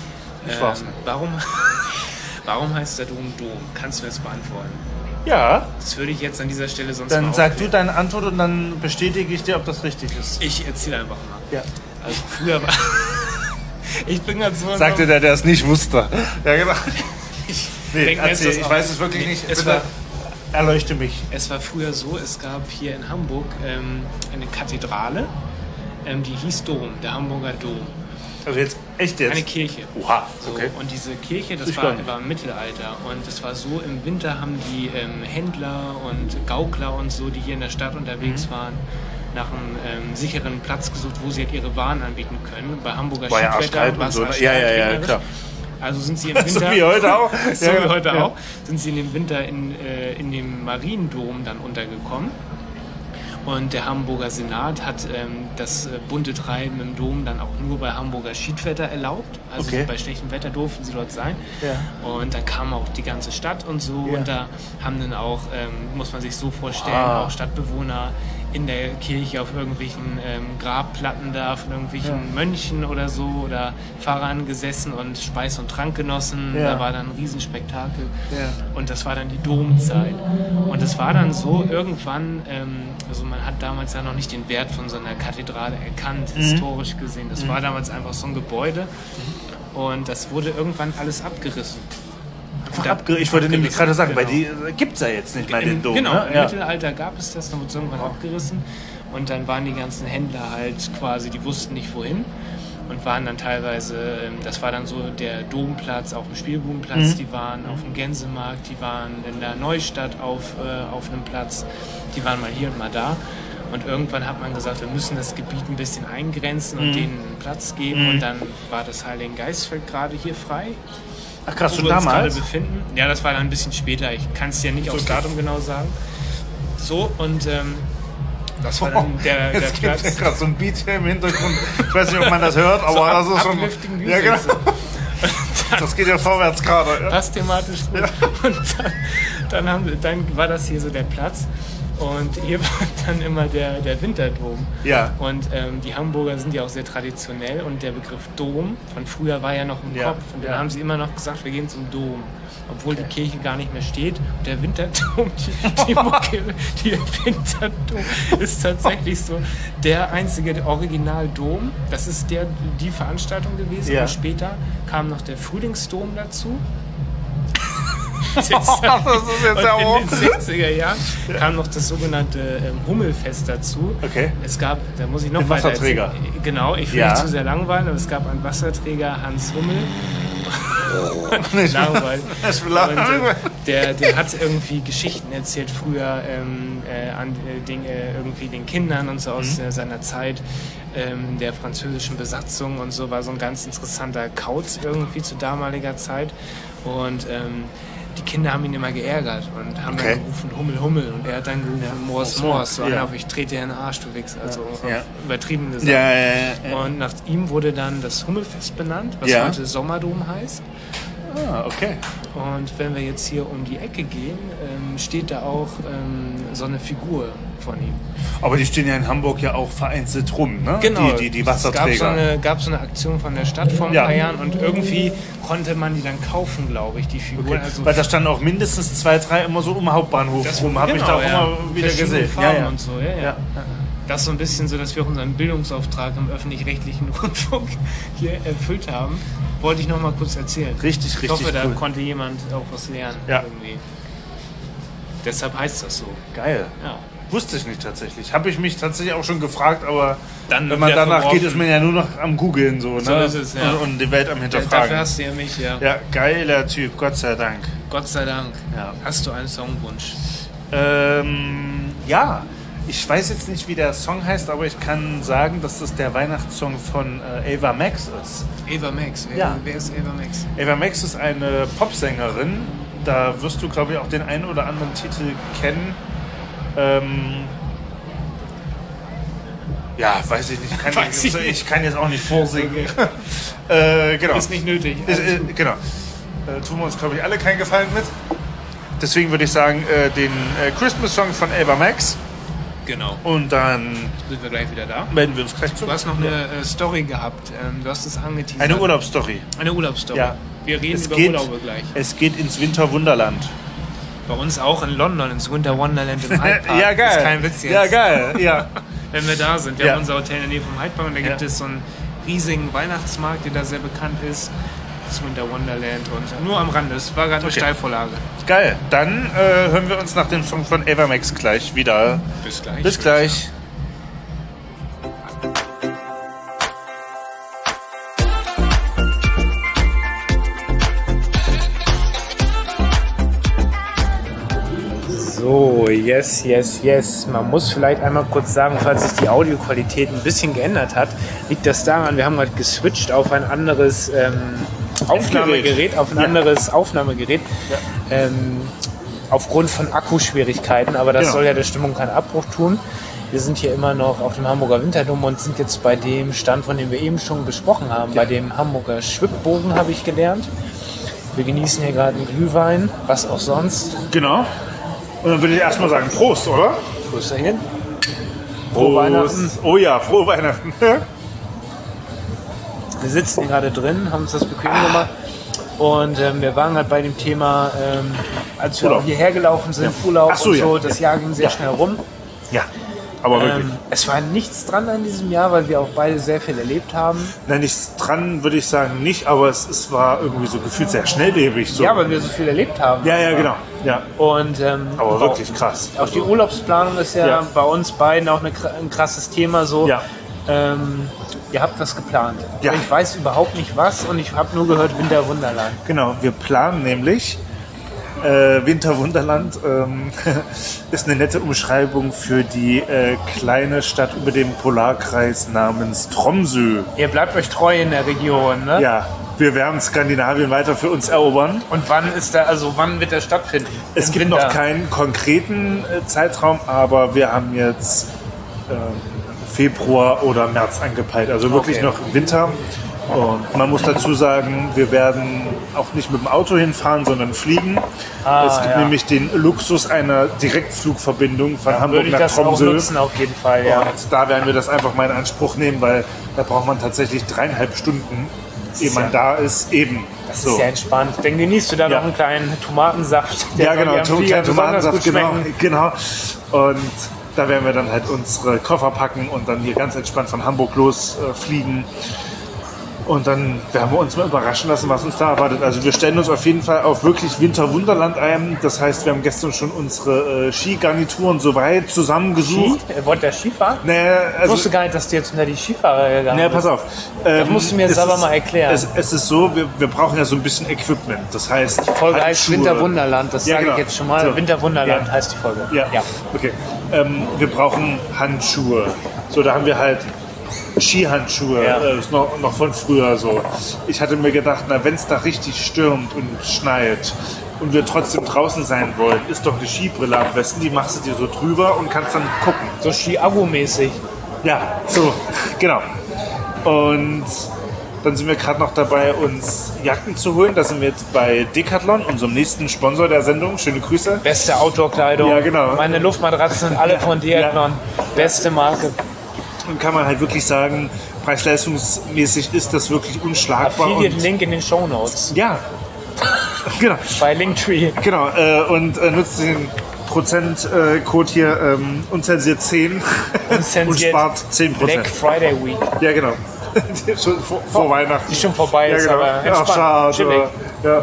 S2: Warum heißt der Dom Dom? Kannst du mir das beantworten?
S3: Ja.
S2: Das würde ich jetzt an dieser Stelle sonst
S3: dann
S2: mal
S3: sag du deine Antwort und dann bestätige ich dir, ob das richtig ist.
S2: Ich erzähle einfach mal. Ja. Also früher war... Ich bin ganz so...
S3: Sagte der es nicht wusste. Ja, genau.
S2: Ich
S3: weiß es wirklich nicht. Bitte erleuchte mich.
S2: Es war früher so, es gab hier in Hamburg eine Kathedrale, die hieß Dom, der Hamburger Dom.
S3: Also jetzt echt jetzt?
S2: Eine Kirche.
S3: Oha, okay.
S2: So, und diese Kirche, das war im Mittelalter. Und es war so, im Winter haben die Händler und Gaukler und so, die hier in der Stadt unterwegs waren, nach einem sicheren Platz gesucht, wo sie halt ihre Waren anbieten können. Bei Hamburger Schiedwetter war es
S3: klar.
S2: Also sind sie im Winter...
S3: So wie heute auch.
S2: Wie heute auch. Sind sie in dem Winter in dem Mariendom dann untergekommen. Und der Hamburger Senat hat das bunte Treiben im Dom dann auch nur bei Hamburger Schiedwetter erlaubt. Also bei schlechtem Wetter durften sie dort sein. Ja. Und dann kam auch die ganze Stadt und so. Ja. Und da haben dann auch, muss man sich so vorstellen, auch Stadtbewohner in der Kirche auf irgendwelchen Grabplatten da von irgendwelchen Mönchen oder so oder Pfarrern gesessen und Speis und Trank genossen.
S3: Ja.
S2: Da war dann ein Riesenspektakel.
S3: Ja.
S2: Und das war dann die Domzeit. Und es war dann so irgendwann, also man hat damals ja noch nicht den Wert von so einer Kathedrale erkannt, historisch gesehen. Das war damals einfach so ein Gebäude und das wurde irgendwann alles abgerissen.
S3: Ich wollte nämlich gerade sagen,
S2: genau.
S3: weil die gibt es ja jetzt nicht mehr, den Dom.
S2: Genau,
S3: ne?
S2: im Mittelalter gab es das, dann wurde es irgendwann abgerissen und dann waren die ganzen Händler halt quasi, die wussten nicht wohin und waren dann teilweise, das war dann so der Domplatz auf dem Spielbudenplatz, die waren auf dem Gänsemarkt, die waren in der Neustadt auf einem Platz, die waren mal hier und mal da. Und irgendwann hat man gesagt, wir müssen das Gebiet ein bisschen eingrenzen und denen einen Platz geben. Und dann war das Heiligengeistfeld gerade hier frei.
S3: Ach krass,
S2: wo
S3: schon
S2: wir uns
S3: damals?
S2: gerade befinden. Ja, das war dann ein bisschen später. Ich kann es dir nicht aufs Datum genau sagen. So, und das war dann der
S3: Jetzt gibt es
S2: Platz.
S3: gerade so ein Beat hier im Hintergrund. Ich weiß nicht, ob man das hört, aber das ist schon...
S2: Uplifting Music.
S3: Ja, genau.
S2: So.
S3: Das geht ja vorwärts gerade. Ja.
S2: Passt thematisch gut. Und dann war das hier so der Platz. Und hier war dann immer der Winterdom.
S3: Ja.
S2: Und die Hamburger sind ja auch sehr traditionell und der Begriff Dom von früher war ja noch im Kopf. Und dann haben sie immer noch gesagt, wir gehen zum Dom. Obwohl die Kirche gar nicht mehr steht. Und der Winterdom, der Winterdom ist tatsächlich so der einzige Original-Dom. Das ist die Veranstaltung gewesen.
S3: Ja.
S2: Und später kam noch der Frühlingsdom dazu.
S3: Das ist jetzt ja auch...
S2: In den 60er Jahren kam noch das sogenannte Hummelfest dazu.
S3: Okay.
S2: Es gab, da muss ich noch
S3: Den
S2: weiter
S3: Wasserträger.
S2: erzählen. Genau, ich will nicht zu sehr langweilen, aber es gab einen Wasserträger, Hans Hummel. Langweilig. Und, der hat irgendwie Geschichten erzählt früher irgendwie den Kindern und so aus seiner Zeit der französischen Besatzung und so, war so ein ganz interessanter Kauz irgendwie zu damaliger Zeit. Und die Kinder haben ihn immer geärgert und haben dann gerufen Hummel, Hummel und er hat dann gerufen Mors, Mors, so einer auf ich trete dir in den Arsch, du Wichser, also übertrieben gesagt.
S3: Ja.
S2: Und nach ihm wurde dann das Hummelfest benannt, was heute Sommerdom heißt.
S3: Ah, okay.
S2: Und wenn wir jetzt hier um die Ecke gehen, steht da auch so eine Figur von ihm.
S3: Aber die stehen ja in Hamburg ja auch vereinzelt rum, ne?
S2: Genau.
S3: Die Wasserträger.
S2: Es gab so eine Aktion von der Stadt vor ein paar Jahren und irgendwie konnte man die dann kaufen, glaube ich, die Figuren.
S3: Okay.
S2: Also
S3: weil da standen auch mindestens 2, 3 immer so um Hauptbahnhof rum. Habe ich da auch immer wieder gesehen.
S2: Farben und so, Das ist so ein bisschen so, dass wir auch unseren Bildungsauftrag im öffentlich-rechtlichen Rundfunk hier erfüllt haben. Wollte ich noch mal kurz erzählen.
S3: Richtig
S2: Ich hoffe, da
S3: cool.
S2: konnte jemand auch was lernen.
S3: Ja.
S2: Irgendwie. Deshalb heißt das so.
S3: Geil.
S2: Ja.
S3: Wusste ich nicht tatsächlich. Habe ich mich tatsächlich auch schon gefragt, aber
S2: Dann
S3: wenn man
S2: wieder
S3: danach
S2: verworfen.
S3: geht, ist man ja nur noch am Googeln so, ne?
S2: So ist es, ja.
S3: Und die Welt am
S2: Dafür
S3: Hinterfragen.
S2: hast du ja mich, ja.
S3: Ja, geiler Typ, Gott sei Dank.
S2: Gott sei Dank.
S3: Ja.
S2: Hast du einen Songwunsch?
S3: Ja, ich weiß jetzt nicht, wie der Song heißt, aber ich kann sagen, dass das der Weihnachtssong von Ava Max ist.
S2: Ava Max. Wer ist Ava Max?
S3: Ava Max ist eine Popsängerin. Da wirst du, glaube ich, auch den einen oder anderen Titel kennen. Ja, weiß ich nicht. Ich kann jetzt auch nicht vorsingen. Genau.
S2: Ist nicht nötig.
S3: Genau. Tun wir uns, glaube ich, alle keinen Gefallen mit. Deswegen würde ich sagen, den Christmas-Song von Ava Max.
S2: Genau.
S3: Und dann
S2: Sind wir gleich wieder da?
S3: melden wir uns gleich zurück.
S2: Du hast noch eine Story gehabt. Du hast es angeteasert.
S3: Eine Urlaubsstory.
S2: Eine Urlaubsstory.
S3: Ja.
S2: Wir reden über
S3: geht,
S2: Urlaube gleich.
S3: Es geht ins Winterwunderland.
S2: Bei uns auch in London, ins Winter Wonderland im Hyde Park.
S3: Ja, geil.
S2: Das ist kein Witz jetzt.
S3: Ja, geil. Ja.
S2: Wenn wir da sind. Wir
S3: Ja.
S2: haben unser Hotel in der Nähe vom Hyde Park und da gibt
S3: Ja.
S2: es so einen riesigen Weihnachtsmarkt, der da sehr bekannt ist. Das Winter Wonderland und nur am Rande. Das war gerade eine Steilvorlage.
S3: Geil. Dann hören wir uns nach dem Song von Ava Max gleich wieder.
S2: Bis gleich.
S3: Bis gleich.
S2: So, yes. Man muss vielleicht einmal kurz sagen, falls sich die Audioqualität ein bisschen geändert hat, liegt das daran, wir haben gerade geswitcht auf ein anderes Aufnahmegerät, aufgrund von Akkuschwierigkeiten, aber das soll ja der Stimmung keinen Abbruch tun. Wir sind hier immer noch auf dem Hamburger Winterdom und sind jetzt bei dem Stand, von dem wir eben schon besprochen haben, bei dem Hamburger Schwibbogen, habe ich gelernt. Wir genießen hier gerade einen Glühwein, was auch sonst.
S3: Genau. Und dann würde ich erstmal sagen, Prost, oder?
S2: Wo ist er hin? Frohe Weihnachten.
S3: Oh ja, frohe Weihnachten.
S2: Wir sitzen gerade drin, haben uns das bequem gemacht. Und wir waren halt bei dem Thema, als wir
S3: Urlaub.
S2: hierher gelaufen sind, Urlaub
S3: Ach so,
S2: und
S3: ja.
S2: so. Das Jahr ging sehr schnell rum.
S3: Ja, aber wirklich.
S2: Es war nichts dran an diesem Jahr, weil wir auch beide sehr viel erlebt haben.
S3: Nein, nichts dran würde ich sagen nicht, aber es war irgendwie so gefühlt sehr schnelllebig. So.
S2: Ja, weil wir so viel erlebt haben.
S3: Ja, genau. Ja.
S2: Und,
S3: Aber wirklich krass.
S2: Auch die Urlaubsplanung ist ja, bei uns beiden auch ein krasses Thema. So.
S3: Ja.
S2: Ihr habt was geplant.
S3: Ja.
S2: Ich weiß überhaupt nicht was und ich habe nur gehört Winterwunderland.
S3: Genau, wir planen nämlich Winterwunderland ist eine nette Umschreibung für die kleine Stadt über dem Polarkreis namens Tromsø.
S2: Ihr bleibt euch treu in der Region, ne?
S3: Ja, wir werden Skandinavien weiter für uns erobern.
S2: Und wann wird der stattfinden?
S3: Es
S2: Im
S3: gibt
S2: Winter.
S3: noch keinen konkreten Zeitraum, aber wir haben jetzt Februar oder März angepeilt. Also wirklich
S2: Okay.
S3: noch im Winter. Und man muss dazu sagen, wir werden auch nicht mit dem Auto hinfahren, sondern fliegen. Es gibt nämlich den Luxus einer Direktflugverbindung von Hamburg
S2: Würde ich
S3: nach
S2: das auch
S3: Tromsø.
S2: nutzen auf jeden Fall, ja.
S3: Und da werden wir das einfach mal in Anspruch nehmen, weil da braucht man tatsächlich 3,5 Stunden, ehe man da ist, eben.
S2: Das ist ja entspannt. Dann genießt du da noch einen kleinen Tomatensaft.
S3: Ja, genau,
S2: soll dir am Flieger
S3: kleinen
S2: besonders
S3: Tomatensaft,
S2: gut schmecken.
S3: genau. Und da werden wir dann halt unsere Koffer packen und dann hier ganz entspannt von Hamburg los fliegen. Und dann werden wir uns mal überraschen lassen, was uns da erwartet. Also wir stellen uns auf jeden Fall auf wirklich Winterwunderland ein. Das heißt, wir haben gestern schon unsere Skigarnituren soweit zusammengesucht.
S2: Wollt ihr Skifahren?
S3: Naja,
S2: Ich wusste gar nicht, dass du jetzt unter die Skifahrer gegangen
S3: naja,
S2: bist.
S3: pass auf.
S2: Das musst du mir jetzt aber mal erklären.
S3: Es ist so, wir brauchen ja so ein bisschen Equipment. Das heißt,
S2: Die Folge heißt
S3: Handschuhe.
S2: Winterwunderland, das
S3: Ja,
S2: sage
S3: genau.
S2: ich jetzt schon mal.
S3: So.
S2: Winterwunderland
S3: Ja.
S2: heißt die Folge.
S3: Ja, okay. Wir brauchen Handschuhe. So, da haben wir halt Skihandschuhe,
S2: Ja.
S3: Ist noch von früher so. Ich hatte mir gedacht, na, wenn es da richtig stürmt und schneit und wir trotzdem draußen sein wollen, ist doch eine Skibrille am besten. Die machst du dir so drüber und kannst dann gucken.
S2: So Ski-Agu-mäßig.
S3: Ja, so, genau. Und dann sind wir gerade noch dabei, uns Jacken zu holen. Da sind wir jetzt bei Decathlon, unserem nächsten Sponsor der Sendung. Schöne Grüße.
S2: Beste Outdoor-Kleidung.
S3: Ja, genau.
S2: Meine Luftmatratzen sind alle von Decathlon. Beste Marke.
S3: Und kann man halt wirklich sagen, preis-leistungsmäßig ist das wirklich unschlagbar.
S2: Affiliate-Link in den Shownotes.
S3: Ja, genau.
S2: Bei Linktree.
S3: Genau, und nutzt den Prozentcode hier unzensiert 10 und
S2: Unzensiert
S3: spart 10%.
S2: Black Friday Week.
S3: Ja, genau. Schon vor Weihnachten.
S2: Die schon vorbei
S3: Ja,
S2: ist,
S3: genau.
S2: aber
S3: Ja,
S2: entspannt,
S3: schade.
S2: chillig.
S3: Ja.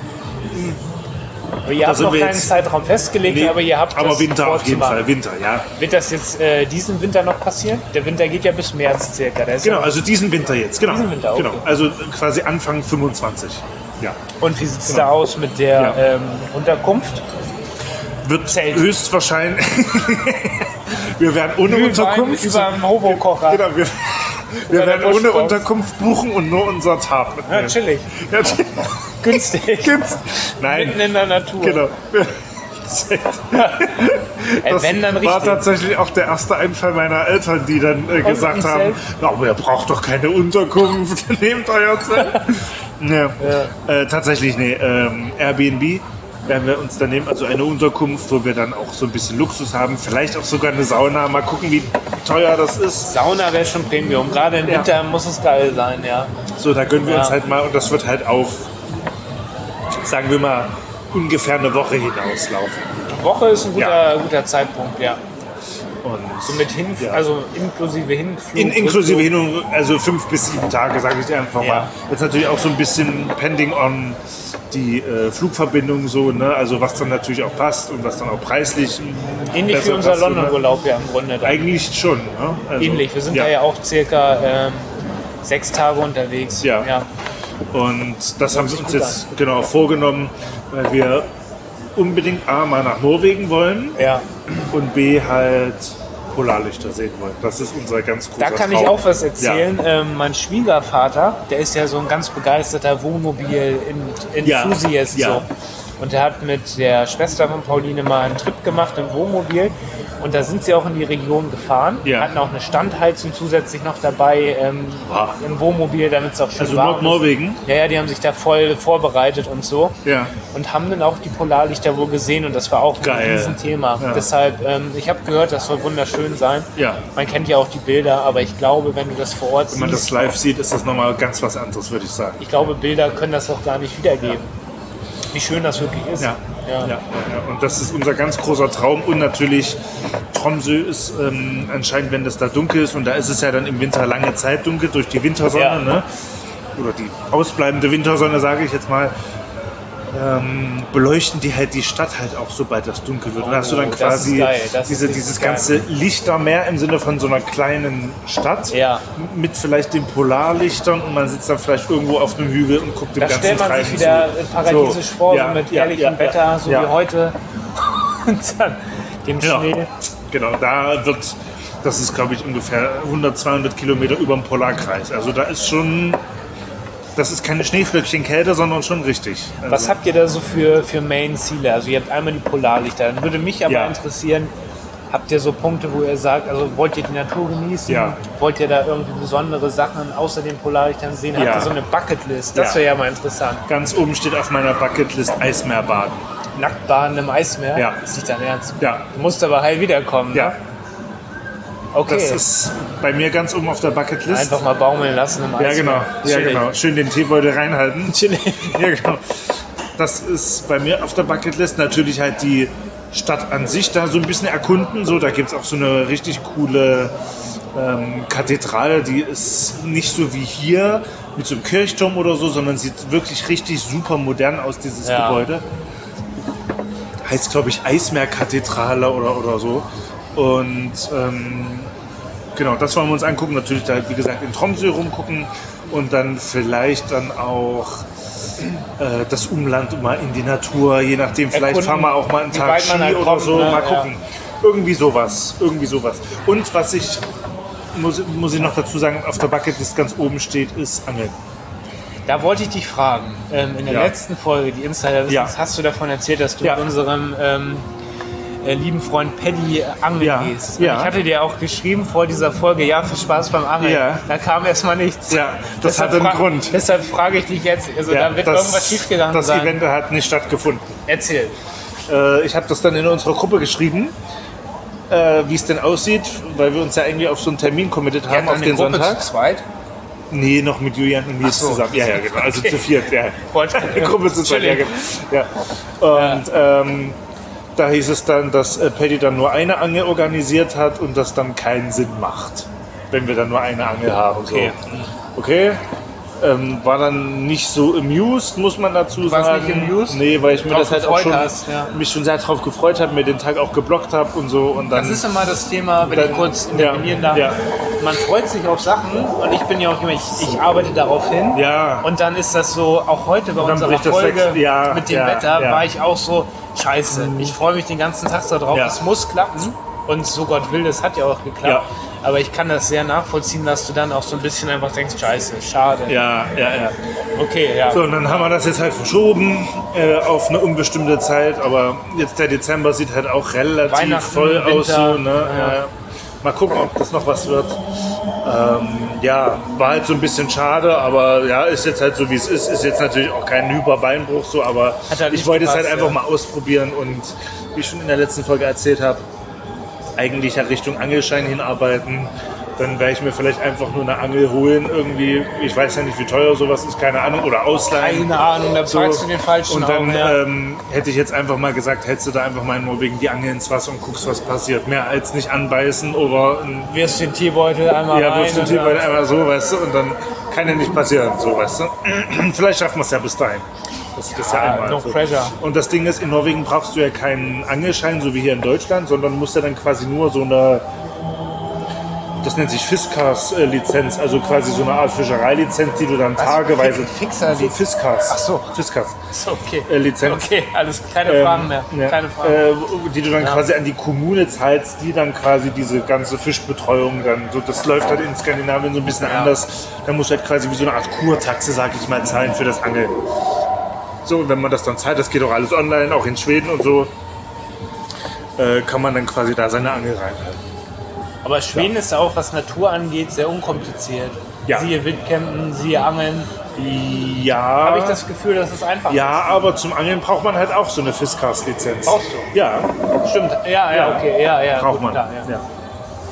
S2: Aber ihr habt
S3: sind
S2: noch
S3: wir
S2: keinen
S3: jetzt-
S2: Zeitraum festgelegt,
S3: Nee,
S2: aber ihr habt
S3: aber
S2: das
S3: Winter auf jeden
S2: vorzumachen.
S3: Fall, Winter, ja.
S2: Wird das jetzt diesen Winter noch passieren? Der Winter geht ja bis März circa. Der ist
S3: Genau,
S2: ja
S3: also diesen Winter jetzt, genau.
S2: Diesen Winter, okay.
S3: Genau, also quasi Anfang 25. Ja.
S2: Und wie sieht es da aus mit der
S3: Ja.
S2: Unterkunft?
S3: Wird
S2: Zelt.
S3: höchstwahrscheinlich. Wir werden ohne Unterkunft.
S2: Über dem Hobo-Kocher.
S3: Genau, wir
S2: der
S3: werden ohne
S2: Buschbox.
S3: Unterkunft buchen und nur unser Tarp
S2: Ja,
S3: mitnehmen.
S2: chillig.
S3: Ja,
S2: Günstig.
S3: Nein,
S2: Mitten in der Natur.
S3: genau.
S2: Wenn dann
S3: war
S2: richtig.
S3: tatsächlich auch der erste Einfall meiner Eltern, die dann gesagt
S2: ein
S3: haben,
S2: Zelt?
S3: "Na, aber ihr braucht doch keine Unterkunft, nehmt euer Zelt." Ja. Tatsächlich, nee, Airbnb werden wir uns dann nehmen, also eine Unterkunft, wo wir dann auch so ein bisschen Luxus haben, vielleicht auch sogar eine Sauna, mal gucken, wie teuer das ist.
S2: Sauna wäre schon Premium. Gerade im
S3: Ja.
S2: Winter muss es geil sein, ja.
S3: So, da gönnen wir
S2: Ja.
S3: uns halt mal, und das wird halt auf, sagen wir mal, ungefähr eine Woche hinauslaufen.
S2: Die Woche ist ein guter Zeitpunkt, ja.
S3: Und
S2: So mit also inklusive Hinflug.
S3: inklusive hin und also 5 bis 7 Tage, sage ich dir einfach
S2: Ja.
S3: mal. Jetzt natürlich auch so ein bisschen pending on die Flugverbindung so, ne? Also was dann natürlich auch passt und was dann auch preislich
S2: Ähnlich wie
S3: besser
S2: unser
S3: passt, so, ne?
S2: London-Urlaub ja im Grunde. Dann.
S3: Eigentlich schon. Ne? Also,
S2: Ähnlich. Wir sind da ja auch circa 6 Tage unterwegs.
S3: Ja. Und das haben wir uns
S2: gut
S3: jetzt genau vorgenommen, weil wir unbedingt A, mal nach Norwegen wollen
S2: Ja.
S3: und B, halt Polarlichter sehen wollen. Das ist unser ganz großer
S2: Da kann
S3: Traum.
S2: ich auch was erzählen. Mein Schwiegervater, der ist ja so ein ganz begeisterter Wohnmobil-Enthusiast.
S3: Ja.
S2: So. Und der hat mit der Schwester von Pauline mal einen Trip gemacht im Wohnmobil. Und da sind sie auch in die Region gefahren.
S3: Ja.
S2: Hatten auch eine Standheizung zusätzlich noch dabei im Wohnmobil, damit es auch schön
S3: Also
S2: warm ist.
S3: Nordnorwegen?
S2: Ja, die haben sich da voll vorbereitet und so.
S3: Ja.
S2: Und haben dann auch die Polarlichter wohl gesehen und das war auch
S3: Geil.
S2: ein Riesenthema.
S3: Ja.
S2: Deshalb, ich habe gehört, das soll wunderschön schön sein.
S3: Ja.
S2: Man kennt ja auch die Bilder, aber ich glaube, wenn du das vor Ort
S3: Wenn man das live sieht, ist das nochmal ganz was anderes, würde ich sagen.
S2: ich glaube, Bilder können das auch gar nicht wiedergeben. Wie schön das wirklich ist.
S3: Ja. Und das ist unser ganz großer Traum. Und natürlich, Tromsø ist anscheinend, wenn das da dunkel ist, und da ist es ja dann im Winter lange Zeit dunkel durch die Wintersonne,
S2: Ja.
S3: ne? Oder die ausbleibende Wintersonne, sage ich jetzt mal, beleuchten die halt die Stadt halt auch, sobald das dunkel wird. Und da hast du dann
S2: das
S3: quasi
S2: ist geil. Das ist
S3: dieses
S2: richtig
S3: ganze Lichtermeer im Sinne von so einer kleinen Stadt
S2: Ja.
S3: mit vielleicht den Polarlichtern, und man sitzt dann vielleicht irgendwo auf einem Hügel und guckt dem
S2: Da
S3: ganzen
S2: stellt man
S3: Treiben
S2: sich wieder
S3: zu.
S2: paradiesisch vor,
S3: Ja,
S2: so mit
S3: ja,
S2: herrlichem
S3: ja,
S2: Wetter, so
S3: ja.
S2: wie heute. Und dann dem
S3: Ja,
S2: Schnee.
S3: genau, das ist, glaube ich, ungefähr 100, 200 Kilometer über dem Polarkreis. Also da ist schon, das ist keine Schneeflöckchen-Kälte, sondern schon richtig.
S2: Was habt ihr da so für Main-Ziele? Also ihr habt einmal die Polarlichter. Dann würde mich aber
S3: Ja.
S2: interessieren, habt ihr so Punkte, wo ihr sagt, also wollt ihr die Natur genießen?
S3: Ja.
S2: Wollt ihr da irgendwie besondere Sachen außer den Polarlichtern sehen? Habt
S3: Ja.
S2: ihr so eine Bucketlist? Das
S3: Ja.
S2: wäre ja mal interessant.
S3: Ganz oben steht auf meiner Bucketlist Eismeerbaden.
S2: Nacktbaden im Eismeer?
S3: Ja.
S2: Ist nicht dein Ernst?
S3: Ja.
S2: Du musst aber heil wiederkommen.
S3: Ja,
S2: Ne? Okay.
S3: das ist bei mir ganz oben auf der Bucketlist.
S2: Einfach mal baumeln lassen im
S3: Ja,
S2: Eismeer.
S3: genau. Ja,
S2: Chillig.
S3: genau. Schön den Teebeutel reinhalten.
S2: Chillig.
S3: Ja, genau. Das ist bei mir auf der Bucketlist. Natürlich halt die Stadt an sich da so ein bisschen erkunden. So, da gibt es auch so eine richtig coole Kathedrale, die ist nicht so wie hier mit so einem Kirchturm oder so, sondern sieht wirklich richtig super modern aus, dieses
S2: Ja.
S3: Gebäude. Heißt, glaube ich, Eismeerkathedrale oder so. Und genau, das wollen wir uns angucken. Natürlich da, wie gesagt, in Tromsø rumgucken und dann vielleicht dann auch das Umland mal in die Natur, je nachdem, vielleicht
S2: Erkunden,
S3: fahren wir auch mal einen
S2: wie
S3: Tag
S2: weit man
S3: Ski
S2: halt
S3: oder
S2: kommt,
S3: so,
S2: ne?
S3: mal
S2: Ja.
S3: gucken. Irgendwie sowas. Und was ich, muss ich noch dazu sagen, auf der Bucketlist ganz oben steht, ist Angeln.
S2: Da wollte ich dich fragen. In der
S3: Ja.
S2: letzten Folge, die Insider
S3: Ja.
S2: hast du davon erzählt, dass du
S3: Ja.
S2: mit unserem lieben Freund Paddy angeln
S3: Ja.
S2: gehst. Und
S3: Ja.
S2: ich hatte dir auch geschrieben vor dieser Folge, ja, viel Spaß beim Angeln.
S3: Ja.
S2: Da kam erstmal nichts.
S3: Ja, das
S2: Deshalb
S3: hat einen Grund.
S2: Deshalb frage ich dich jetzt, also
S3: Ja,
S2: da wird irgendwas schiefgegangen
S3: das
S2: sein.
S3: Event hat nicht stattgefunden.
S2: Erzähl.
S3: Ich habe das dann in unsere Gruppe geschrieben, wie es denn aussieht, weil wir uns ja irgendwie auf so einen Termin committed haben auf den Sonntag.
S2: zu zweit?
S3: Nee, noch mit Julian und Nils
S2: Ach so.
S3: zusammen. Ja, ja, genau. Also
S2: Okay.
S3: zu viert, ja. Die Gruppe zu zweit, ja,
S2: Chillig.
S3: genau. Ja. Und da hieß es dann, dass Paddy dann nur eine Angel organisiert hat und das dann keinen Sinn macht, wenn wir dann nur eine Angel haben.
S2: Okay.
S3: So. Okay. War dann nicht so amused, muss man dazu
S2: warst
S3: sagen.
S2: nicht amused?
S3: Nee, weil ich mir
S2: Drauf
S3: das halt auch
S2: gefreut
S3: schon,
S2: hast, ja.
S3: mich schon sehr darauf gefreut habe, mir den Tag auch geblockt habe und so. Und dann,
S2: Das ist immer das Thema, wenn ich
S3: Dann-
S2: kurz intervenieren darf.
S3: ja.
S2: Man freut sich auf Sachen und ich bin ja auch jemand, ich arbeite darauf hin.
S3: Ja.
S2: Und dann ist das so, auch heute bei
S3: dann
S2: unserer
S3: bricht das
S2: Folge
S3: weg. Ja,
S2: mit dem
S3: ja,
S2: Wetter
S3: ja.
S2: war ich auch so, scheiße, ich freue mich den ganzen Tag darauf,
S3: Ja.
S2: es muss klappen. Und so Gott will, das hat ja auch geklappt.
S3: Ja.
S2: Aber ich kann das sehr nachvollziehen, dass du dann auch so ein bisschen einfach denkst, scheiße, schade.
S3: ja.
S2: Okay, ja.
S3: So, und dann haben wir das jetzt halt verschoben auf eine unbestimmte Zeit, aber jetzt der Dezember sieht halt auch relativ
S2: Weihnachten,
S3: voll aus.
S2: Winter,
S3: So, ne?
S2: ja.
S3: Mal gucken, ob das noch was wird. Ja, war halt so ein bisschen schade, aber ja, ist jetzt halt so wie es ist. Ist jetzt natürlich auch kein Hyperbeinbruch so, aber
S2: Hat halt
S3: ich
S2: nicht
S3: wollte es halt
S2: gepasst,
S3: einfach
S2: ja.
S3: mal ausprobieren und wie ich schon in der letzten Folge erzählt habe, eigentlich ja Richtung Angelschein hinarbeiten. Dann werde ich mir vielleicht einfach nur eine Angel holen irgendwie. Ich weiß ja nicht, wie teuer sowas ist, keine Ahnung. Oder ausleihen.
S2: Keine Ahnung, da fragst du den Falschen
S3: Und dann
S2: auch, ja.
S3: hätte ich jetzt einfach mal gesagt, hältst du da einfach mal in Norwegen die Angel ins Wasser und guckst, was passiert. Mehr als nicht anbeißen oder
S2: Wirfst den Teebeutel einmal rein.
S3: wirfst den Teebeutel einmal so, weißt du. Und dann kann ja nicht passieren, so, weißt du. Vielleicht schaffen wir es ja bis dahin. Das ist ja einmal
S2: no
S3: so.
S2: pressure.
S3: Und das Ding ist, in Norwegen brauchst du ja keinen Angelschein, so wie hier in Deutschland, sondern musst ja dann quasi nur so eine, das nennt sich Fiskas-Lizenz, also quasi so eine Art Fischereilizenz, die du dann tageweise...
S2: Fixer-Lizenz?
S3: Fiskas.
S2: Ach so.
S3: Fiskas.
S2: So, okay.
S3: Lizenz.
S2: Okay, alles, keine Fragen mehr.
S3: Ja,
S2: Keine Fragen.
S3: die du dann quasi an die Kommune zahlst, die dann quasi diese ganze Fischbetreuung dann, so, das läuft halt in Skandinavien so ein bisschen anders. Da musst du halt quasi wie so eine Art Kurtaxe, sag ich mal, zahlen für das Angeln. So, und wenn man das dann zahlt, das geht auch alles online, auch in Schweden und so, kann man dann quasi da seine Angel reinhalten.
S2: Aber Schweden ist ja auch, was Natur angeht, sehr unkompliziert.
S3: Ja.
S2: Siehe Wildcampen, siehe Angeln.
S3: Ja.
S2: Habe ich das Gefühl, dass es einfach
S3: Ja, aber zum Angeln braucht man halt auch so eine Fiskas-Lizenz.
S2: Brauchst du?
S3: Ja,
S2: ist. Stimmt. Ja,
S3: Ja.
S2: okay. Ja,
S3: braucht
S2: gut,
S3: man.
S2: klar, ja.
S3: Ja.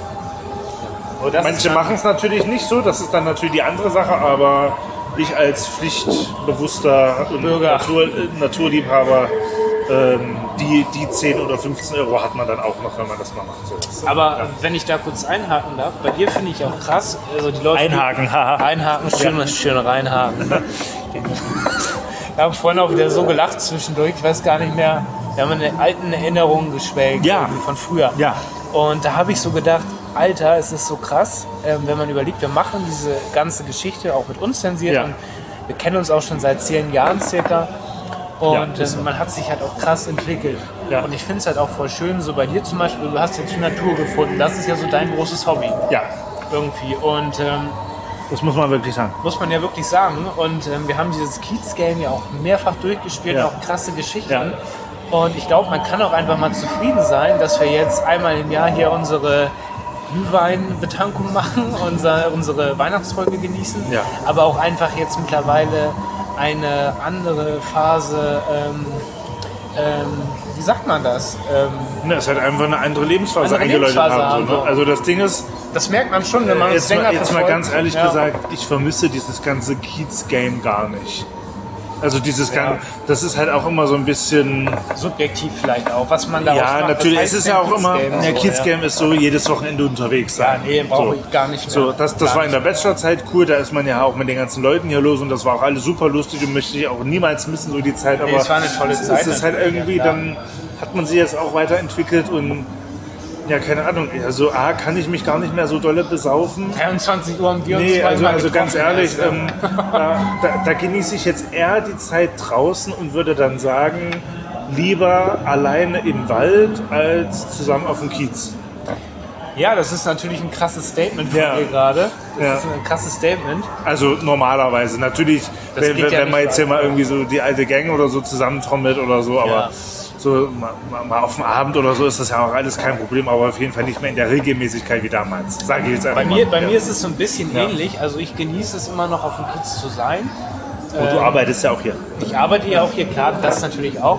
S3: Manche machen es natürlich nicht so, das ist dann natürlich die andere Sache, aber ich als pflichtbewusster und Naturliebhaber, die 10 oder 15 Euro hat man dann auch noch, wenn man das mal macht. So.
S2: Aber wenn ich da kurz einhaken darf, bei dir finde ich auch krass, also die Leute... Einhaken, schön reinhaken. Wir haben vorhin auch wieder so gelacht zwischendurch, ich weiß gar nicht mehr, wir haben in alten Erinnerungen geschwelgt von früher.
S3: Ja.
S2: Und da habe ich so gedacht, Alter, es ist so krass, wenn man überlegt, wir machen diese ganze Geschichte auch mit uns zensiert und wir kennen uns auch schon seit 10 Jahren circa und man hat sich halt auch krass entwickelt. Ja. Und ich finde es halt auch voll schön, so bei dir zum Beispiel, du hast jetzt die Natur gefunden, das ist ja so dein großes Hobby.
S3: Ja.
S2: Irgendwie und
S3: das muss man wirklich sagen.
S2: Muss man ja wirklich sagen. Und wir haben dieses Kiez-Game ja auch mehrfach durchgespielt, auch krasse Geschichten. Ja. Und ich glaube, man kann auch einfach mal zufrieden sein, dass wir jetzt einmal im Jahr hier unsere Glühweinbetankung machen, unsere Weihnachtsfolge genießen, aber auch einfach jetzt mittlerweile eine andere Phase, wie sagt man das?
S3: Es ist halt einfach eine andere Lebensphase eingeläutet haben. So, ne? Also das Ding ist...
S2: Das merkt man schon, wenn man es länger verfolgt.
S3: Jetzt mal ganz ehrlich gesagt, ich vermisse dieses ganze Kiez-Game gar nicht. Also das ist halt auch immer so ein bisschen...
S2: Subjektiv vielleicht auch, was man daraus macht.
S3: Ja, natürlich, es ist ja auch immer... Der Kiez-Game ist so jedes Wochenende unterwegs sein.
S2: Ja, nee, brauche ich gar nicht mehr.
S3: So, das war in der Bachelorzeit cool, da ist man ja auch mit den ganzen Leuten hier los und das war auch alles super lustig und möchte ich auch niemals missen, so die Zeit. Aber
S2: es war eine tolle Zeit.
S3: Es ist halt irgendwie, dann hat man sich jetzt auch weiterentwickelt und... Ja, keine Ahnung. Also kann ich mich gar nicht mehr so dolle besaufen.
S2: 23 Uhr haben wir uns
S3: also ganz ehrlich, da genieße ich jetzt eher die Zeit draußen und würde dann sagen, lieber alleine im Wald als zusammen auf dem Kiez.
S2: Ja, das ist natürlich ein krasses Statement von dir gerade. Das ist ein krasses Statement.
S3: Also normalerweise. Natürlich, wenn man jetzt hier mal irgendwie so die alte Gang oder so zusammentrommelt oder so, aber... So mal auf dem Abend oder so ist das ja auch alles kein Problem, aber auf jeden Fall nicht mehr in der Regelmäßigkeit wie damals. Sage ich jetzt einfach
S2: bei mir ist es so ein bisschen ähnlich. Also ich genieße es immer noch auf dem Kiez zu sein.
S3: Und du arbeitest ja auch hier.
S2: Ich arbeite ja auch hier, klar, das natürlich auch.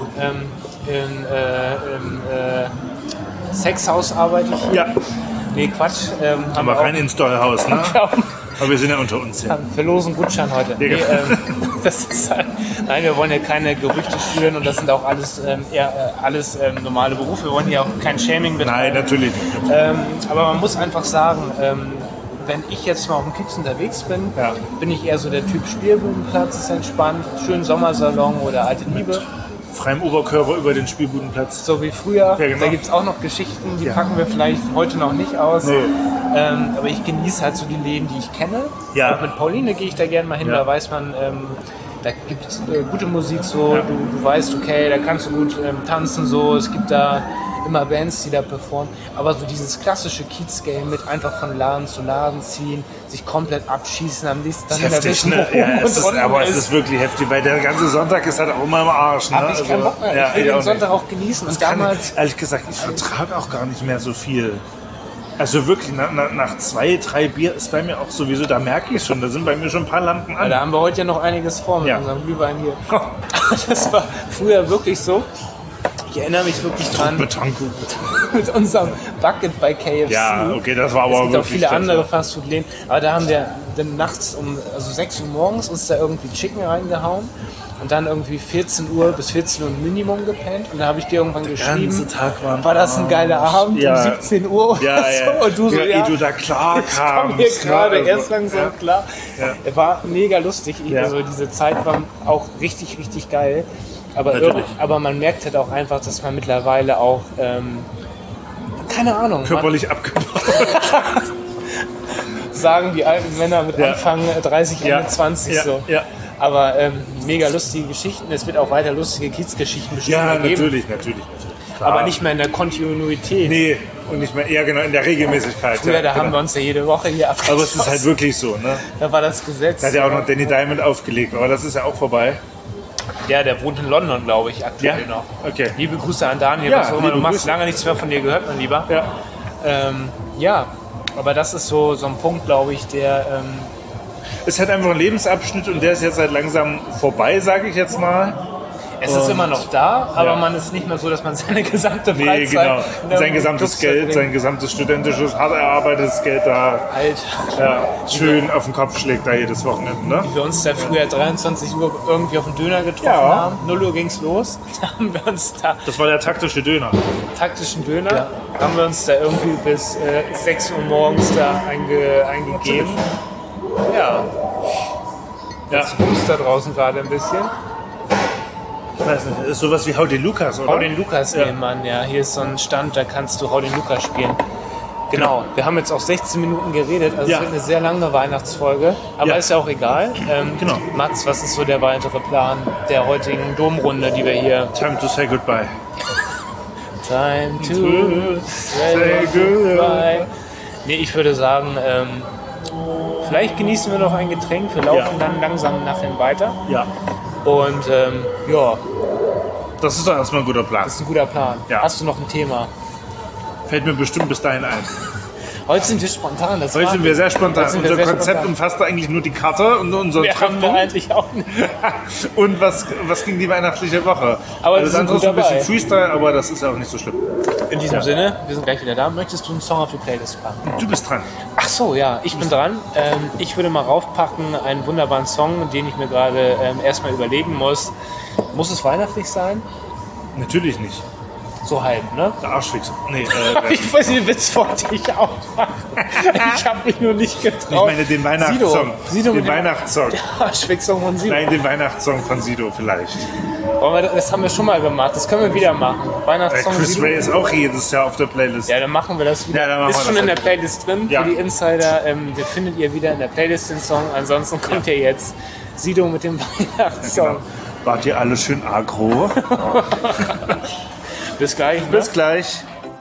S2: Im Sexhaus arbeite ich hier.
S3: Ja.
S2: Nee, Quatsch.
S3: Aber kein Installhaus, ne? Aber wir sind ja unter uns hier.
S2: Verlosen Gutschein heute. Nee, das ist halt, nein, wir wollen ja keine Gerüchte schüren und das sind auch alles normale Berufe. Wir wollen ja auch kein Shaming betreiben.
S3: Nein, natürlich nicht.
S2: Aber man muss einfach sagen, wenn ich jetzt mal auf dem Kiez unterwegs bin, bin ich eher so der Typ Spielbudenplatz, ist entspannt, schön Sommersalon oder alte Liebe.
S3: Freiem Oberkörper über den Spielbudenplatz.
S2: So wie früher.
S3: Ja, genau.
S2: Da gibt es auch noch Geschichten, die packen wir vielleicht heute noch nicht aus. Nee. Aber ich genieße halt so die Läden, die ich kenne.
S3: Ja.
S2: Auch mit Pauline gehe ich da gerne mal hin, da weiß man, da gibt es gute Musik so, du weißt, okay, da kannst du gut tanzen so, es gibt da immer Bands, die da performen, aber so dieses klassische Kiez-Game mit einfach von Laden zu Laden ziehen, sich komplett abschießen, am nächsten Tag wieder wissen,
S3: ne? Aber es ist wirklich heftig, weil der ganze Sonntag ist halt auch immer im Arsch. Ne?
S2: Hab ich keinen Bock mehr. Ich will den Sonntag auch genießen. Und damals,
S3: ehrlich gesagt, ich vertrage auch gar nicht mehr so viel. Also wirklich, nach 2, 3 Bier ist bei mir auch sowieso, da merke ich schon, da sind bei mir schon ein paar Lampen an.
S2: Da haben wir heute ja noch einiges vor mit unserem Glühwein hier. Das war früher wirklich so. Ich erinnere mich wirklich dran. Mit unserem Bucket bei KFC.
S3: Ja, okay, das war aber
S2: wirklich. Es gibt auch viele andere Fastfood-Läden. Aber da haben wir dann nachts um 6 Uhr morgens uns da irgendwie Chicken reingehauen. Und dann irgendwie 14 Uhr bis 14 Uhr Minimum gepennt. Und da habe ich dir irgendwann geschrieben,
S3: ganze Tag
S2: war das ein geiler Abend um 17 Uhr oder so. Und du so,
S3: wie du da klar kamst.
S2: Ich komme hier gerade erst langsam klar. Ja. War mega lustig. Also diese Zeit war auch richtig, richtig geil. Aber man merkt halt auch einfach, dass man mittlerweile auch, keine Ahnung.
S3: Körperlich abgebaut.
S2: Sagen die alten Männer mit Anfang 30, Ende 20 so. Ja. Aber mega lustige Geschichten. Es wird auch weiter lustige Kiez-Geschichten bestimmt geben.
S3: Natürlich. Klar.
S2: Aber nicht mehr in der Kontinuität.
S3: Nee, und nicht mehr eher genau in der Regelmäßigkeit.
S2: Früher, da haben wir uns ja jede Woche hier abgeschossen.
S3: Aber es ist halt wirklich so, ne?
S2: Da war das Gesetz.
S3: Da hat ja auch noch Danny Diamond aufgelegt, aber das ist ja auch vorbei.
S2: Ja, der wohnt in London, glaube ich, aktuell noch.
S3: Okay.
S2: Liebe Grüße an Daniel. Du machst lange nichts mehr von dir gehört, mein Lieber. Ja. Aber das ist so ein Punkt, glaube ich, der...
S3: Es hat einfach ein Lebensabschnitt und der ist jetzt halt langsam vorbei, sage ich jetzt mal.
S2: Es ist immer noch da, aber man ist nicht mehr so, dass man seine gesamte Freizeit...
S3: genau. Sein gesamtes Geld, sein gesamtes studentisches, hart erarbeitetes Geld da schön auf den Kopf schlägt da jedes Wochenende. Ne?
S2: Wie wir uns da früher 23 Uhr irgendwie auf den Döner getroffen haben. 0 Uhr ging's los. Da haben wir uns da...
S3: Das war der taktische Döner.
S2: Taktischen Döner. Haben wir uns da irgendwie bis 6 Uhr morgens da eingegeben. Ja. Jetzt bumst da draußen gerade ein bisschen.
S3: Ich weiß nicht, ist sowas wie Hau den Lukas, oder?
S2: Hau den Lukas nehmen, Mann. Ja, hier ist so ein Stand, da kannst du Hau den Lukas spielen. Genau. Wir haben jetzt auch 16 Minuten geredet, also es wird eine sehr lange Weihnachtsfolge. Aber ist ja auch egal.
S3: Genau.
S2: Mats, was ist so der weitere Plan der heutigen Domrunde, die wir hier...
S3: Time to say goodbye.
S2: Time to say goodbye. Nee, ich würde sagen, vielleicht genießen wir noch ein Getränk. Wir laufen dann langsam nachher weiter.
S3: Ja.
S2: Und
S3: das ist doch erstmal ein guter Plan.
S2: das ist ein guter Plan.
S3: Ja.
S2: Hast du noch ein Thema?
S3: Fällt mir bestimmt bis dahin ein.
S2: Heute sind wir spontan.
S3: Heute sind wir sehr spontan. Unser Konzept umfasst eigentlich nur die Karte und unser
S2: haben wir eigentlich auch nicht.
S3: Und was ging die weihnachtliche Woche?
S2: Aber
S3: das andere ist ein bisschen Freestyle, aber das ist ja auch nicht so schlimm.
S2: In diesem Sinne, wir sind gleich wieder da. Möchtest du einen Song auf die Playlist packen?
S3: Du bist dran.
S2: Ach so, ja, ich bin dran. Ich würde mal raufpacken einen wunderbaren Song, den ich mir gerade erstmal überlegen muss. Muss es weihnachtlich sein?
S3: Natürlich nicht.
S2: So halb, ne?
S3: Der Arschfix. Nee,
S2: Ich weiß, den Witz wollte ich auch machen. Ich habe mich nur nicht getraut.
S3: ich meine den Weihnachtssong.
S2: Sido
S3: Den Weihnachtssong.
S2: Arschfixung von Sido.
S3: Nein, den Weihnachtssong von Sido vielleicht.
S2: Das haben wir schon mal gemacht. Das können wir wieder machen. Weihnachtssong
S3: Chris
S2: Sido.
S3: Ray ist auch jedes Jahr auf der Playlist.
S2: Ja, dann machen wir das wieder.
S3: Ja, dann machen
S2: ist
S3: wir
S2: schon
S3: das
S2: in der
S3: halt.
S2: Playlist drin.
S3: Ja.
S2: Für die Insider, den findet ihr wieder in der Playlist, den Song. Ansonsten kommt ihr jetzt Sido mit dem Weihnachtssong.
S3: Genau. Wart ihr alle schön agro?
S2: Bis gleich. Ne?
S3: Bis gleich.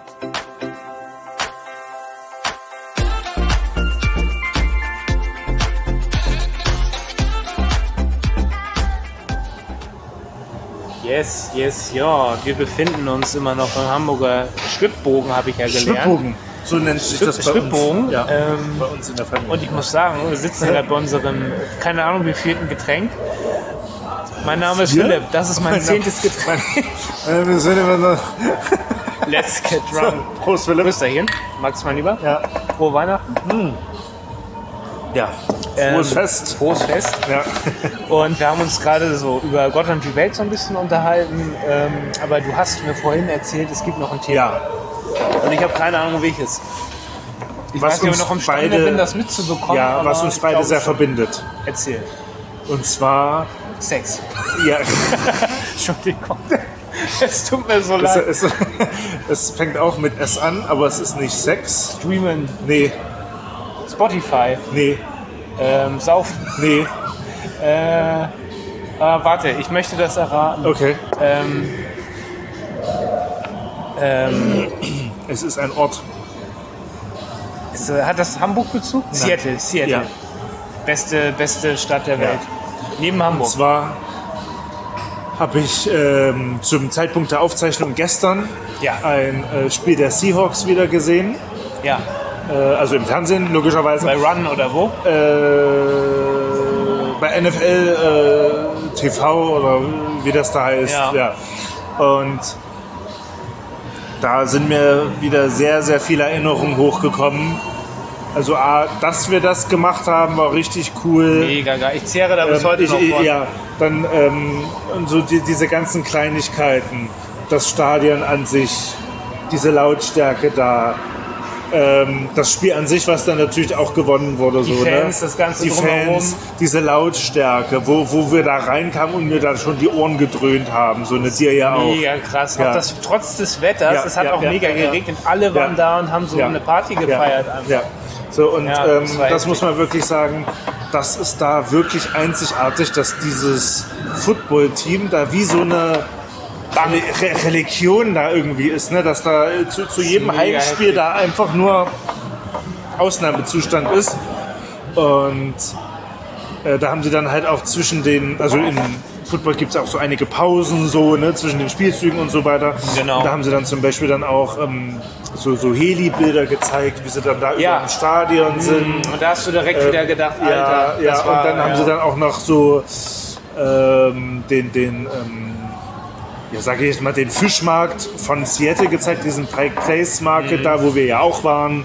S2: Yes, ja. Wir befinden uns immer noch im Hamburger Schwibbogen, habe ich ja gelernt.
S3: Schwibbogen. So nennt sich das bei
S2: Schwibbogen.
S3: uns. Ja, bei uns in der Familie.
S2: Und ich muss sagen, wir sitzen gerade bei unserem, keine Ahnung wie vielten Getränk. Mein Name ist Philipp, das ist mein 10. Getränk.
S3: Wir sind immer noch.
S2: Let's get drunk.
S3: Prost, Philipp.
S2: Prösterchen. Magst du mal lieber?
S3: Ja.
S2: Frohe Weihnachten.
S3: Ja. Frohes Fest.
S2: Frohes Fest.
S3: Ja.
S2: Und wir haben uns gerade so über Gott und die Welt so ein bisschen unterhalten. Aber du hast mir vorhin erzählt, es gibt noch ein Thema.
S3: Ja.
S2: Und ich habe keine Ahnung welches. Ich
S3: Was
S2: weiß nicht, ob
S3: uns
S2: ich noch imstande
S3: beide-
S2: bin, das mitzubekommen.
S3: Ja,
S2: aber
S3: was uns
S2: ich
S3: beide
S2: glaube
S3: sehr
S2: schon.
S3: verbindet.
S2: Erzähl.
S3: Und zwar,
S2: Sex.
S3: ja,
S2: Entschuldigung. Es tut mir so
S3: es,
S2: leid.
S3: es fängt auch mit S an, aber es ist nicht Sex.
S2: Streamen,
S3: Nee,
S2: Spotify,
S3: nee,
S2: Saufen.
S3: nee.
S2: Warte, ich möchte das erraten.
S3: Okay.
S2: Ähm,
S3: Es ist ein Ort.
S2: hat das Hamburg-Bezug? Seattle.
S3: Ja.
S2: Beste Stadt der Welt. Neben
S3: Und
S2: Hamburg.
S3: zwar habe ich zum Zeitpunkt der Aufzeichnung gestern
S2: Ja.
S3: ein Spiel der Seahawks wieder gesehen.
S2: Ja.
S3: Also im Fernsehen, logischerweise.
S2: Bei Run oder wo?
S3: Bei NFL TV oder wie das da heißt.
S2: Ja.
S3: Und da sind mir wieder sehr, sehr viele Erinnerungen hochgekommen. Also dass wir das gemacht haben, war richtig cool.
S2: Mega geil. Ich zehre da bis heute noch von.
S3: Ja, dann und so diese ganzen Kleinigkeiten, das Stadion an sich, diese Lautstärke da, das Spiel an sich, was dann natürlich auch gewonnen wurde.
S2: Die
S3: so,
S2: Fans,
S3: ne?
S2: das Ganze
S3: die
S2: drumherum.
S3: Fans, diese Lautstärke, wo wir da reinkamen und mir dann schon die Ohren gedröhnt haben, so eine dir ja auch.
S2: Mega krass.
S3: Ja.
S2: Auch das, trotz des Wetters,
S3: Ja,
S2: es hat
S3: ja,
S2: auch
S3: ja,
S2: mega
S3: ja.
S2: geregnet. Alle waren da und haben so eine Party gefeiert. Einfach.
S3: Ja. So, und
S2: Ja, das war
S3: das
S2: heftig.
S3: muss man wirklich sagen, das ist da wirklich einzigartig, dass dieses Football-Team da wie so eine Religion da irgendwie ist, ne? Dass da zu jedem
S2: Mega
S3: Heimspiel
S2: heftig.
S3: da einfach nur Ausnahmezustand ist. Und da haben sie dann halt auch zwischen den, also in Football gibt es auch so einige Pausen so, ne, zwischen den Spielzügen und so weiter.
S2: Genau.
S3: Und da haben sie dann zum Beispiel dann auch so Heli-Bilder gezeigt, wie sie dann da
S2: Ja.
S3: über dem Stadion sind.
S2: Und da hast du direkt wieder gedacht, Alter.
S3: Ja,
S2: das
S3: und
S2: war,
S3: dann haben sie dann auch noch so ja, sage ich jetzt mal, den Fischmarkt von Seattle gezeigt, diesen Pike Place Market, da wo wir ja auch waren.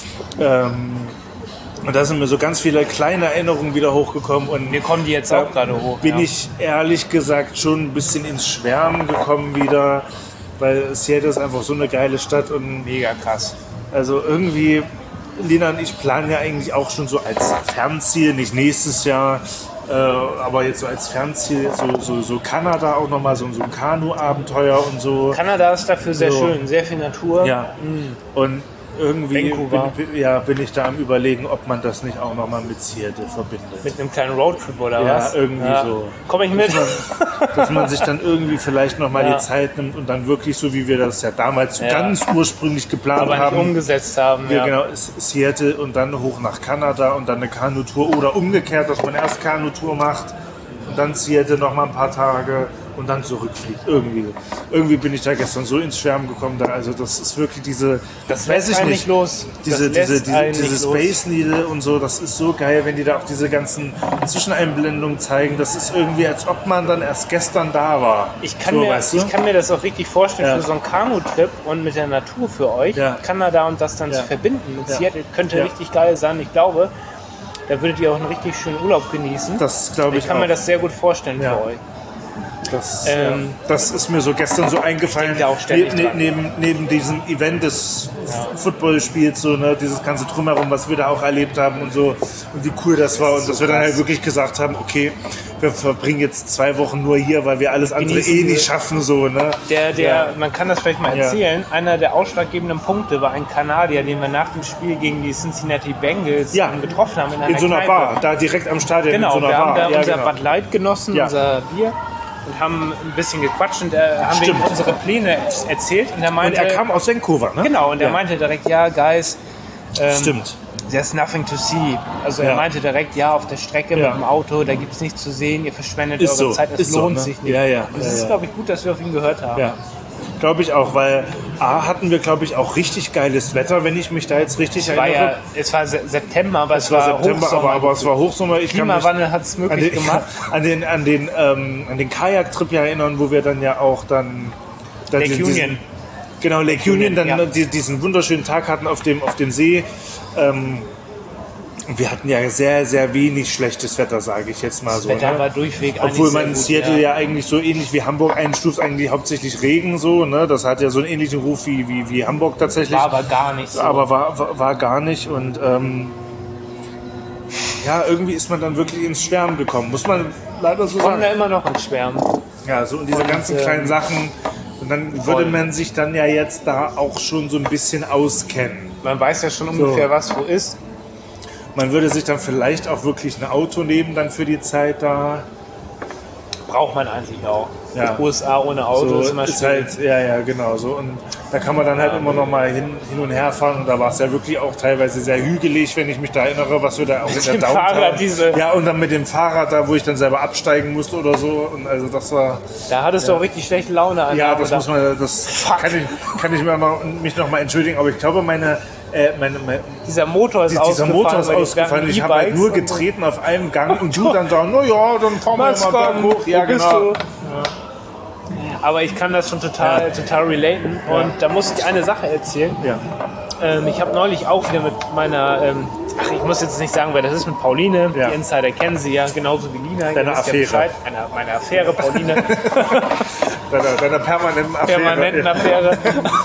S3: Und da sind mir so ganz viele kleine Erinnerungen wieder hochgekommen. Und
S2: mir kommen die jetzt auch gerade hoch.
S3: Bin ich ehrlich gesagt schon ein bisschen ins Schwärmen gekommen wieder, weil Seattle ist einfach so eine geile Stadt und
S2: mega krass.
S3: Also irgendwie, Lina und ich planen ja eigentlich auch schon so als Fernziel, nicht nächstes Jahr, aber jetzt so als Fernziel so Kanada auch nochmal, so ein Kanu-Abenteuer und so.
S2: Kanada ist dafür sehr schön, sehr viel Natur.
S3: Ja, und irgendwie bin ich da am Überlegen, ob man das nicht auch nochmal mit Seattle verbindet.
S2: Mit einem kleinen Roadtrip oder was?
S3: Ja, irgendwie so.
S2: Komm ich mit?
S3: Dass man sich dann irgendwie vielleicht nochmal die Zeit nimmt und dann wirklich so, wie wir das ja damals so ganz ursprünglich geplant
S2: aber
S3: haben.
S2: nicht umgesetzt haben.
S3: Ja, genau, Seattle und dann hoch nach Kanada und dann eine Kanutour oder umgekehrt, dass man erst Kanutour macht und dann Seattle nochmal ein paar Tage und dann zurückfliegt. Irgendwie bin ich da gestern so ins Schwärmen gekommen. Also das ist wirklich
S2: das weiß ich nicht los.
S3: Diese Space Needle und so, das ist so geil, wenn die da auch diese ganzen Zwischeneinblendungen zeigen. Das ist irgendwie, als ob man dann erst gestern da war.
S2: Ich kann mir das auch richtig vorstellen für so einen Kanutrip und mit der Natur für euch, Kanada und das dann zu verbinden. Mit Seattle könnte richtig geil sein. Ich glaube, da würdet ihr auch einen richtig schönen Urlaub genießen.
S3: Das glaube ich
S2: Ich kann mir das sehr gut vorstellen für euch.
S3: Das ist mir so gestern so eingefallen, neben diesem Event des Footballspiels, so, ne, dieses ganze Drumherum, was wir da auch erlebt haben und so und wie cool das war und dass wir dann halt wirklich gesagt haben, okay, wir verbringen jetzt 2 Wochen nur hier, weil wir alles andere nicht schaffen. So, ne?
S2: Man kann das vielleicht mal erzählen, einer der ausschlaggebenden Punkte war ein Kanadier, den wir nach dem Spiel gegen die Cincinnati Bengals getroffen haben.
S3: In so einer Bar, da direkt am Stadion.
S2: Genau,
S3: in so einer
S2: wir
S3: Bar.
S2: haben da unser Bud Light genossen, unser Bier. Und haben ein bisschen gequatscht und haben ihm unsere Pläne erzählt. Und
S3: er kam aus Vancouver, ne?
S2: Genau, und er meinte direkt, guys,
S3: stimmt.
S2: There's nothing to see. Also er meinte direkt, auf der Strecke mit dem Auto, da gibt es nichts zu sehen, ihr verschwendet eure Zeit, es lohnt sich nicht. Und es ist, glaube ich, gut, dass wir auf ihn gehört haben.
S3: Ja. Glaube ich auch, weil hatten wir, glaube ich, auch richtig geiles Wetter, wenn ich mich da jetzt richtig erinnere.
S2: Es war September, aber es war Hochsommer.
S3: Aber es war Hochsommer.
S2: Klimawandel hat es möglich gemacht.
S3: An den Kajak-Trip erinnern, wo wir dann ja auch dann
S2: Lake Union.
S3: Genau, Lake Union, dann diesen wunderschönen Tag hatten auf dem See. Wir hatten ja sehr, sehr wenig schlechtes Wetter, sage ich jetzt mal so.
S2: Das Wetter war durchweg
S3: obwohl man in Seattle ja eigentlich so ähnlich wie Hamburg einstuft, eigentlich hauptsächlich Regen so. Ne? Das hat ja so einen ähnlichen Ruf wie Hamburg tatsächlich.
S2: War aber gar nicht so.
S3: Aber war gar nicht und irgendwie ist man dann wirklich ins Schwärmen gekommen, muss man leider so sagen.
S2: Kommen da immer noch ins Schwärmen.
S3: Ja, so und diese ganzen kleinen Sachen. Und dann würde man sich dann ja jetzt da auch schon so ein bisschen auskennen.
S2: Man weiß ja schon ungefähr, was wo ist.
S3: Man würde sich dann vielleicht auch wirklich ein Auto nehmen dann für die Zeit da.
S2: Braucht man eigentlich auch.
S3: Ja.
S2: USA ohne Auto
S3: so
S2: ist immer schwierig.
S3: Halt, genau so. Und da kann man dann halt immer noch mal hin und her fahren. Und da war es ja wirklich auch teilweise sehr hügelig, wenn ich mich da erinnere, was wir da auch in der Downtown... Ja, und dann mit dem Fahrrad da, wo ich dann selber absteigen musste oder so. Und also das war...
S2: Da hattest du auch richtig schlechte Laune an.
S3: Ja, das kann ich mich noch mal entschuldigen. Aber ich glaube,
S2: dieser Motor ist ausgefallen.
S3: Ich habe halt nur getreten auf einem Gang und du dann sagen, dann fahren wir mal berg hoch. Ja, genau.
S2: Aber ich kann das schon total relaten. Und da muss ich eine Sache erzählen.
S3: Ja.
S2: Ich habe neulich auch wieder mit meiner, ich muss jetzt nicht sagen, wer das ist, mit Pauline.
S3: Ja.
S2: Die Insider kennen sie ja, genauso wie Lina.
S3: Deine Affäre.
S2: Meine Affäre, Pauline.
S3: Deiner permanenten
S2: Affäre.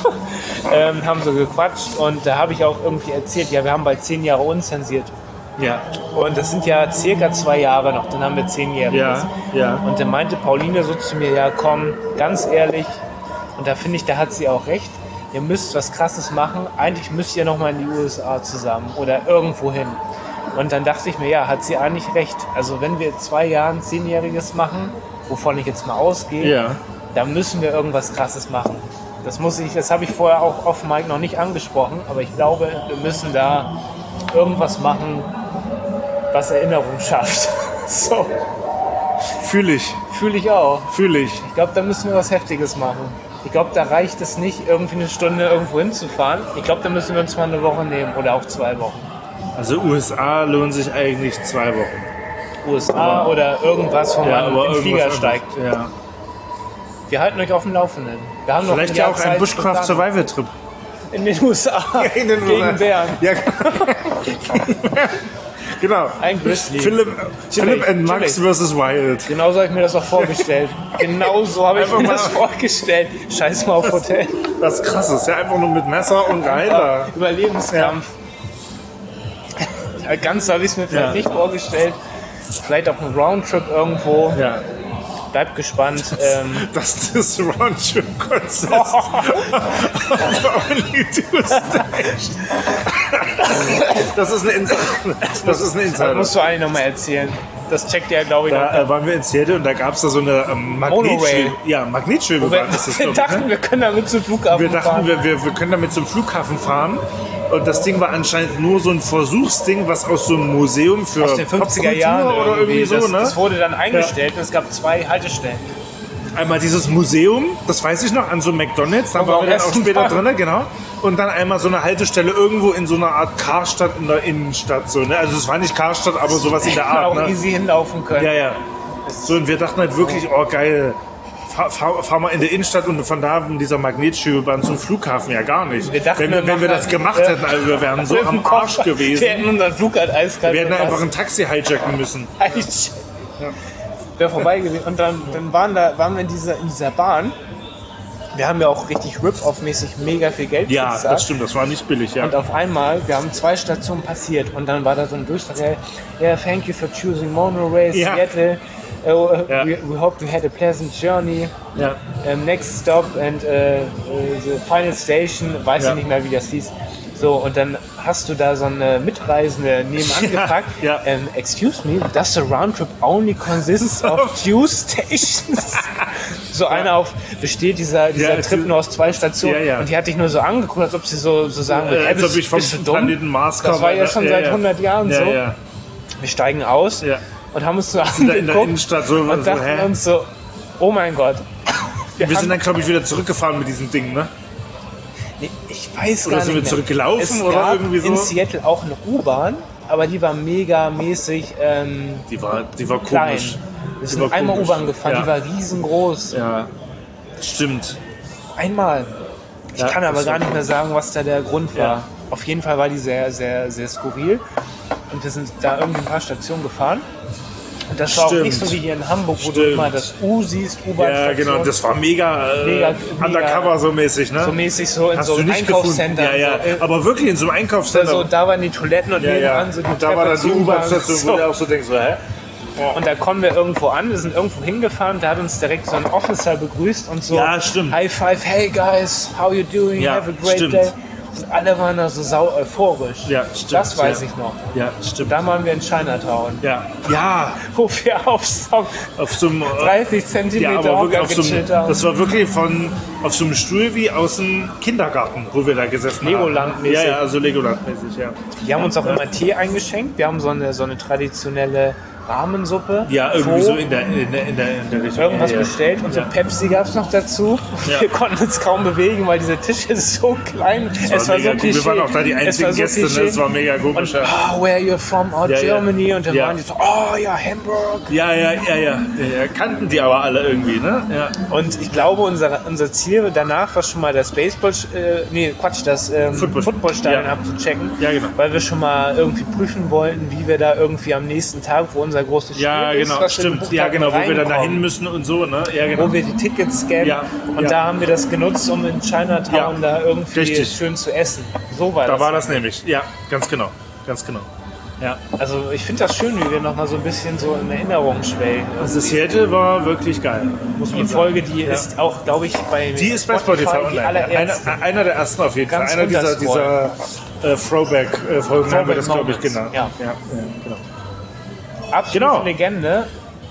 S2: Haben so gequatscht und da habe ich auch irgendwie erzählt, wir haben bald 10 Jahre unzensiert.
S3: Ja.
S2: Und das sind ja circa 2 Jahre noch, dann haben wir 10-Jähriges.
S3: Ja.
S2: Und dann meinte Pauline so zu mir, komm, ganz ehrlich, und da finde ich, da hat sie auch recht, ihr müsst was Krasses machen, eigentlich müsst ihr nochmal in die USA zusammen oder irgendwo hin. Und dann dachte ich mir, hat sie eigentlich recht. Also wenn wir in 2 Jahren 10-Jähriges machen, wovon ich jetzt mal ausgehe, dann müssen wir irgendwas Krasses machen. Das habe ich vorher auch auf Mike noch nicht angesprochen, aber ich glaube, wir müssen da irgendwas machen, was Erinnerung schafft. So.
S3: Fühle ich.
S2: Fühle ich auch.
S3: Ich
S2: glaube, da müssen wir was Heftiges machen. Ich glaube, da reicht es nicht, irgendwie eine Stunde irgendwo hinzufahren. Ich glaube, da müssen wir uns mal eine Woche nehmen oder auch 2 Wochen.
S3: Also USA lohnt sich eigentlich 2 Wochen.
S2: USA oder irgendwas, wo man in den Flieger steigt.
S3: Ja.
S2: Wir halten euch auf dem Laufenden. Wir haben noch
S3: Vielleicht
S2: ein
S3: ja
S2: Jahr
S3: auch ein
S2: Zeit
S3: Bushcraft
S2: zur Planung.
S3: Survival Trip.
S2: In den USA.
S3: In den
S2: Gegen
S3: USA.
S2: Bären.
S3: Ja, genau.
S2: Ein Grizzly.
S3: Philipp and Max vs. Wild.
S2: Genau so habe ich mir das auch vorgestellt. Genau so habe ich mir das vorgestellt. Scheiß mal auf Hotel.
S3: Das ist krass, das ist ja einfach nur mit Messer und rein da.
S2: Überlebenskampf. Ja, ganz so habe ich es mir vielleicht nicht vorgestellt. Vielleicht auch ein Roundtrip irgendwo.
S3: Ja.
S2: Bleibt gespannt.
S3: Das ist Roundtrip-Konzept. Only Tuesday. Das ist ein
S2: Das
S3: Insider.
S2: musst du eigentlich nochmal erzählen. Das checkt ja, glaube ich, noch.
S3: Da waren wir in Seattle und da gab es da so eine Magnetschwebe.
S2: Monorail.
S3: Ja, Magnetschwebe
S2: Wir
S3: war das.
S2: wir dachten, wir können damit zum Flughafen
S3: Wir dachten,
S2: fahren.
S3: wir können damit zum Flughafen fahren. Und das Ding war anscheinend nur so ein Versuchsding, was aus so einem Museum für
S2: aus den 50er Jahren
S3: Popkultur oder irgendwie so, ne?
S2: Das wurde dann eingestellt und es gab 2 Haltestellen.
S3: Einmal dieses Museum, das weiß ich noch, an so einem McDonald's, da
S2: Aber
S3: waren wir dann auch
S2: essen
S3: später
S2: fahren.
S3: drin, genau. Und dann einmal so eine Haltestelle irgendwo in so einer Art Karstadt in der Innenstadt. So, ne? Also es war nicht Karstadt, aber sowas in der
S2: Man
S3: Art.
S2: auch
S3: Ne?
S2: easy hinlaufen können.
S3: Ja, ja. So, und wir dachten halt wirklich, oh geil, fahr mal in die Innenstadt und von da in dieser Magnetschwebebahn zum Flughafen, ja gar nicht.
S2: Wir dachten,
S3: wenn wir das gemacht hätten, also wir wären so am Arsch gewesen.
S2: Wir hätten unseren Flug halt eiskalt.
S3: Wir hätten einfach ein Taxi hijacken müssen.
S2: Wäre vorbei gewesen. Und dann waren wir in dieser Bahn. Wir haben ja auch richtig Rip-Off-mäßig mega viel Geld
S3: Ja,
S2: bezahlt.
S3: das stimmt, das war nicht billig, ja.
S2: Und auf einmal, wir haben 2 Stationen passiert und dann war da so ein Durchsatz, thank you for choosing Monorail,
S3: Ja.
S2: Seattle.
S3: Ja.
S2: We hope you had a pleasant journey.
S3: Ja.
S2: Next stop and the final station, weiß
S3: Ja.
S2: ich nicht mehr, wie das hieß. So, und dann hast du da so eine Mitreisende nebenan gefragt,
S3: ja.
S2: Excuse me, does the round trip only consists of 2 stations? So einer auf, besteht dieser
S3: Ja,
S2: Trip nur aus 2 Stationen.
S3: Ja, ja.
S2: Und die hat dich nur so angeguckt, als ob sie so sagen würde,
S3: als ob ich vom
S2: bist du dumm?
S3: Planeten Mars
S2: Das
S3: komme.
S2: war ja schon seit 100 Jahren so.
S3: Ja.
S2: Wir steigen aus
S3: Ja.
S2: und haben uns so
S3: In der
S2: angeguckt
S3: Innenstadt so,
S2: und dachten
S3: hä?
S2: uns so, oh mein Gott.
S3: Wir
S2: haben-
S3: sind dann, glaube ich, wieder zurückgefahren mit diesem Ding, ne?
S2: Nee, ich weiß
S3: Oder
S2: gar
S3: sind
S2: nicht
S3: wir
S2: mehr.
S3: zurückgelaufen
S2: Es
S3: oder
S2: gab
S3: irgendwie so?
S2: in Seattle auch eine U-Bahn, aber die war megamäßig
S3: Die war
S2: klein.
S3: komisch.
S2: Wir
S3: Die war
S2: sind einmal
S3: komisch.
S2: U-Bahn gefahren,
S3: Ja.
S2: die war riesengroß.
S3: Ja, stimmt.
S2: Einmal. Ich
S3: Ja,
S2: kann aber
S3: das
S2: gar
S3: war-
S2: nicht mehr sagen, was da der Grund war.
S3: Ja.
S2: Auf jeden Fall war die sehr, sehr, sehr skurril. Und wir sind da irgendwie ein paar Stationen gefahren. Und das war auch
S3: Stimmt.
S2: nicht so wie hier in Hamburg, wo du
S3: Stimmt.
S2: immer das U siehst, U-Bahn-Station.
S3: Ja, genau, das war mega,
S2: Mega-
S3: undercover so mäßig, ne?
S2: so mäßig so in
S3: Hast
S2: so
S3: du
S2: einem
S3: nicht
S2: Einkaufscenter.
S3: gefunden. Ja, ja.
S2: So,
S3: Aber wirklich in so einem Einkaufscenter.
S2: also, da waren die Toiletten und
S3: ja, ja.
S2: nebenan so die
S3: Und da war dann die
S2: Treppe zu,
S3: U-Bahn-Station,
S2: so.
S3: wo du auch so denkst, so, hä?
S2: Und da kommen wir irgendwo an, wir sind irgendwo hingefahren, da hat uns direkt so ein Officer begrüßt und so.
S3: Ja, stimmt.
S2: High five, hey guys, how you doing?
S3: Ja,
S2: Have a great
S3: stimmt.
S2: day. Und alle waren da so sau euphorisch.
S3: Ja, stimmt.
S2: Das weiß
S3: ja.
S2: ich noch.
S3: Ja, stimmt.
S2: Da waren wir in Chinatown,
S3: Ja, ja,
S2: wo wir auf so
S3: auf so einem...
S2: 30 Zentimeter
S3: Ja, aber wirklich auf so
S2: gechillt
S3: einem,
S2: haben.
S3: das war wirklich auf so einem Stuhl wie aus dem Kindergarten, wo wir da gesessen haben.
S2: Legoland-mäßig.
S3: Ja, ja, also Legoland-mäßig, ja.
S2: Die haben uns auch immer Tee eingeschenkt. Wir haben so eine traditionelle Rahmensuppe.
S3: Ja, irgendwie
S2: Pho,
S3: so in der Richtung.
S2: irgendwas
S3: ja, ja.
S2: bestellt und so
S3: Ja.
S2: Pepsi gab es noch dazu.
S3: Ja.
S2: Wir konnten uns kaum bewegen, weil dieser Tisch ist so klein.
S3: Das war mega cool. Wir waren auch da die einzigen Gäste, ne? Das war mega komisch.
S2: Und, where are you from? Oh,
S3: Ja, ja.
S2: Germany. Und dann
S3: Ja.
S2: waren die so, oh ja, Hamburg.
S3: Ja. Kannten die aber alle irgendwie, ne? Ja.
S2: Und ich glaube, unser Ziel danach war schon mal das das Footballstadion
S3: Ja.
S2: abzuchecken.
S3: Ja, genau.
S2: Weil wir schon mal irgendwie prüfen wollten, wie wir da irgendwie am nächsten Tag, wo unser großes Spiel
S3: Ja,
S2: ist,
S3: genau,
S2: was wir
S3: stimmt.
S2: gebucht
S3: Ja,
S2: hatten,
S3: genau, wo wir dann
S2: reinkommen.
S3: dahin müssen und so, ne? Ja, genau.
S2: Wo wir die Tickets scannen.
S3: Ja,
S2: Und
S3: ja.
S2: da haben wir das genutzt, um in Chinatown
S3: Ja,
S2: da irgendwie
S3: richtig.
S2: schön zu essen. So war
S3: Da
S2: das.
S3: war das nämlich. Ja, ganz genau. Ganz genau. Ja.
S2: Also ich finde das schön, wie wir nochmal so ein bisschen so in Erinnerung schwelgen.
S3: Also Seattle war wirklich geil, muss man
S2: Die
S3: sagen.
S2: Folge, die
S3: Ja.
S2: ist auch, glaube ich,
S3: Die ist bei Spotify
S2: die
S3: online. Ja.
S2: allererste.
S3: Einer der ersten auf jeden Fall.
S2: Ganz
S3: Einer dieser
S2: unterscrollen.
S3: Throwback-Folgen haben wir das, glaube ich,
S2: Moments.
S3: genannt.
S2: Ja.
S3: Genau.
S2: Absolute
S3: Genau.
S2: Legende.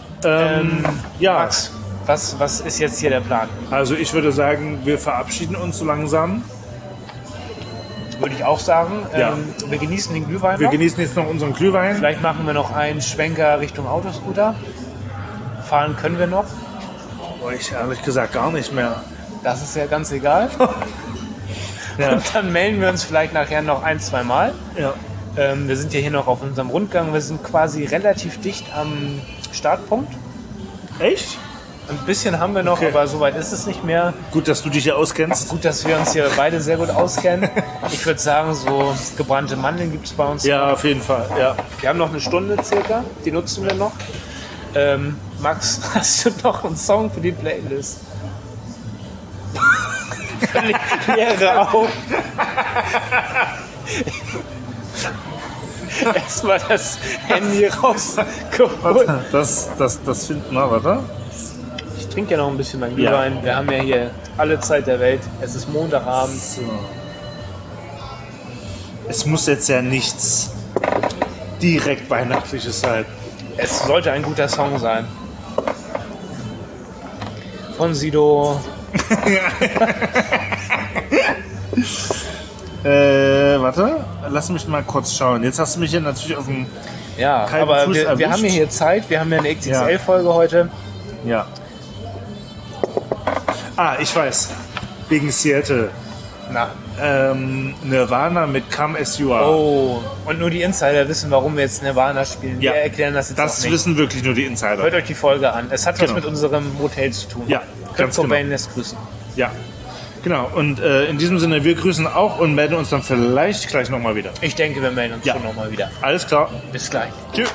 S3: Ja,
S2: Max, was ist jetzt hier der Plan?
S3: also ich würde sagen, wir verabschieden uns so langsam.
S2: Würde ich auch sagen.
S3: Ja.
S2: Wir genießen den Glühwein
S3: Wir
S2: noch.
S3: genießen jetzt noch unseren Glühwein.
S2: Vielleicht machen wir noch einen Schwenker Richtung Autoscooter. Fahren können wir noch.
S3: Oh, ich ehrlich gesagt gar nicht mehr.
S2: Das ist ja ganz egal.
S3: Ja.
S2: Und dann melden wir uns vielleicht nachher noch 1-2 Mal.
S3: Ja.
S2: Wir sind ja hier noch auf unserem Rundgang. Wir sind quasi relativ dicht am Startpunkt.
S3: Echt?
S2: Ein bisschen haben wir noch, aber soweit ist es nicht mehr.
S3: Gut, dass du dich hier auskennst.
S2: Gut, dass wir uns hier beide sehr gut auskennen. Ich würde sagen, so gebrannte Mandeln gibt es bei uns.
S3: Ja, auf jeden Fall. Ja.
S2: Wir haben noch eine Stunde circa, die nutzen wir noch. Max, hast du noch einen Song für die Playlist? Völlig leere Augen. Erstmal das Handy rausgeholt.
S3: Das finden wir, warte.
S2: Ich trinke ja noch ein bisschen mein Glühwein. Ja. Wir haben ja hier alle Zeit der Welt. Es ist Montagabend.
S3: So. Es muss jetzt ja nichts direkt Weihnachtliches sein.
S2: Es sollte ein guter Song sein. Von Sido.
S3: Warte, lass mich mal kurz schauen. Jetzt hast du mich hier natürlich auf dem
S2: aber
S3: Fuß
S2: wir haben hier Zeit. Wir haben ja eine XXL-Folge heute.
S3: Ja. Ich weiß. Wegen Seattle.
S2: Na.
S3: Nirvana mit Come As You Are.
S2: Oh, und nur die Insider wissen, warum wir jetzt Nirvana spielen.
S3: Ja.
S2: Wir erklären das jetzt
S3: Das
S2: auch nicht.
S3: wissen wirklich nur die Insider.
S2: Hört euch die Folge an. Es hat was mit unserem Hotel zu tun.
S3: Ja,
S2: Kurt Cobain lässt grüßen.
S3: Ja, genau. Und in diesem Sinne, wir grüßen auch und melden uns dann vielleicht gleich nochmal wieder.
S2: Ich denke, wir melden uns schon nochmal wieder.
S3: Alles klar.
S2: Bis gleich.
S3: Tschüss.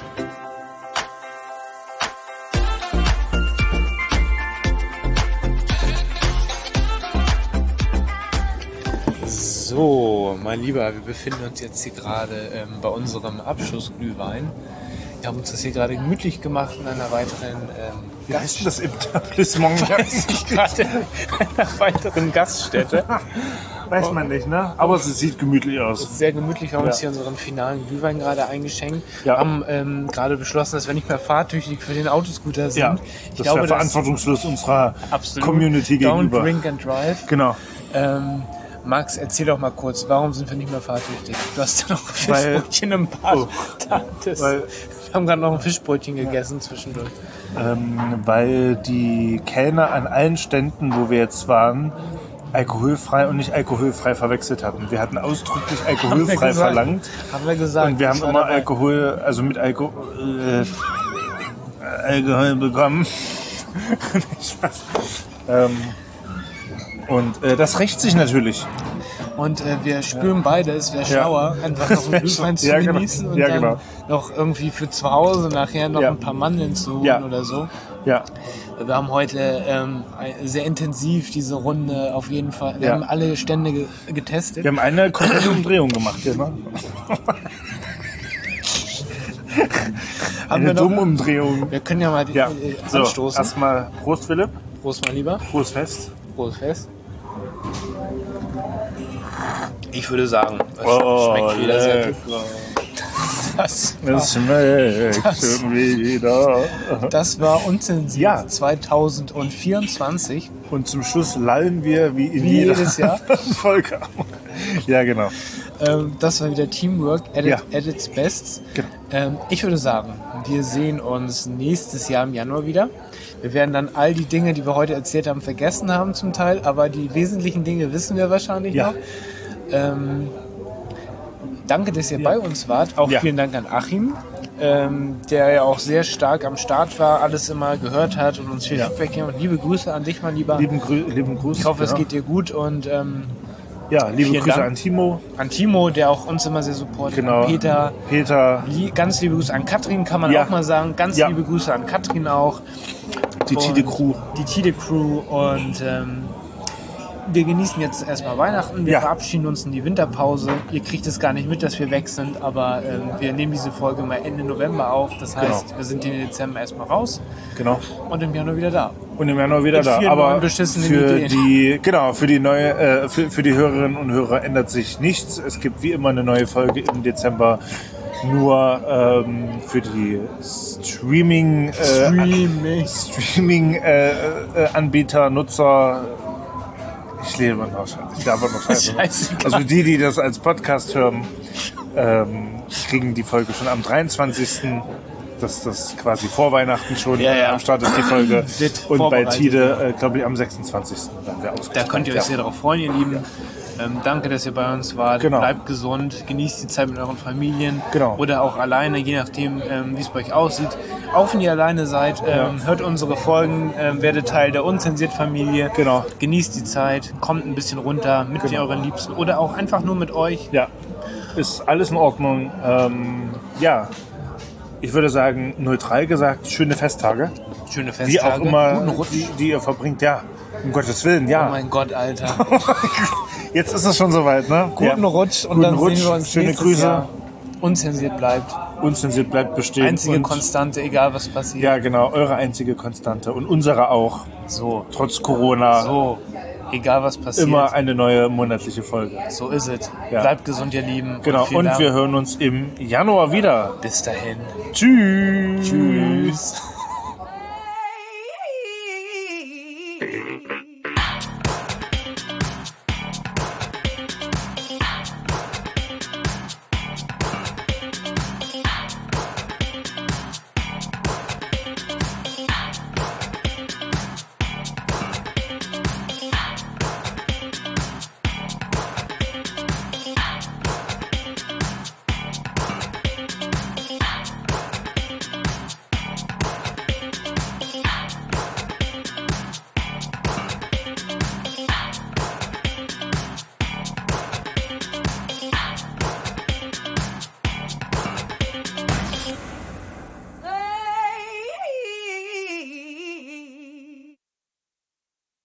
S2: So, mein Lieber, wir befinden uns jetzt hier gerade bei unserem Abschlussglühwein. Wir haben uns das hier gerade gemütlich gemacht in einer weiteren
S3: Wie heißt denn das Etablissement?
S2: gerade einer weiteren Gaststätte.
S3: Weiß man nicht, ne? Aber es sieht gemütlich aus.
S2: Sehr gemütlich. Wir haben uns hier unseren finalen Glühwein gerade eingeschenkt.
S3: Ja.
S2: Haben gerade beschlossen, dass wir nicht mehr fahrtüchtig für den Autoscooter sind.
S3: Ja,
S2: Ich
S3: das
S2: glaube,
S3: wäre verantwortungslos unserer Community gegenüber.
S2: Don't drink and drive.
S3: Genau.
S2: Max, erzähl doch mal kurz, warum sind wir nicht mehr fahrtüchtig? Du hast ja noch ein
S3: Weil-
S2: Fischbrötchen im Bad.
S3: Oh. Weil-
S2: Wir haben gerade noch ein Fischbrötchen gegessen zwischendurch.
S3: Weil die Kellner an allen Ständen, wo wir jetzt waren, alkoholfrei und nicht alkoholfrei verwechselt hatten. Wir hatten ausdrücklich alkoholfrei verlangt.
S2: Haben wir gesagt.
S3: Und wir haben
S2: Ich war
S3: immer
S2: dabei.
S3: Alkohol, also mit Alkohol bekommen. Spaß. Und das rächt sich natürlich.
S2: Und wir spüren beide, es wäre schlauer, einfach noch einen Glühwein zu
S3: Genau.
S2: genießen und
S3: Ja,
S2: dann
S3: genau.
S2: noch irgendwie für zu Hause nachher noch ein paar Mandeln zu holen oder so.
S3: Ja.
S2: Wir haben heute sehr intensiv diese Runde auf jeden Fall. Wir haben alle Stände getestet.
S3: Wir haben eine komplette Umdrehung gemacht hier, ne? Eine dumme Umdrehung.
S2: Wir können ja mal
S3: So,
S2: anstoßen.
S3: erstmal Prost, Philipp.
S2: Prost, mein Lieber.
S3: Prost Fest.
S2: Prost fest. Ich würde sagen, es schmeckt wieder sehr gut. Das
S3: schmeckt schon wieder.
S2: Das war unzensiert 2024.
S3: Und zum Schluss lallen wir wie
S2: jedes Jahr.
S3: Folge. Ja, genau.
S2: Das war wieder Teamwork at its best.
S3: Genau.
S2: Ich würde sagen, wir sehen uns nächstes Jahr im Januar wieder. Wir werden dann all die Dinge, die wir heute erzählt haben, vergessen haben zum Teil, aber die wesentlichen Dinge wissen wir wahrscheinlich noch. Danke, dass ihr bei uns wart. Auch vielen Dank an Achim, der ja auch sehr stark am Start war, alles immer gehört hat und uns viel Feedback gegeben hat. Liebe Grüße an dich, mein Lieber.
S3: Lieben Gruß.
S2: Ich hoffe, es geht dir gut und
S3: liebe Grüße
S2: Dank
S3: an Timo.
S2: An Timo, der auch uns immer sehr supportet.
S3: Genau.
S2: An
S3: Peter.
S2: Ganz liebe Grüße an Katrin, kann man auch mal sagen. Ganz liebe Grüße an Katrin auch.
S3: Die Tide Crew.
S2: Die Tide Crew und wir genießen jetzt erstmal Weihnachten. Wir verabschieden uns in die Winterpause. Ihr kriegt es gar nicht mit, dass wir weg sind, aber wir nehmen diese Folge mal Ende November auf. Das heißt, wir sind im Dezember erstmal raus.
S3: Genau.
S2: Und im Januar wieder da.
S3: Und im Januar wieder da. Aber für die neue, für die Hörerinnen und Hörer ändert sich nichts. Es gibt wie immer eine neue Folge im Dezember. Nur für die Streaming-Anbieter, Nutzer. Ich lebe noch Scheiße. Also die das als Podcast hören, kriegen die Folge schon am 23. dass das quasi vor Weihnachten schon
S2: Ja.
S3: am Start ist, die Folge.
S2: Wird
S3: Und bei
S2: vorbereitet,
S3: Tide, glaube ich, am 26. dann der Ausgabe.
S2: Da könnt ihr euch sehr darauf freuen, ihr Lieben. Danke, dass ihr bei uns wart.
S3: Genau.
S2: Bleibt gesund, genießt die Zeit mit euren Familien
S3: Genau.
S2: oder auch alleine, je nachdem, wie es bei euch aussieht. Auch wenn ihr alleine seid, hört unsere Folgen, werdet Teil der Unzensiert-Familie.
S3: Genau.
S2: Genießt die Zeit, kommt ein bisschen runter mit euren Liebsten oder auch einfach nur mit euch.
S3: Ja, ist alles in Ordnung. Ja, ich würde sagen, neutral gesagt, schöne Festtage.
S2: Schöne Festtage.
S3: Wie auch immer,
S2: Guten Rutsch.
S3: die ihr verbringt, ja. Um Gottes Willen, ja.
S2: Oh mein Gott, Alter.
S3: Jetzt ist es schon soweit, ne?
S2: Guten Rutsch und
S3: Guten
S2: dann
S3: Rutsch,
S2: sehen wir uns
S3: schöne
S2: nächstes
S3: Grüße.
S2: Jahr. Unzensiert bleibt.
S3: Unzensiert bleibt bestehen.
S2: Einzige
S3: und,
S2: Konstante, egal was passiert.
S3: ja, genau, eure einzige Konstante. Und unsere auch.
S2: So,
S3: Trotz Corona.
S2: egal was passiert.
S3: Immer eine neue monatliche Folge.
S2: So ist es.
S3: Ja.
S2: Bleibt gesund, ihr Lieben.
S3: Genau,
S2: vielen
S3: und
S2: Dank.
S3: wir hören uns im Januar wieder.
S2: Bis dahin.
S3: Tschüss.
S2: Tschüss.